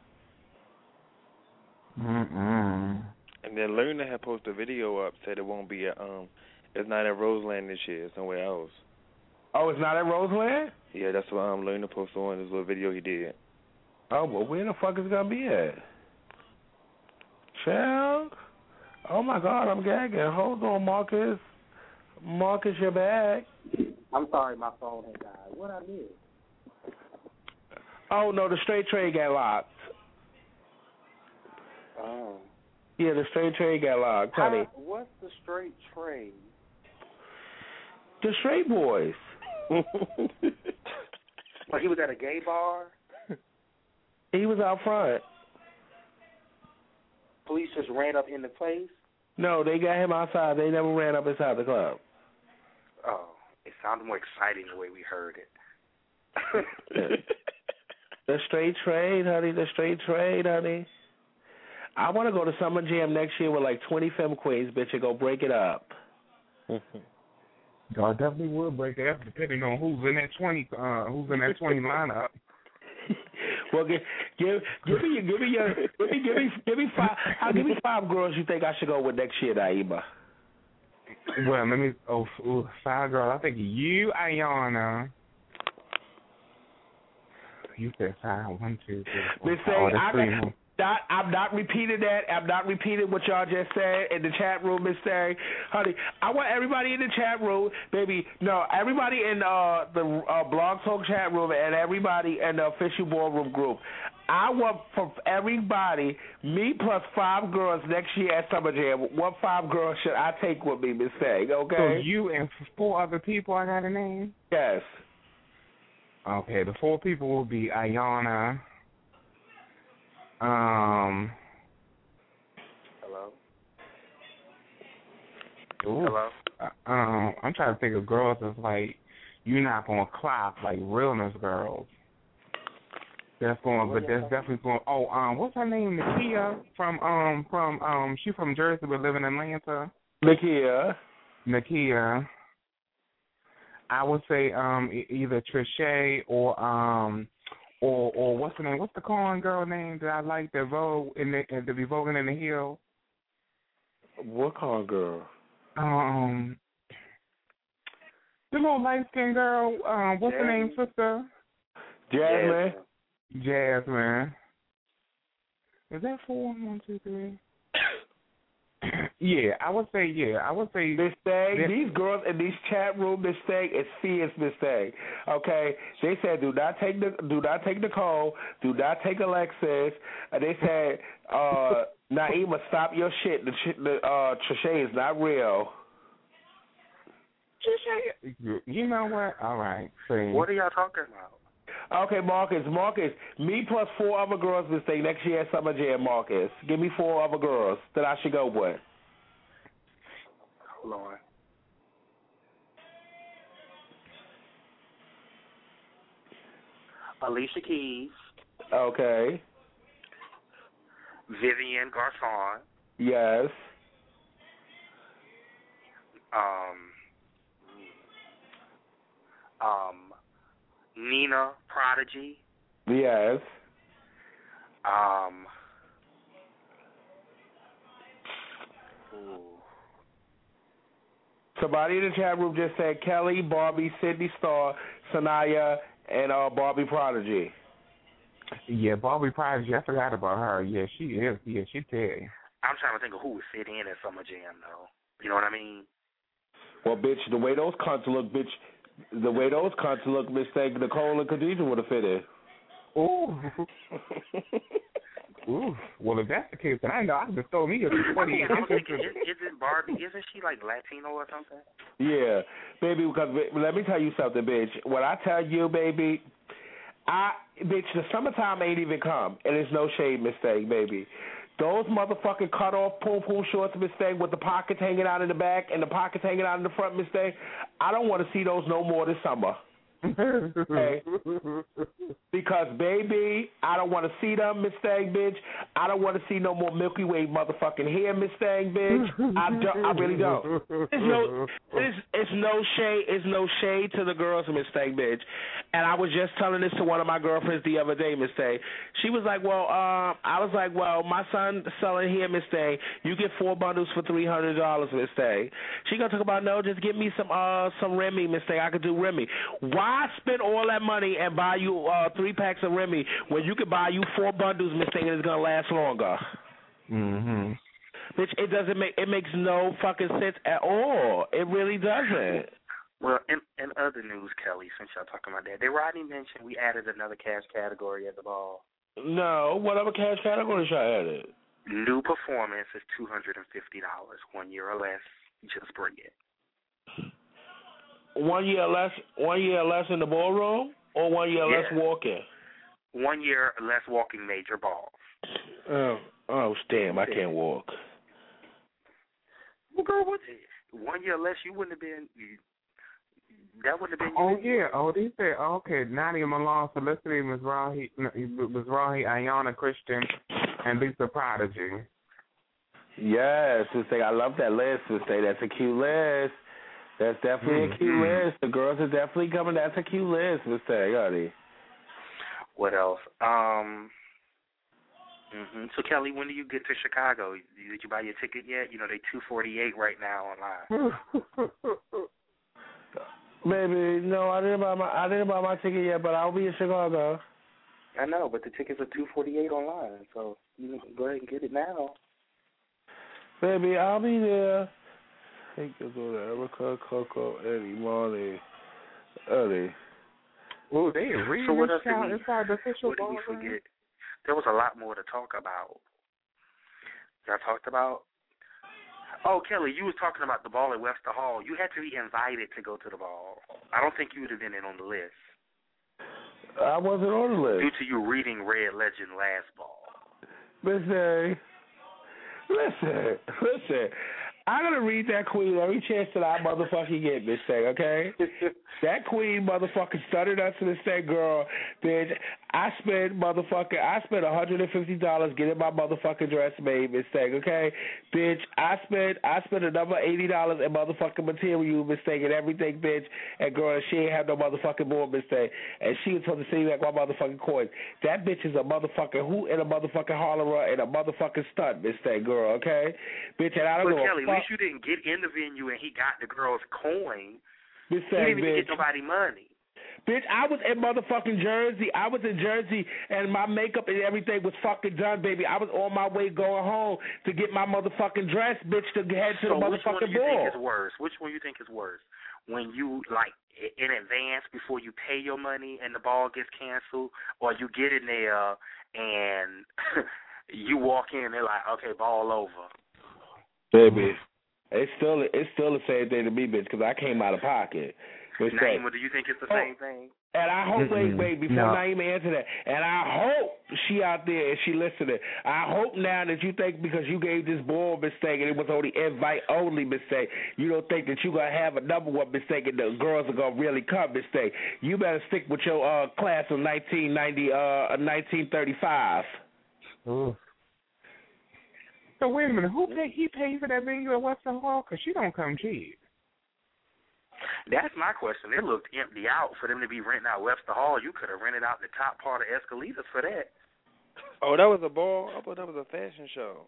Mm-mm. And then Luna had posted a video up, said it won't be at, um, it's not at Roseland this year, it's somewhere else. Oh, it's not at Roseland? Yeah, that's what um, Luna posted on this little video he did. Oh, well, where the fuck is it going to be at? Child? Oh, my God, I'm gagging. Hold on, Marcus. Marcus, you're back. I'm sorry, my phone had died. What I did? Oh, no, the straight trade got locked. Oh. Yeah, the straight trade got locked, honey. How, what's the straight trade? The straight boys. Like he was at a gay bar? He was out front. Police just ran up in the place? No, they got him outside. They never ran up inside the club. Oh, it sounded more exciting the way we heard it. The straight trade, honey. The straight trade, honey. I want to go to Summer Jam next year with like twenty femme queens, bitch, and go break it up. Y'all definitely would break it up depending on who's in that twenty, uh, who's in that twenty lineup. Well, give give give me give me your give me give me give me five. I'll give me five girls you think I should go with next year, Naima. Well, let me. Oh, ooh, five girls. I think you, Ayana. You said five. One, two, three, four. Miss Oh, that's I three got, more. Not, I'm not repeating that. I'm not repeating what y'all just said in the chat room, Miss Terry. Honey, I want everybody in the chat room, baby. No, everybody in uh, the uh, Blog Talk chat room and everybody in the official ballroom group. I want for everybody, me plus five girls next year at Summer Jam. What five girls should I take with me, Miss Terry? Okay. So you and four other people I got to name? Yes. Okay, the four people will be Ayana. Um. Hello. Ooh, Hello. Uh, um, I'm trying to think of girls that's like you're not gonna clock like realness girls. That's going, but that's definitely going. Oh, um, what's her name? Nakia from um from um she from Jersey but live in Atlanta. Nakia. Nakia. I would say um e- either Trisha or um. Or or what's the name? What's the corn girl name that I like that vogue in the to be voguing in the hill? What corn girl? Um, the little light skinned girl. Um, what's her name, sister? Jasmine. Jasmine. Is that four? One, two, three. Yeah, I would say yeah. I would say Miss Thing, these girls in these chat room, Miss Thing, is fierce, Miss Thing. Okay, they said do not take the do not take Nicole, do not take Alexis. And they said, uh, Naima, stop your shit. The the uh, Trisha is not real. Trisha, you know what? All right. See. What are y'all talking about? Okay, Marcus, Marcus, me plus four other girls this thing next year at Summer Jam, Marcus. Give me four other girls that I should go with. Hold on. Alicia Keys. Okay. Vivian Garcon. Yes. Um. Um. Nina Prodigy. Yes. Um. Ooh. Somebody in the chat room just said Kelly, Barbie, Sydney Star, Sanaya, and uh, Barbie Prodigy. Yeah, Barbie Prodigy. I forgot about her. Yeah, she is. Yeah, she tell you. I'm trying to think of who would fit in at Summer Jam, though. You know what I mean? Well, bitch, the way those cunts look, bitch, the way those cunts look, mistake Nicole and Khadijah would have fit in. Ooh. Ooh. Well, if that's the case, then I know I just told me a twenty. I was thinking, is, isn't Barbie? Isn't she like Latino or something? Yeah, baby. Because let me tell you something, bitch. When I tell you, baby, I bitch, the summertime ain't even come, and it's no shade, mistake, baby. Those motherfucking cut off poom poom shorts, mistake, with the pockets hanging out in the back and the pockets hanging out in the front, mistake. I don't want to see those no more this summer. Okay. Because, baby, I don't want to see them, Miss Thang, bitch. I don't want to see no more Milky Way motherfucking hair, Miss Thang, bitch. I, do, I really don't. It's no, it's, it's no shade. It's no shade to the girls, Miss Thang, bitch. And I was just telling this to one of my girlfriends the other day, Miss Thang. She was like, "Well, uh, I was like, well, my son selling here, Miss Thang. You get four bundles for three hundred dollars, Miss Thang." She gonna talk about, no, just give me some uh some Remy, Miss Thang. I could do Remy. Why spend all that money and buy you uh, three packs of Remy when you could buy you four bundles, Miss Thing, and it's gonna last longer? Mm-hmm. Bitch, it doesn't make it makes no fucking sense at all. It really doesn't. Well, in, in other news, Kelly, since y'all talking about that, did Rodney mention we added another cash category at the ball? No, what other cash category y'all added? New performance is two hundred and fifty dollars, one year or less. Just bring it. One year less, one year less in the ballroom, or one year yeah. less walking. One year less walking major balls. Oh, oh, damn! I can't walk. Well, girl, what? One year less, you wouldn't have been. That wouldn't have been. Oh yeah. Oh, they said okay. Nadia Malone, Felicity, Miz Rahi, Miz Rahi, Ayana Christian, and Lisa Prodigy. Yes, Sister, I love that list. Sister, that's a cute list. That's definitely mm-hmm. a cute list. The girls are definitely coming. That's a cute list, Mister Gotti. What else? Um. Mm-hmm. So Kelly, when do you get to Chicago? Did you buy your ticket yet? You know they two forty eight right now online. Baby, no, I didn't buy my I didn't buy my ticket yet, but I'll be in Chicago. I know, but the tickets are two forty eight online, so you can go ahead and get it now. Baby, I'll be there. Take us on to Erica, Coco, Eddie, Marley, Eddie. Oh, they read so what else out did we, inside the official what did we forget? There was a lot more to talk about. Y'all talked about. Oh, Kelly, you was talking about the ball at Webster Hall. You had to be invited to go to the ball. I don't think you would have been in on the list. I wasn't on the list. Due to you reading Red Legend last ball. Listen, listen, listen. I'm going to read that queen every chance that I motherfucking get, Miss Thing, okay? That queen motherfucking stuttered us to this thing, girl. Bitch, I spent motherfucking, I spent one hundred fifty dollars getting my motherfucking dress made, Miss Thing, okay? Bitch, I spent, I spent another eighty dollars in motherfucking material, Miss Thing, and everything, bitch. And girl, she ain't have no motherfucking more, Miss Thing. And she was supposed to sing like my motherfucking coin. That bitch is a motherfucking hoot and a motherfucking hollerer and a motherfucking stunt, Miss Thing, girl, okay? Bitch, and I don't but give Kelly, a fuck. At least you didn't get in the venue and he got the girl's coin. Miss He didn't even bitch. get nobody money. Bitch, I was in motherfucking Jersey. I was in Jersey, and my makeup and everything was fucking done, baby. I was on my way going home to get my motherfucking dress, bitch, to head to so the motherfucking which one do you ball. think is worse? Which one you think is worse? When you, like, in advance before you pay your money and the ball gets canceled, or you get in there and you walk in and they're like, okay, ball over. Baby, it's still it's still the same thing to me, bitch, because I came out of pocket. Naima, do you think it's the oh, same thing? And I hope, wait, wait, before no. Naima answer that, and I hope she out there and she listening. I hope now that you think because you gave this ball mistake and it was only invite only mistake, you don't think that you're going to have a number one mistake and the girls are going to really come mistake. You better stick with your uh, class of nineteen ninety, uh, nineteen thirty-five. Ooh. So wait a minute, who paid? He paid for that venue at Western Hall? Because she don't come cheap. That's my question. It looked empty out for them to be renting out Webster Hall. You could have rented out the top part of Escalitas for that. Oh, that was a ball? I thought that was a fashion show.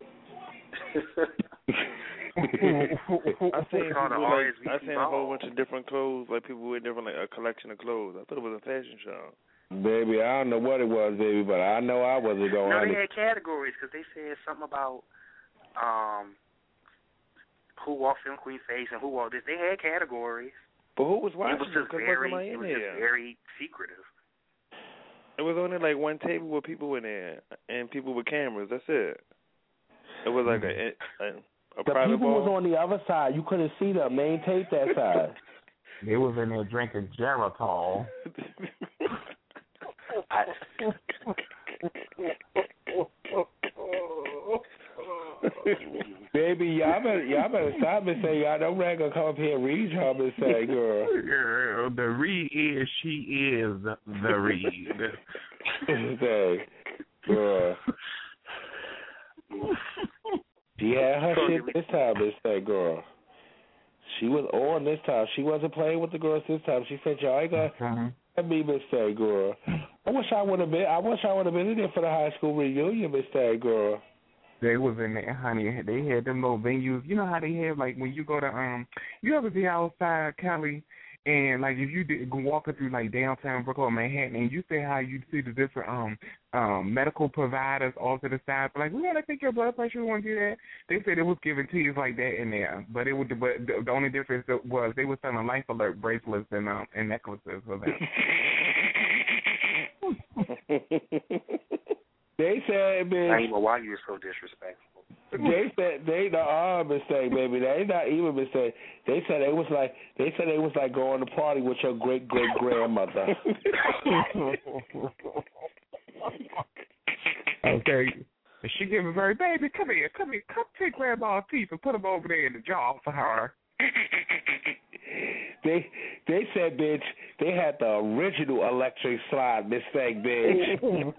I seen people like, I seen a whole bunch of different clothes, like people with different, like a collection of clothes. I thought it was a fashion show. Baby, I don't know what it was, baby, but I know I wasn't going. No, they had categories because they said something about um, who walked film Queen Face and who walked this. They had categories. But who was watching it? Was it? just Because very, wasn't I it in was there? just very secretive. It was only like one table with people in there and people with cameras. That's it. It was like a a, a The private people ball. was on the other side. You couldn't see them. They ain't taped that side. They was in there drinking Geritol. Baby, y'all better, y'all better stop and say, y'all don't rag gonna come up here and read y'all and say, girl. Girl, the read is, she is the read. Say, girl. She had her shit this time, Miss Say, girl. She was on this time. She wasn't playing with the girls this time. She said, y'all ain't gonna let me, Miss Say, girl. I wish I would have been, I wish I would have been in there for the high school reunion, Miss Say, girl. They was in there, honey. They had them little venues. You know how they have, like, when you go to, um, you ever be outside, Kelly, and, like, if you did, walking through, like, downtown Brooklyn or Manhattan, and you say how you see the different um um medical providers all to the side, but like, we got to take your blood pressure, we want to do that. They said it was giving teas like that in there, but it would, but the, the only difference was they were selling Life Alert bracelets and, um, and necklaces for them. They said, bitch. I ain't know why you were so disrespectful. They said they the uh mistake, baby. They ain't not even mistake. They said they was like they said they was like going to party with your great great grandmother. Okay. And she gave a very baby, come here, come here, come take grandma's teeth and put them over there in the jar for her. They they said, bitch, they had the original electric slide mistake, bitch.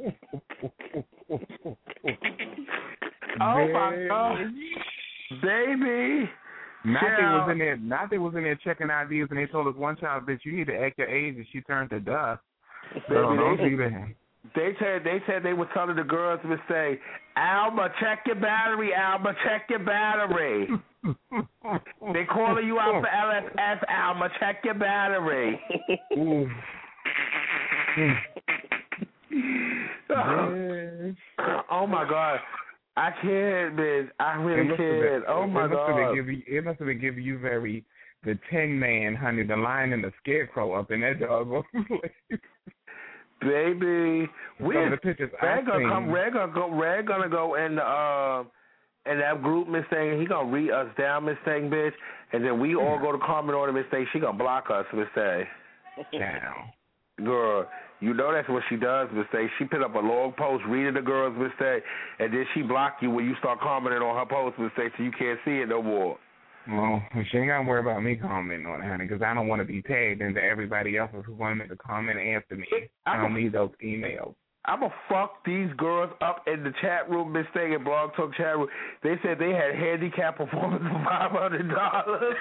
Oh my God, baby! Nate was in there. Nate was in there checking I Ds, and they told us one child, bitch, you need to act your age, and she turned to dust. Baby, So don't they, do that. They said they said they were telling the girls to say, Alma, check your battery, Alma, check your battery. They calling you out for L S S, Alma, check your battery. Oh my God. I can't, bitch. I really can't. Been, oh my it must God. Have been you, it must have been giving you very the Tin Man, honey, the Lion and the Scarecrow up in that dog. Baby, we the pictures Red gonna come. Red gonna go. Red gonna go in the uh, in that group, Miss Thing. He gonna read us down, Miss Thing, bitch, and then we all go to comment on it, Miss Thing. She gonna block us, Miss Thing. Down. Girl, you know that's what she does, Miss Thing. She put up a long post reading the girls, Miss Thing, and then she block you when you start commenting on her post, Miss Thing, so you can't see it no more. Well, she ain't got to worry about me commenting on it, honey, because I don't want to be tagged into everybody else who wanted to comment after me. I don't need those emails. I'm going to fuck these girls up in the chat room, Miss Thing, in Blog Talk chat room. They said they had handicap performance for five hundred dollars.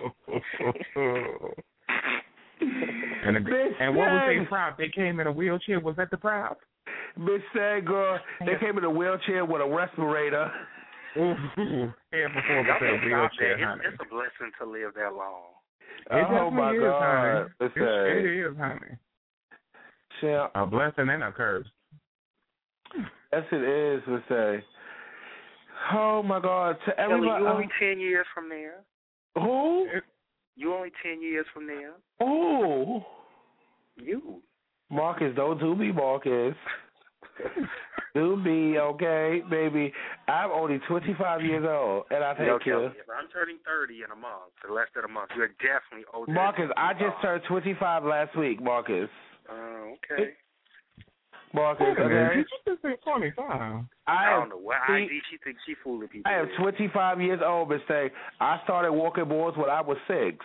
and the, and what was their prop? They came in a wheelchair. Was that the prop? Miss Thing, girl, they came in a wheelchair with a respirator. And before the wheelchair, it's, it's a blessing to live that long. It oh my is, God! Honey. It, it is, honey. Yeah. A blessing and a curse. Yes, it is. We say. Oh my God! To everybody, you only ten years from there. Who? You only ten years from there. Who? You. Marcus, don't do me, Marcus. Do me, okay, baby. I'm only twenty-five years old, and I thank you. you. I'm turning thirty in a month, so less than a month. You're definitely older. Marcus, I just turned twenty-five last week, Marcus. Oh, uh, okay. Marcus, okay. You just say twenty-five. I, I don't know what I D she thinks she fooling people. I am twenty-five years old, Miss Tay. I started walking boards when I was six.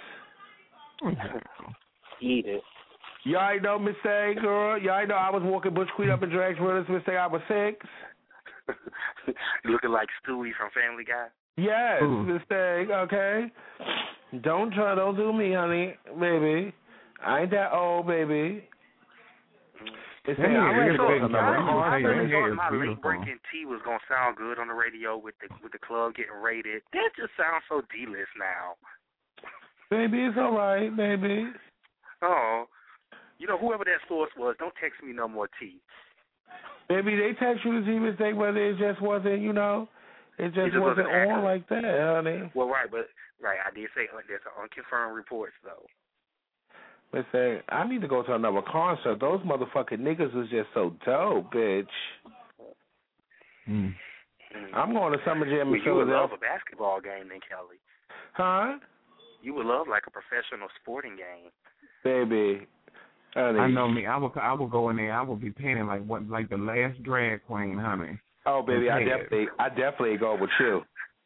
Eat it. Y'all ain't know, Miss Tay, girl. Y'all ain't know I was walking Bush Queen up in Drags Brothers, Miss Tay. I was six. Looking like Stewie from Family Guy. Yes, Ooh. Miss Tay, okay. Don't try, don't do me, honey, baby. I ain't that old, baby. It's yeah, I really thought, thought, I really yeah, thought my late breaking tea was gonna sound good on the radio with the with the club getting raided. That just sounds so D-list now. Baby, it's all right, baby. Oh, you know, whoever that source was, don't text me no more tea. Baby, they text you the tea mistake, whether it just wasn't, you know, It just, just wasn't, wasn't on accurate. like that, honey. Well, right, but right, I did say uh, there's unconfirmed reports though. They say I need to go to another concert. Those motherfucking niggas was just so dope, bitch. Mm. I'm going to Summer Jam Well, in you would love Philadelphia. a basketball game, then, Kelly. Huh? You would love like a professional sporting game. Baby. Honey. I know me. I will. I will go in there. I will be painting like what, like the last drag queen, honey. Oh, baby, I Okay. definitely, I definitely go with you.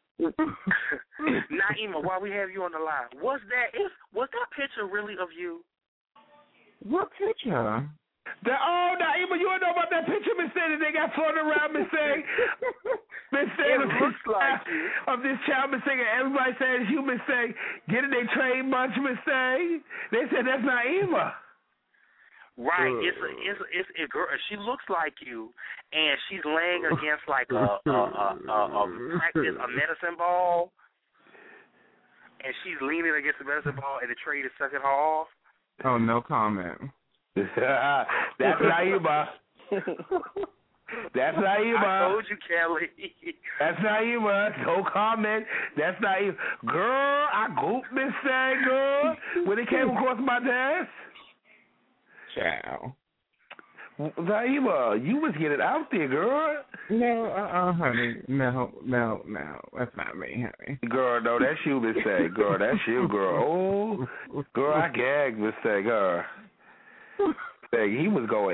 Naima, while we have you on the line, was that is was that picture really of you? What picture? The, oh, Naima, you don't know about that picture, Miss Say, that they got floating around, Miss Say? Miss Say, It looks like you. of this child, Miss Say, and everybody says you, Miss Say, getting their trade bunch, Miss Say. They said that's Naima. Right, it's a, it's a, it's a girl. She looks like you, and she's laying against like a a a, a, a practice a medicine ball, and she's leaning against the medicine ball, and the trade is sucking her off. Oh, no comment. That's Naima. That's Naima. I told you, Kelly. That's Naima. No comment. That's Naima. Girl, I gooped Miss Say, girl, when it came across my desk. Ciao. Naima, you was getting out there, girl. No, uh, uh, honey. No, no, no. That's not me, honey. Girl, no, that's you, Miss Say. Girl, that's you, girl. Oh, girl, I gagged Miss Say, girl. Say, he was going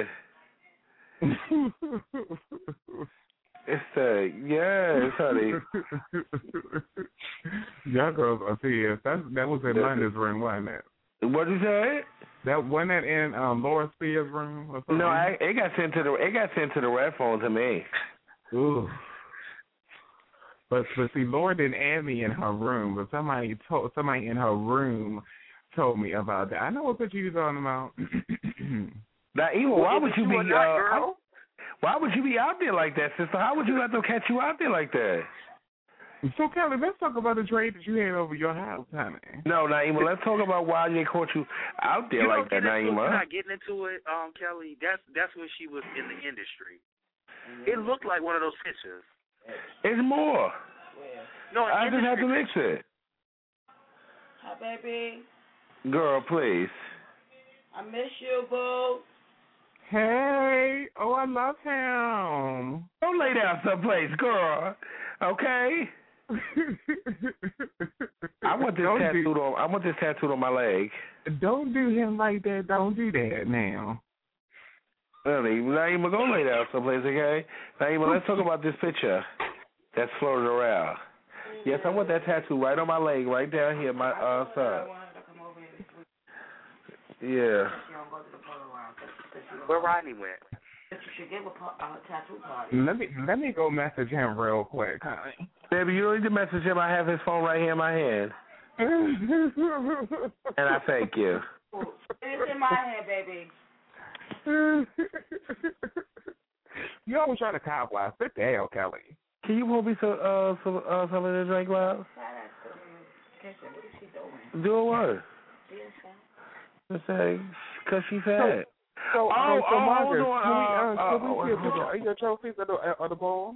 in. It's Say, yes, honey. Y'all girls are serious. That that was in London's room, wasn't it? What'd you say? That wasn't that in um, Laura Spears' room or something? No, I, it got sent to the it got sent to the red phone to me. Ooh. But but see, Laura didn't add me in her room, but somebody told somebody in her room told me about that. I know what picture you're talking about. Now, Eva, why would you be? You a nut, Uh, girl? why would you be out there like that, sister? How would you let them catch you out there like that? So, Kelly, let's talk about the trade that you had over your house, honey. No, Naima, let's talk about why they caught you out there You like don't that, get into it, Naima. you're not getting into it, um, Kelly. That's that's when she was in the industry. It looked like one of those pictures. It's more. No, I just have to mix it. Hi, baby. Girl, please. I miss you, boo. Hey, oh, I love him. Don't lay down someplace, girl. Okay. I want this Don't tattooed do, on. I want this tattooed on my leg. Don't do him like that. Don't do that now. Really, Naima, go lay down someplace, okay? Naima, let's talk about this picture that's floating around. Yes, I want that tattoo right on my leg, right down here, my uh son. Yeah. Where Rodney went? You should give a uh, tattoo party. Let me let me go message him real quick, honey. Baby, you don't need to message him. I have his phone right here in my hand. And I thank you. It's in my hand, baby. You always try to cowboy. Sit down, Kelly. Can you pull me some uh some uh some of the drink, love? What is she doing? Do what? Just say, cause she fat. So, oh, um, so oh, Marcus, hold on. can we, uh, Uh, can we see a picture of your trophies of the, of the ball?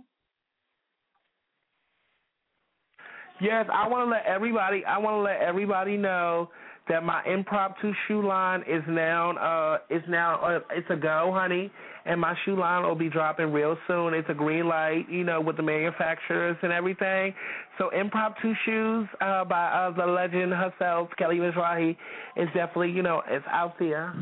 Yes, I want to let everybody. I want to let everybody know that my impromptu shoe line is now. Uh, is now. Uh, it's a go, honey, and my shoe line will be dropping real soon. It's a green light, you know, with the manufacturers and everything. So, impromptu shoes uh, by uh, the legend herself, Kelly Mizrahi, is definitely, you know, it's out there.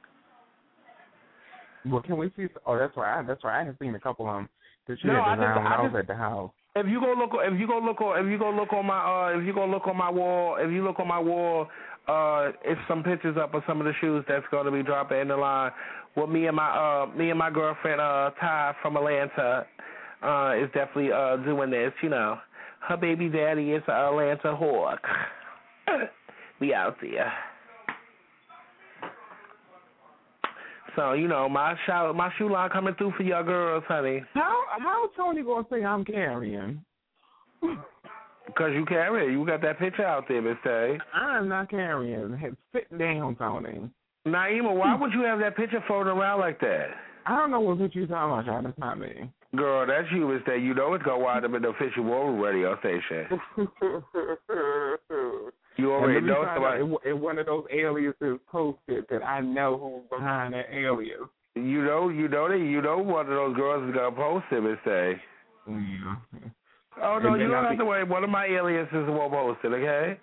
Well, can we see? Oh, that's right. That's right. I have seen a couple of them that you No, I had designed just- when I I was just- at the house. If you go look, if you go look on, if you go look on my, uh, if you go look on my wall, if you look on my wall, uh, it's some pictures up of some of the shoes that's going to be dropping in the line. Well, me and my, uh, me and my girlfriend, uh, Ty from Atlanta, uh, is definitely uh doing this. You know, her baby daddy is an Atlanta Hawk. We out there. So, you know, my shout, my shoe line coming through for y'all girls, honey. How how Tony gonna say I'm carrying? Because you carry it. You got that picture out there, Mister A. I'm not carrying. Hey, sit down, Tony. Naima, why would you have that picture floating around like that? I don't know what picture you're talking about, John. That's not me. Girl, that's you, Mister You know it's gonna wind up in the official War Room radio station. You already know somebody. In, in one of those aliases posted that I know who's behind that alias. You know, you know that you know one of those girls is gonna post it and say, yeah. "Oh no, And you then don't I'll have be- to worry. One of my aliases won't post it, okay?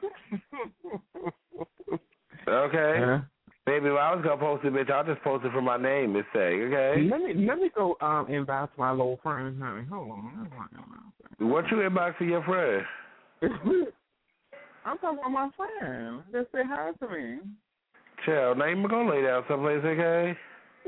Okay, Uh-huh. baby. If I was gonna post it, bitch, I'll just post it for my name, Miss Say, okay? Let me let me go um inbox my little friend, honey. Hold on. What you inboxing your friend? I'm talking about my friend. Just say hi to me. Chill. Now you gonna lay down someplace, okay?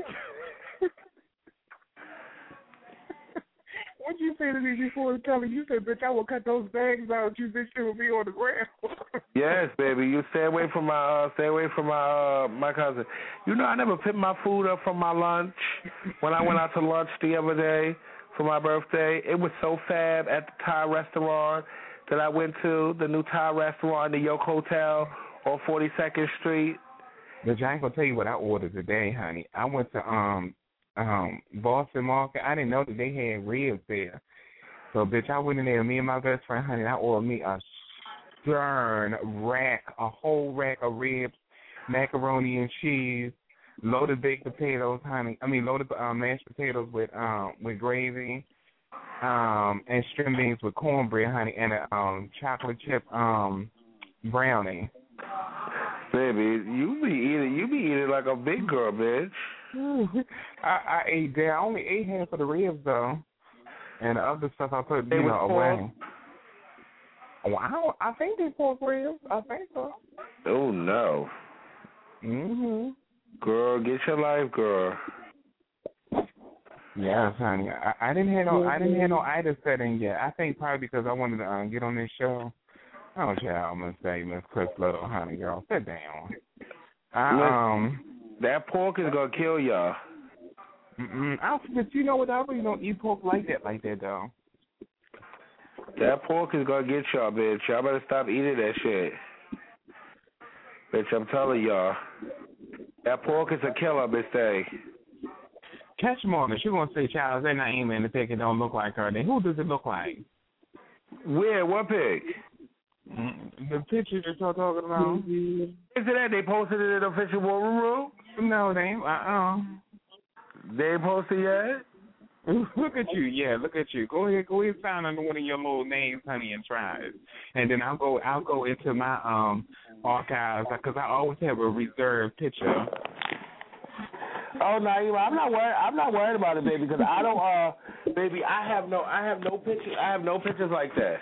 What you say to me before Kelly? You said, bitch, I will cut those bags out. You bitch, you will be on the ground. Yes, baby. You stay away from my uh, stay away from my uh, my cousin. You know I never picked my food up from my lunch when I went out to lunch the other day for my birthday. It was so fab at the Thai restaurant that I went to, the new Thai restaurant, the Yoke Hotel on forty-second Street. Bitch, I ain't gonna tell you what I ordered today, honey. I went to um um Boston Market. I didn't know that they had ribs there. So, bitch, I went in there, me and my best friend, honey, I ordered me a stern rack, a whole rack of ribs, macaroni and cheese, loaded baked potatoes, honey. I mean, loaded uh, mashed potatoes with um with gravy, um, and string beans with cornbread, honey, and a um chocolate chip um brownie. Baby, you be eating you be eating like a big girl, bitch. I, I ate that. I only ate half of the ribs though, and the other stuff I put, you They know, was away. pork? Oh, I, don't, I think they pork ribs. I think so. Oh no. Mhm. Girl, get your life, girl. Yes, honey. I, I didn't have no. I didn't have no itis setting yet. I think probably because I wanted to um, get on this show. Oh, child, Miss Say, Miss Chris Little, honey, girl, sit down. I, um, that pork is gonna kill y'all. Mm-mm. I, but you know what? I really don't eat pork like that, like that though. That pork is gonna get y'all, bitch. Y'all better stop eating that shit. Bitch, I'm telling y'all. That pork is a killer, Miss Day. Catch Morgan, she gonna say, child, they're not aiming the pig. It don't look like her. Then who does it look like? Where? What pig? Mm, the picture that y'all talking about. Is it that they posted it in the official war room? No, they ain't. Uh-uh. They ain't posted yet? Look at you, yeah. Look at you. Go ahead, go ahead, sign under one of your little names, honey, and try it. And then I'll go, I'll go into my um archives because I always have a reserved picture. Oh no, I'm not worried. I'm not worried about it, baby, because I don't. Uh, baby, I have no, I have no pictures. I have no pictures like that.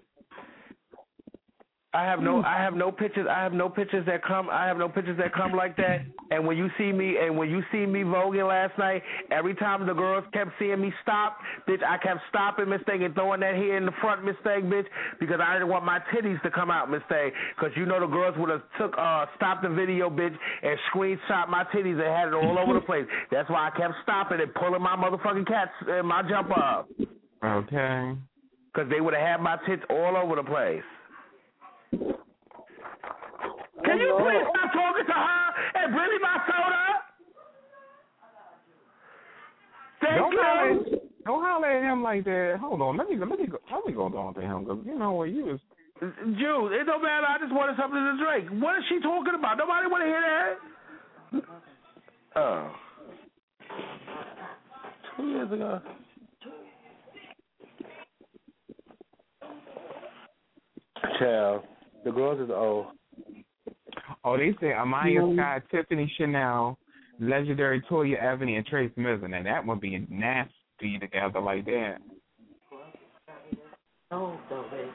I have no, I have no pictures. I have no pictures that come. I have no pictures that come like that. And when you see me, and when you see me voguing last night, every time the girls kept seeing me stop, bitch, I kept stopping, Miss Thing, and throwing that hair in the front, Miss Thing, bitch, because I didn't want my titties to come out, Miss Thing, because you know the girls would have took, uh, stopped the video, bitch, and screenshot my titties and had it all over the place. That's why I kept stopping and pulling my motherfucking cats and my jumper up. Okay. Because they would have had my tits all over the place. Can you please stop talking to her and bring me my soda? Thank don't you. Holler, don't holler at him like that. Hold on, let me let me go. Let me go down to him because you know what you was. Jude, it don't matter. I just wanted something to drink. What is she talking about? Nobody want to hear that. Oh. Two years ago. Child, the girls is old. Oh, they say Amaya Mm-hmm. Scott, Tiffany Chanel, legendary Toya Ebony, and Trace Mizzen. And that would be nasty together like that. Oh, don't be.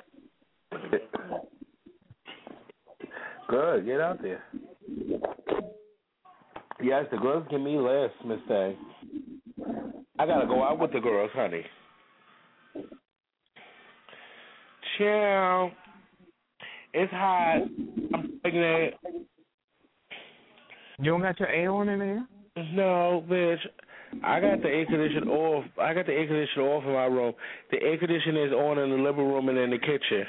Good, get out there. Yes, the girls give me less, Miss Tay. I gotta go out with the girls, honey. Chill. It's hot. I'm pregnant. You don't got your A on in there? No, bitch. I got the air conditioner off. I got the air conditioner off in my room. The air conditioner is on in the living room and in the kitchen.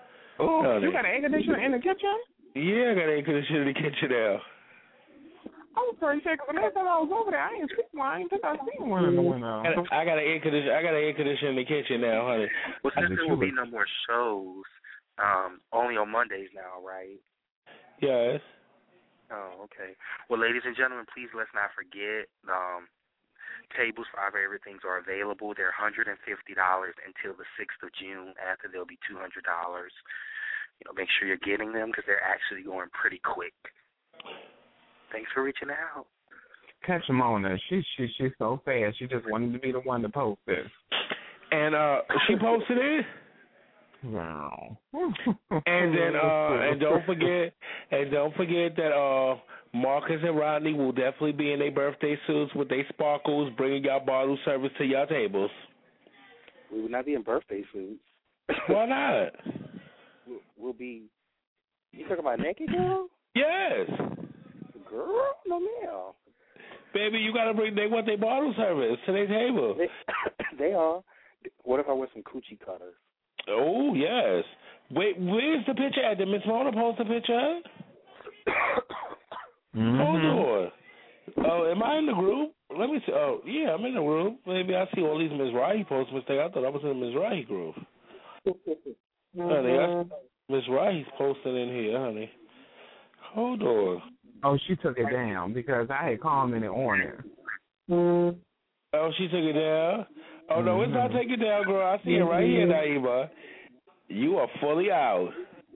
Oh, you got an air conditioner in the kitchen? Yeah, I got an air conditioner in the kitchen now. was pretty sure because the last time I was over there, I ain't seen one. I ain't think I seen one in the window. I got, I got an air conditioner. I got an air conditioner in the kitchen now, honey. Well, since there will be no more shows, um, only on Mondays now, right? Yes. Oh, okay. Well, ladies and gentlemen, please let's not forget, um, tables for our everythings are available. They're one hundred fifty dollars until the sixth of June. After, they'll be two hundred dollars. You know, make sure you're getting them because they're actually going pretty quick. Thanks for reaching out. Catch Mona. She she she's so fast. She just wanted to be the one to post this. And uh, she posted it. Wow. And then uh, and don't forget and don't forget that uh, Marcus and Rodney will definitely be in their birthday suits with their sparkles, bringing y'all bottle service to y'all tables. We will not be in birthday suits. Why not? We'll, we'll be. You talking about naked girl? Yes. Girl, no ma'am. Baby, you gotta bring. They want their bottle service to their table. They, they are. What if I wear some coochie cutters? Oh yes. Wait, where's the picture at? Did Miss Mona post the picture? Mm-hmm. Hold on. Oh, am I in the group? Let me see. Oh, yeah, I'm in the group. Maybe I see all these Miz Rahi posts. Mistake. I thought I was in the Miz Rahi group. Mm-hmm. Honey, I, Miz Rahi's posting in here, honey. Hold on. Oh, she took it down because I had commented on it. Mm. Oh, she took it down? Oh, no, it's not taken down, girl. I see it right here, Naima. You are fully out.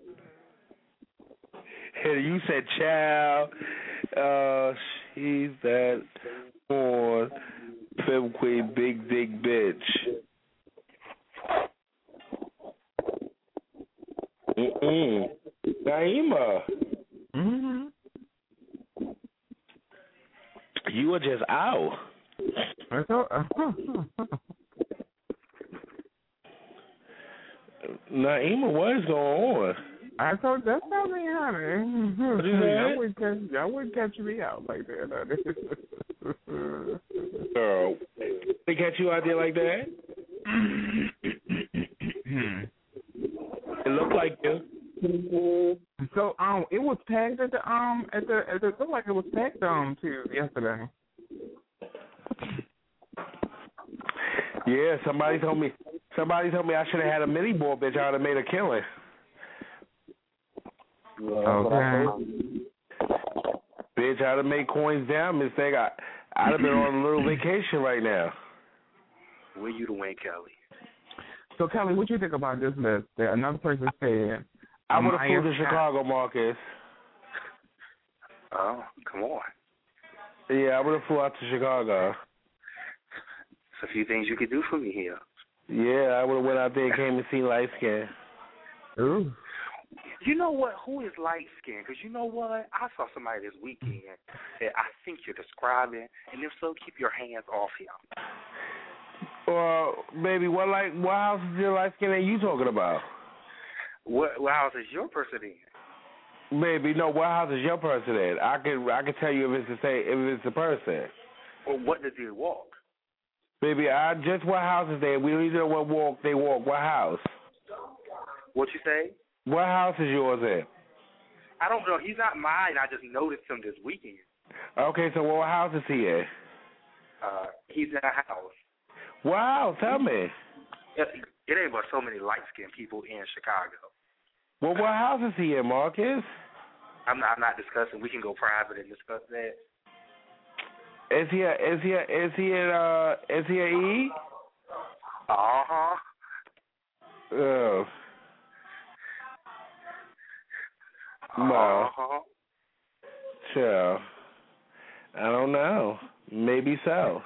And you said, child, uh, she's that on Fem Queen Big Dick Bitch. Mm-mm. Naima. Mm-hmm. You are just out. I thought, Naima, what is going on? I thought that's not me, honey. What is that? I wouldn't catch, I wouldn't catch me out like that, honey. Girl, they catch you out there like that? It looked like you. So um, it was tagged at the um at the at the it looked like it was tagged um to yesterday. Yeah, somebody told me. Somebody told me I should have had a mini board, bitch. I would have made a killing. Okay. Bitch, I'd have made coins down, mistake. I, I'd have been on a little vacation right now. Where you to win, Kelly? So Kelly, what you think about this list? That another person said. I would um, have flew to Chicago, Marcus. Oh, come on. Yeah, I would have flew out to Chicago. There's a few things you could do for me here. Yeah, I would have went out there and came and seen light skin. Ooh. You know what? Who is light skinned? Because you know what? I saw somebody this weekend that I think you're describing, and if so, keep your hands off him. Well, baby, what like what house is your light skin that you talking about? What, what house is your person in? Baby, no, what house is your person in? I can I can tell you if it's the same if it's the person. Or what does he walk? Baby, I just what house is they? We don't even know what walk they walk. What house? What you say? What house is yours in? I don't know. He's not mine. I just noticed him this weekend. Okay, so what house is he in? Uh, he's in a house. What house? Tell me. It, it ain't but so many light-skinned people in Chicago. Well, what house is he in, Marcus? I'm not, I'm not discussing. We can go private and discuss that. Is he a, is he a, is he in uh is he a E? Uh-huh. Oh. No. Uh-huh. Sure. I don't know. Maybe so.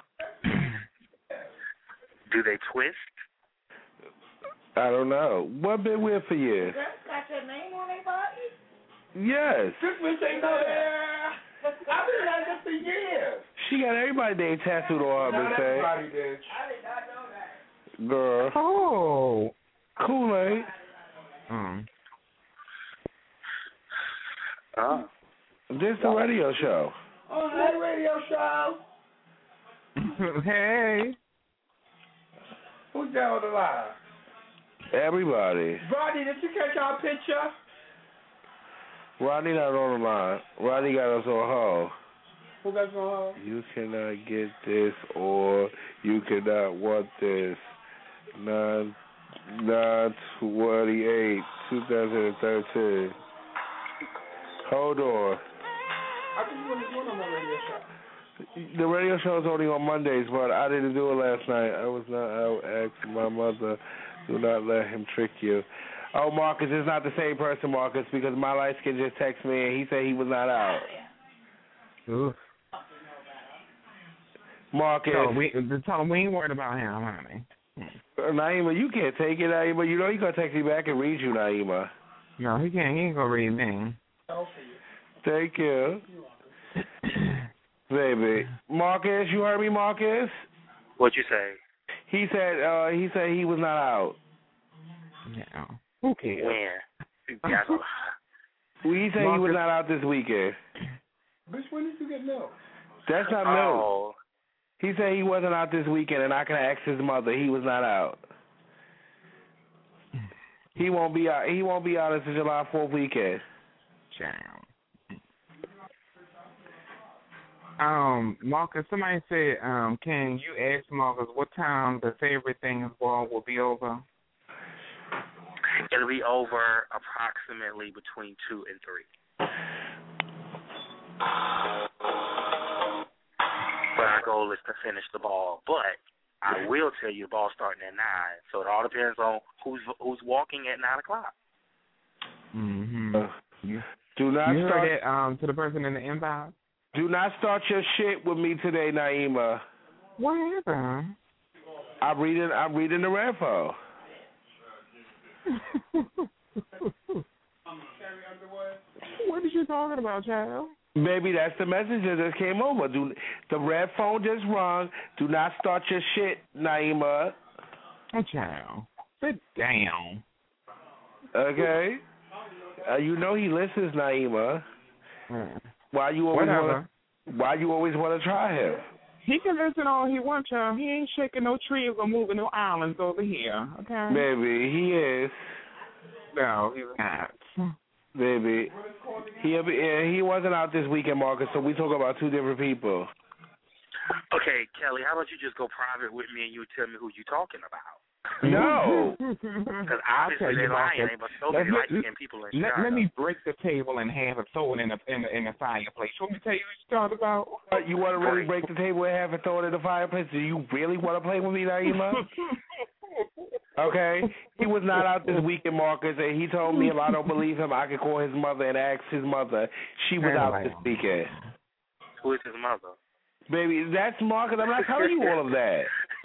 Do they twist? I don't know. What been weird for you? Got your name on their body? Yes. This bitch ain't know that. I've been like this for years. She got everybody name tattooed on her, Not Miss everybody did. I did not know that. Girl. Oh. Kool-Aid. Um. Uh. This is a radio show. On that radio show. Hey. Who's down on the line? Everybody. Rodney, did you catch our picture? Rodney not on the line. Rodney got us on hold. Who got some? You cannot get this, or you cannot want this. Nine, nine twenty-eight, two thousand thirteen. Hold on. I think you want to do it on my radio show. The radio show is only on Mondays, but I didn't do it last night. I was not out asking my mother. Do not let him trick you. Oh, Marcus, it's not the same person, Marcus, because my light skin just texted me and he said he was not out. Ooh. Marcus. So we, tell him we ain't worried about him, honey. Naima, you can't take it, Naima. You know he's going to text me back and read you, Naima. No, he can't. He ain't going to read me. Thank you. Baby. Marcus, you heard me, Marcus? What'd you say? He said uh, he said he was not out. Yeah. Who cares? When? He said he was not out this weekend. Bitch, when did you get milk? That's not oh. milk. He said he wasn't out this weekend, and I can ask his mother. He was not out. He won't be out. He won't be out until July fourth weekend. Damn. Um, Marcus, somebody said, um, can you ask Marcus what time the favorite things ball will be over? It'll be over approximately between two and three. But our goal is to finish the ball. But I will tell you the ball's starting at nine, so it all depends on who's who's walking at nine o'clock. Mm-hmm. Uh, do not you start heard it, um, to the person in the inbox. Do not start your shit with me today, Naima. What happened? I'm reading. I'm reading the info. What are you talking about, child? Baby, that's the message that just came over. Do the red phone just rung? Do not start your shit, Naima. Oh, child, sit down. Okay. Uh, you know he listens, Naima. Mm. Why you always Whatever. wanna, Why you always want to try him? He can listen all he wants, child. He ain't shaking no trees or moving no islands over here, okay? Baby, he is. No, he's not. Baby, he yeah, he wasn't out this weekend, Marcus. So we talk about two different people. Okay, Kelly, how about you just go private with me and you tell me who you talking about? No. Because I'll tell obviously you, they're lying. Marcus. Ain't but so Let many me- light-skinned people in Let, Chicago. let me break the table and have it throw it in the in the, in the fireplace. Want me to tell you what you talking about? Uh, you want to really break the table and have it thrown in the fireplace? Do you really want to play with me, Naima? Okay. He was not out this weekend, Marcus, and he told me if I don't believe him, I could call his mother and ask his mother. She was out this weekend. Who is his mother? Baby, that's Marcus. I'm not telling you all of that.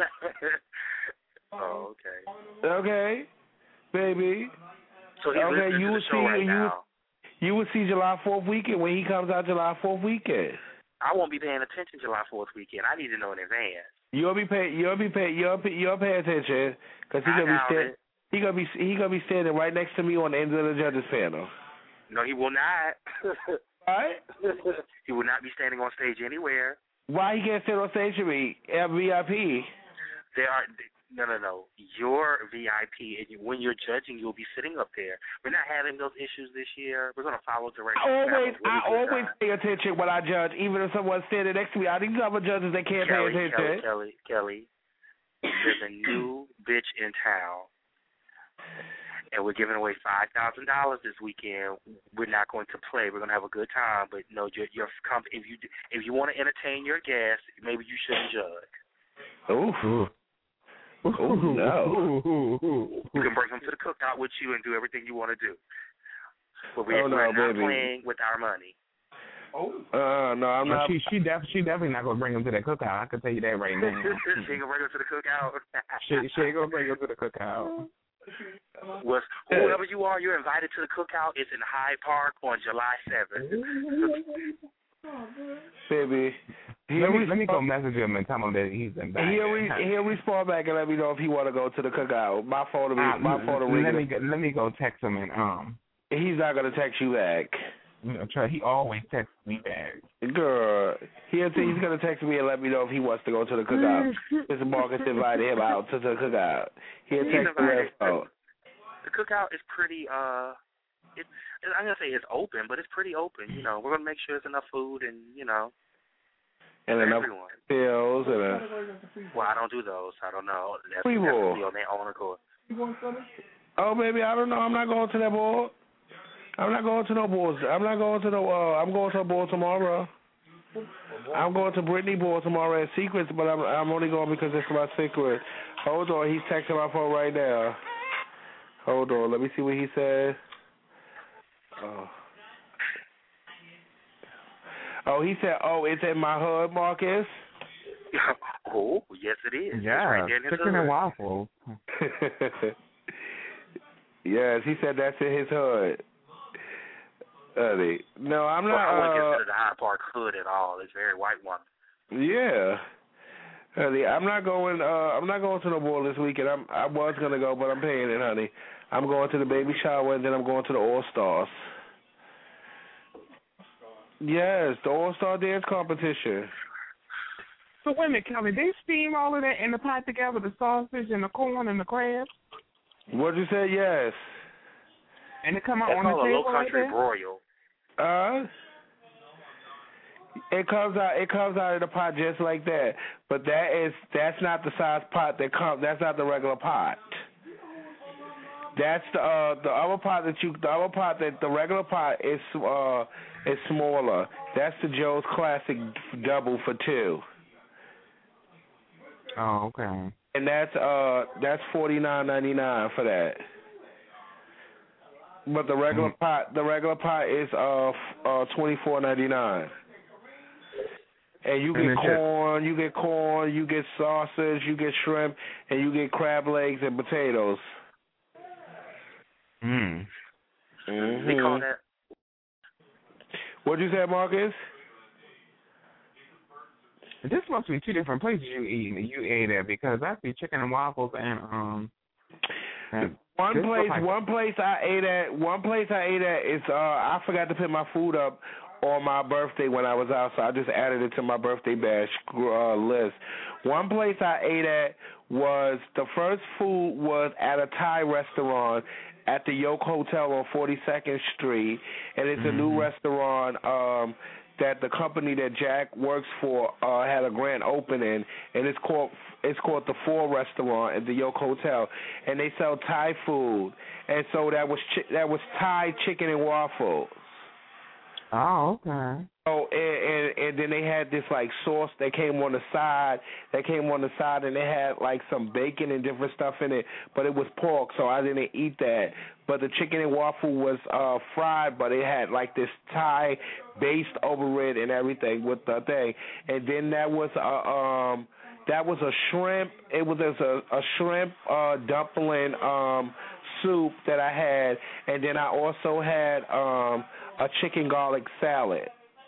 Oh, okay. Okay, baby. So he's okay, listening you to will the show see. right you now. will, you will see July fourth weekend when he comes out July fourth weekend. I won't be paying attention July fourth weekend. I need to know in advance. You'll be pay. You'll be pay. You'll be, you'll pay attention because he's I gonna be doubt stand, it. he gonna be he gonna be standing right next to me on the end of the judges panel. No, he will not. What? He will not be standing on stage anywhere. Why he can't stand on stage with me at V I P? There are no, no, no. You're V I P, and you, when you're judging, you'll be sitting up there. We're not having those issues this year. We're gonna follow directions. I always, Really I good always time. pay attention when I judge, even if someone's standing next to me. I think other judges they can't Kelly, pay attention. Kelly, Kelly, Kelly. There's a new bitch in town, and we're giving away five thousand dollars this weekend. We're not going to play. We're gonna have a good time, but no, your your comp- if you if you want to entertain your guests, maybe you shouldn't judge. Ooh. Oh no! You can bring them to the cookout with you and do everything you want to do. But we, Oh, no, we're not baby. playing with our money. Oh. Uh, no, I'm Well, not. She she, def- she definitely not gonna bring him to that cookout. I can tell you that right now. She can bring them to the cookout. she she ain't gonna bring him to the cookout. Was, whoever you are, you're invited to the cookout. It's in Hyde Park on July seventh. Baby. Let me, let me go message him and tell him that he's in back. He'll, re- he'll respond back and let me know if he want to go to the cookout. My phone will be, Uh, my phone will ring. let me go, let me go text him and um. He's not gonna text you back. You know, try, he always texts me back. Girl, he'll t- he's gonna text me and let me know if he wants to go to the cookout. Mister Marcus invited him out to the cookout. He'll He's text the invited. red phone. The cookout is pretty. Uh, it, I'm gonna say it's open, but it's pretty open. You know, we're gonna make sure there's enough food and you know. and enough Everyone. pills and a Well, I don't do those. I don't know. That's Free ball. definitely on their own accord. Oh, baby, I don't know. I'm not going to that ball. I'm not going to no balls. I'm not going to no. Uh, I'm going to a ball tomorrow. I'm going to Brittany ball tomorrow at Secrets, but I'm I'm only going because it's my secret. Hold on, he's texting my phone right now. Hold on, let me see what he said. Oh. Oh, he said, oh, it's in my hood, Marcus? Oh, yes, it is. It's Yeah, right there in his chicken and hood. waffles. Yes, he said that's in his hood. Honey. No, I'm Well, not. I wouldn't uh, consider the Hyde Park hood at all. It's very white one. Yeah. Honey, I'm not going uh I'm not going to no ball this weekend. I'm I was gonna go, but I'm paying it, honey. I'm going to the baby shower and then I'm going to the All Stars. Yes, the All Star dance competition. So wait a minute, Kelly, they steam all of that in the pot together, the sausage and the corn and the crabs? What'd you say? Yes. And they come out That's on the called a table low like country that? broil. Uh It comes out. It comes out of the pot just like that. But that is that's not the size pot that comes. That's not the regular pot. That's the uh, the other pot that you. The other pot that the regular pot is uh is smaller. That's the Joe's Classic Double for two. Oh, okay. And that's uh that's forty nine ninety nine for that. But the regular Mm. pot the regular pot is uh f- uh twenty four ninety nine. And you And get it's just- corn, you get corn, you get sausage, you get shrimp, and you get crab legs and potatoes. Mm. Mm-hmm. They call that. What'd you say, Marcus? This must be two different places you eat. You ate at because I see chicken and waffles and um. And One this place, look like- one place I ate at, one place I ate at is uh I forgot to put my food up on my birthday when I was out, so I just added it to my birthday bash uh, list. One place I ate at was the first food was at a Thai restaurant at the Yoke Hotel on forty-second Street, and it's Mm-hmm. a new restaurant um that the company that Jack works for uh had a grand opening, and it's called it's called the Four Restaurant at the Yoke Hotel, and they sell Thai food, and so that was chi- that was Thai chicken and waffles. Oh, okay. Oh, and, and and then they had this like sauce that came on the side. That came on the side, and they had like some bacon and different stuff in it, but it was pork, so I didn't eat that. But the chicken and waffle was uh fried, but it had like this Thai based over it and everything with the thing. And then that was a um that was a shrimp. It was a a shrimp uh dumpling um soup that I had, and then I also had um a chicken garlic salad.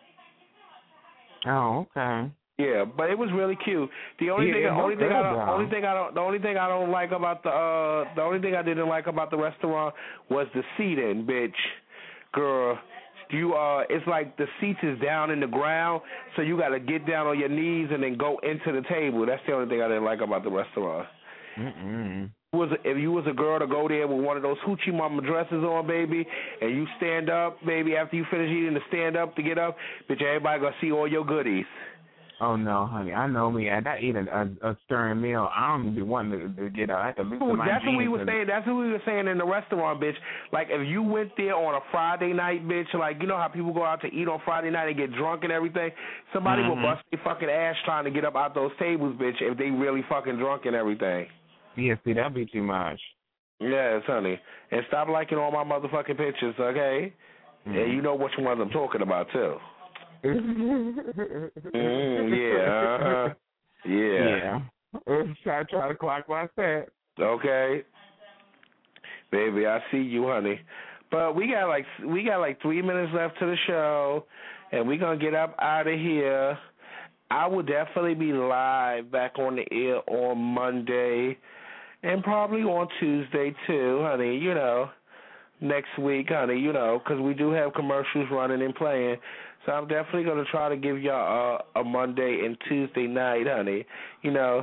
Oh, okay. Yeah, but it was really cute. The only Yeah, thing, it the only looked thing, I good, don't, though. only thing I don't, the only thing I don't like about the, uh, the only thing I didn't like about the restaurant was the seating, bitch, girl. You, uh, it's like the seats is down in the ground, so you got to get down on your knees and then go into the table. That's the only thing I didn't like about the restaurant. Mm-mm. Was if you was a girl to go there with one of those hoochie mama dresses on, baby, and you stand up, baby, after you finish eating, to stand up to get up, bitch, everybody gonna see all your goodies. Oh no, honey, I know me. I, I eat a, a, a stirring meal. I don't even be wanting to, to get up. I have to loosen Ooh, my that's what we jeans were and- saying. That's what we were saying in the restaurant, bitch. Like if you went there on a Friday night, bitch, like you know how people go out to eat on Friday night and get drunk and everything. Somebody Mhm. will bust their fucking ass trying to get up out those tables, bitch, if they really fucking drunk and everything. Yeah, see, that'd be too much. Yes, honey. And stop liking all my motherfucking pictures, okay? Mm. And you know which ones I'm talking about too. mm, yeah, uh-huh. Yeah. Yeah. I try to clock my set. Okay. Baby, I see you, honey. But we got like we got like three minutes left to the show, and we're gonna get up out of here. I will definitely be live back on the air on Monday, and probably on Tuesday too, honey. You know, next week, honey. You know, because we do have commercials running and playing. So I'm definitely gonna try to give y'all a, a Monday and Tuesday night, honey. You know,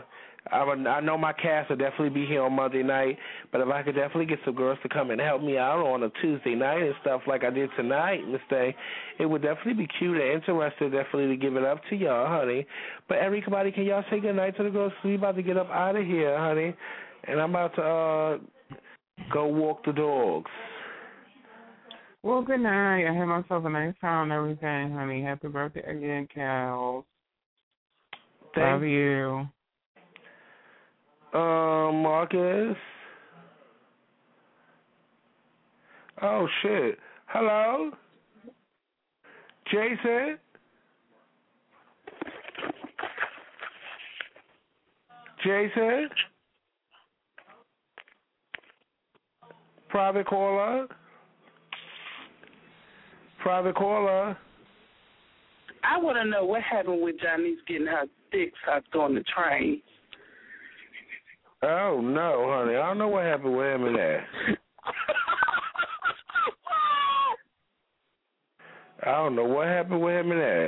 I, would, I know my cast will definitely be here on Monday night, but if I could definitely get some girls to come and help me out on a Tuesday night and stuff like I did tonight, Miss Day, it would definitely be cute and interesting, definitely to give it up to y'all, honey. But everybody, can y'all say good night to the girls? We about to get up out of here, honey, and I'm about to uh, go walk the dogs. Well, good night. I had myself a nice time and everything, honey. Happy birthday again, Cal. Thank Love you. Um, Marcus. Oh, shit. Hello? Jason? Jason? Private caller? Private caller? I want to know what happened with Janice getting her dick sucked on the train. Oh, no, honey. I don't know what happened with him and that. I don't know what happened with him and that.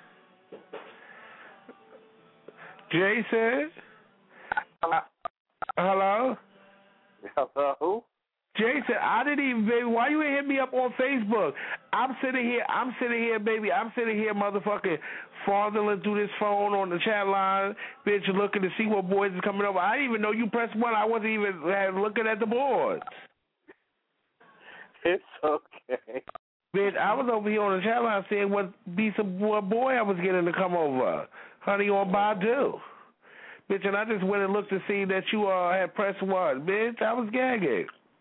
Jason? Uh, hello? Hello? Jason, I didn't even, baby, why you ain't hit me up on Facebook? I'm sitting here, I'm sitting here, baby, I'm sitting here motherfucking fondling through this phone on the chat line, bitch, looking to see what boys is coming over. I didn't even know you pressed one. I wasn't even uh, looking at the boards. It's okay. Bitch, I was over here on the chat line saying what be some what boy I was getting to come over. Honey on Badu. Bitch, and I just went and looked to see that you uh, had pressed one. Bitch, I was gagging.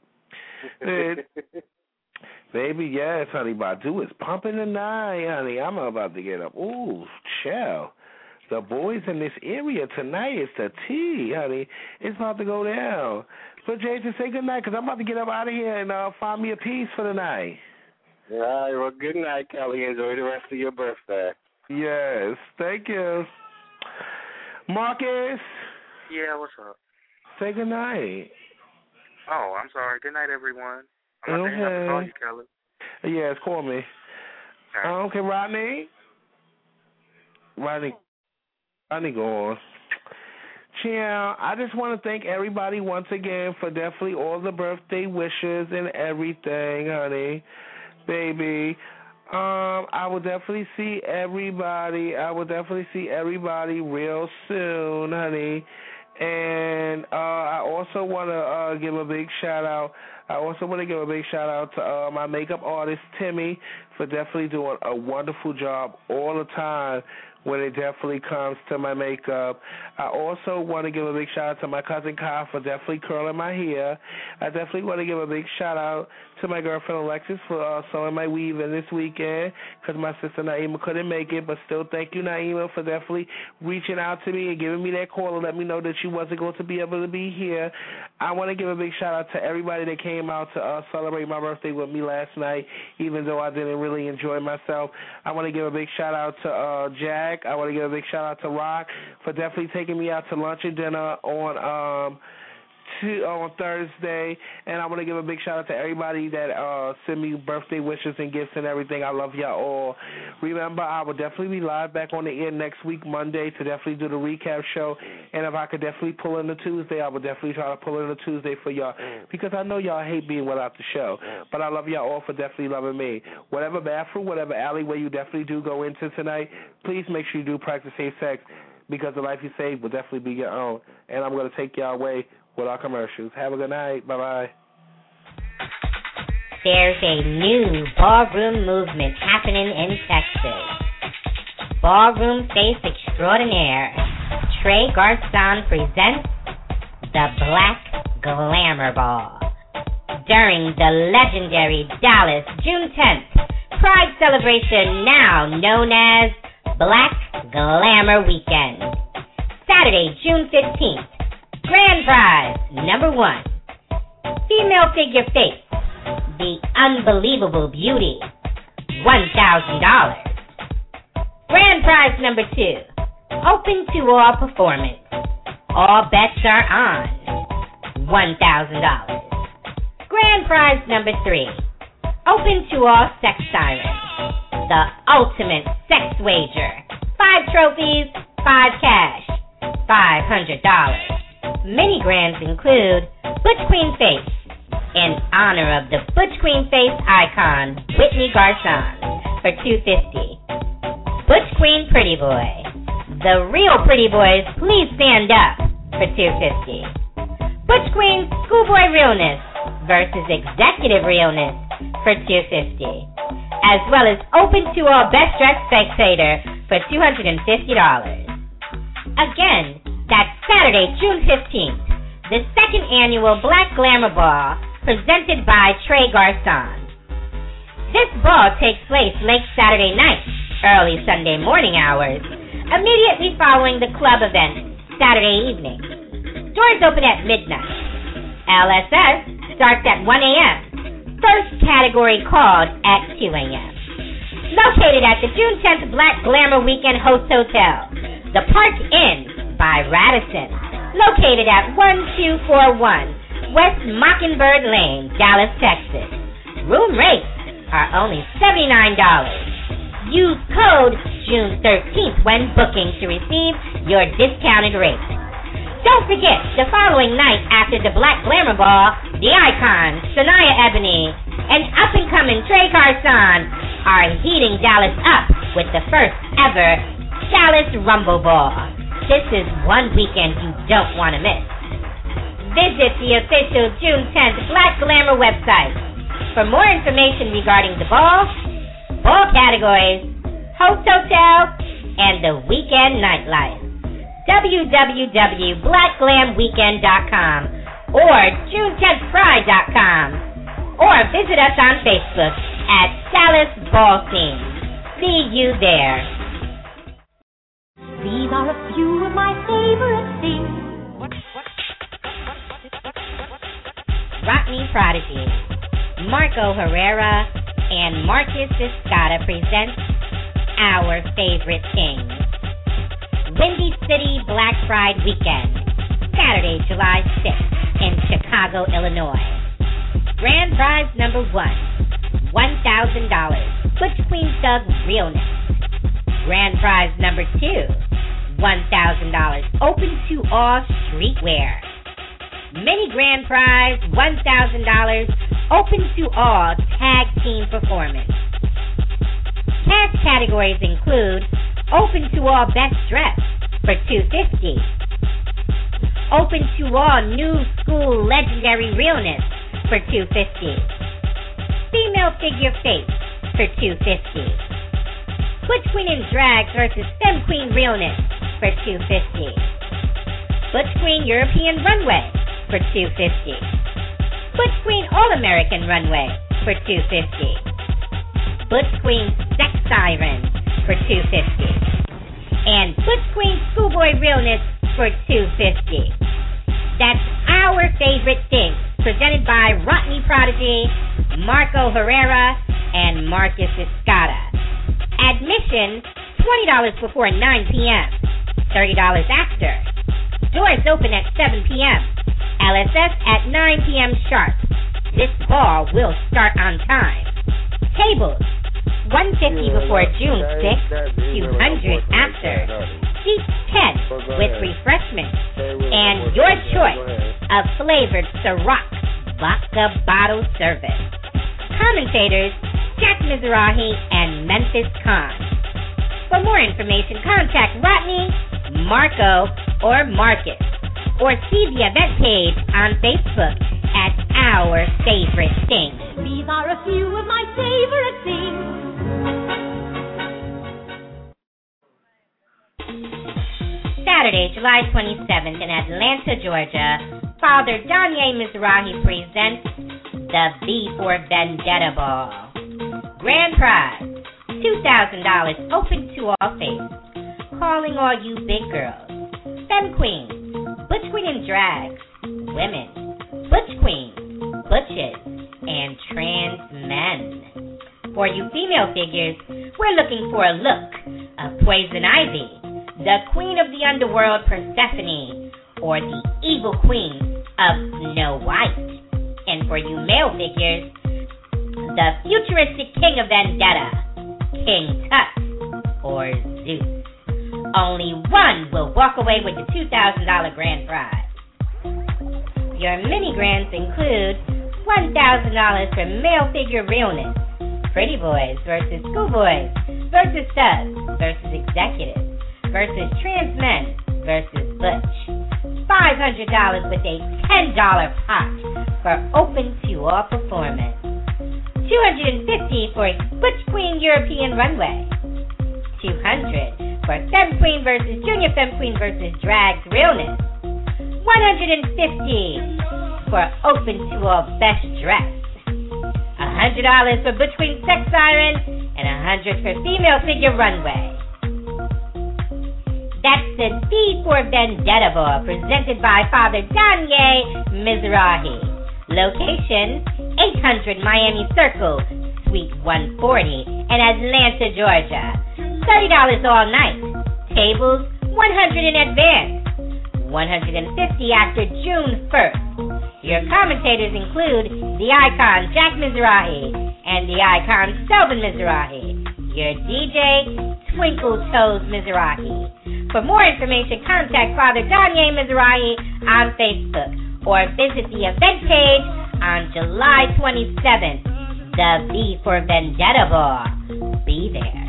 Baby, yes, honey, Badu is pumping tonight, honey. I'm about to get up. Ooh, chill. The boys in this area tonight is the tea, honey. It's about to go down. But Jason, say good night, because I'm about to get up out of here and uh, find me a piece for the night. All right, well, good night, Kelly. Enjoy the rest of your birthday. Yes, thank you. Marcus? Yeah, what's up? Say good night. Oh, I'm sorry. Good night, everyone. I'm not saying to call you, Kelly. Yes, call me. Okay, uh, okay Rodney? Rodney. Rodney, go on. Chill. I just want to thank everybody once again for definitely all the birthday wishes and everything, honey. Baby. Um, I will definitely see everybody. I will definitely see everybody real soon, honey. And uh, I also want to uh, give a big shout out. I also want to give a big shout out to uh, my makeup artist Timmy for definitely doing a wonderful job all the time when it definitely comes to my makeup. I also want to give a big shout out to my cousin Kyle for definitely curling my hair. I definitely want to give a big shout out to my girlfriend Alexis for uh, sewing my weave in this weekend because my sister Naima couldn't make it. But still, thank you, Naima, for definitely reaching out to me and giving me that call and let me know that she wasn't going to be able to be here. I want to give a big shout out to everybody that came out to uh, celebrate my birthday with me last night, even though I didn't really enjoy myself. I want to give a big shout out to uh, Jack. I want to give a big shout out to Rock for definitely taking me out to lunch and dinner on um, to, on Thursday. And I want to give a big shout out to everybody that uh, send me birthday wishes and gifts and everything. I love y'all all. Remember, I will definitely be live back on the air next week, Monday, to definitely do the recap show. And if I could definitely pull in the Tuesday, I would definitely try to pull in the Tuesday for y'all because I know y'all hate being without the show. But I love y'all all for definitely loving me. Whatever bathroom, whatever alleyway you definitely do go into tonight, please make sure you do practice safe sex because the life you save will definitely be your own. And I'm going to take y'all away with our commercials. Have a good night. Bye-bye. There's a new ballroom movement happening in Texas. Ballroom face extraordinaire Trey Garcon presents the Black Glamour Ball. During the legendary Dallas June tenth Pride celebration, now known as Black Glamour Weekend. Saturday, June fifteenth. Grand prize number one. Female figure face. The Unbelievable Beauty, one thousand dollars. Grand prize number two, open to all performance. All bets are on, one thousand dollars. Grand prize number three, open to all sex sirens. The ultimate sex wager, five trophies, five cash. five hundred dollars. Mini grands include Butch Queen Face, in honor of the Butch Queen Face icon, Whitney Garcon, for two hundred fifty dollars. Butch Queen Pretty Boy, the real pretty boys, please stand up, for two hundred fifty dollars. Butch Queen Schoolboy Realness versus Executive Realness for two hundred fifty dollars. As well as Open to All Best Dressed Spectator for two hundred fifty dollars. Again, that's Saturday, June fifteenth, the second annual Black Glamour Ball presented by Trey Garcon. This ball takes place late Saturday night, early Sunday morning hours, immediately following the club event Saturday evening. Doors open at midnight. L S S starts at one a.m. First category called at two a.m. Located at the June tenth Black Glamour Weekend Host Hotel, the Park Inn by Radisson, located at one two four one West Mockingbird Lane, Dallas, Texas. Room rates are only seventy-nine dollars. Use code June thirteenth when booking to receive your discounted rate. Don't forget, the following night after the Black Glamour Ball, the icon, Sanaya Ebony, and up-and-coming Trey Garcon are heating Dallas up with the first ever Dallas Rumble Ball. This is one weekend you don't want to miss. Visit the official June tenth Black Glamour website for more information regarding the ball, ball categories, host hotel, and the weekend nightlife. w w w dot black glam weekend dot com or june tenth pride dot com, or visit us on Facebook at Dallas Ball Scene. See you there. These are a few of my favorite things. Rockney Prodigy, Marco Herrera, and Marcus Escada present Our Favorite Things. Windy City Black Pride Weekend, Saturday, July sixth, in Chicago, Illinois. Grand prize number one, one thousand dollars, Butch Queen Thug Realness. Grand prize number two, one thousand dollars, Open to All Streetwear. Mini grand prize, one thousand dollars, Open to All Tag Team Performance. Cash categories include Open to All Best Dress for two hundred fifty dollars. Open to All New School Legendary Realness for two hundred fifty dollars. Female Figure Face for two hundred fifty dollars. Butch Queen in Drag versus Femme Queen Realness for two hundred fifty dollars. Butch Queen European Runway for two hundred fifty dollars. Butch Queen All-American Runway for two hundred fifty dollars. Butch Queen Sex Siren for two hundred fifty dollars. And Butch Queen Schoolboy Realness for two hundred fifty dollars. That's Our Favorite Things, presented by Rockney Prodigy, Marco Herrera, and Marcus Escada. Admission, twenty dollars before nine p.m., thirty dollars after. Doors open at seven p.m., L S S at nine p.m. sharp. This ball will start on time. Tables, one hundred fifty dollars before June sixth, two hundred dollars after. Seats ten with refreshments, and your choice of flavored Ciroc vodka bottle service. Commentators, Jack Mizrahi and Memphis Khan. For more information, contact Rodney, Marco, or Marcus, or see the event page on Facebook at Our Favorite Things. These are a few of my favorite things. Saturday, July twenty-seventh in Atlanta, Georgia, Father Danye Mizrahi presents the V for Vendetta Ball. Grand prize, two thousand dollars, open to all faiths. Calling all you big girls. Femme queens, Butch Queen in Drags, women, Butch queens, butches, and trans men. For you female figures, we're looking for a look of Poison Ivy, the queen of the underworld Persephone, or the evil queen of Snow White. And for you male figures, the futuristic king of Vendetta, King Tut, or Zeus. only one will walk away with the two thousand dollars grand prize. Your mini grants include one thousand dollars for male figure realness, pretty boys versus schoolboys versus studs versus executives versus trans men versus butch. five hundred dollars with a ten dollars pot for open to all performance. two hundred fifty dollars for Butch Queen European Runway. two hundred dollars for Femme Queen versus Junior Femme Queen versus Drag Realness. one hundred fifty dollars for Open to All Best Dressed. one hundred dollars for Butch Queen Sex Siren, and one hundred dollars for Female Figure Runway. That's the V for Vendetta Ball, presented by Father Danye Mizrahi. Location, eight hundred Miami Circle, Suite one forty, in Atlanta, Georgia. thirty dollars all night. Tables, one hundred dollars in advance. one hundred fifty dollars after June first. Your commentators include the icon Jack Mizrahi and the icon Selvin Mizrahi. Your D J, Twinkle Toes Mizrahi. For more information, contact Father Danye Mizrahi on Facebook or visit the event page on July twenty-seventh, the V for Vendetta Ball. Be there.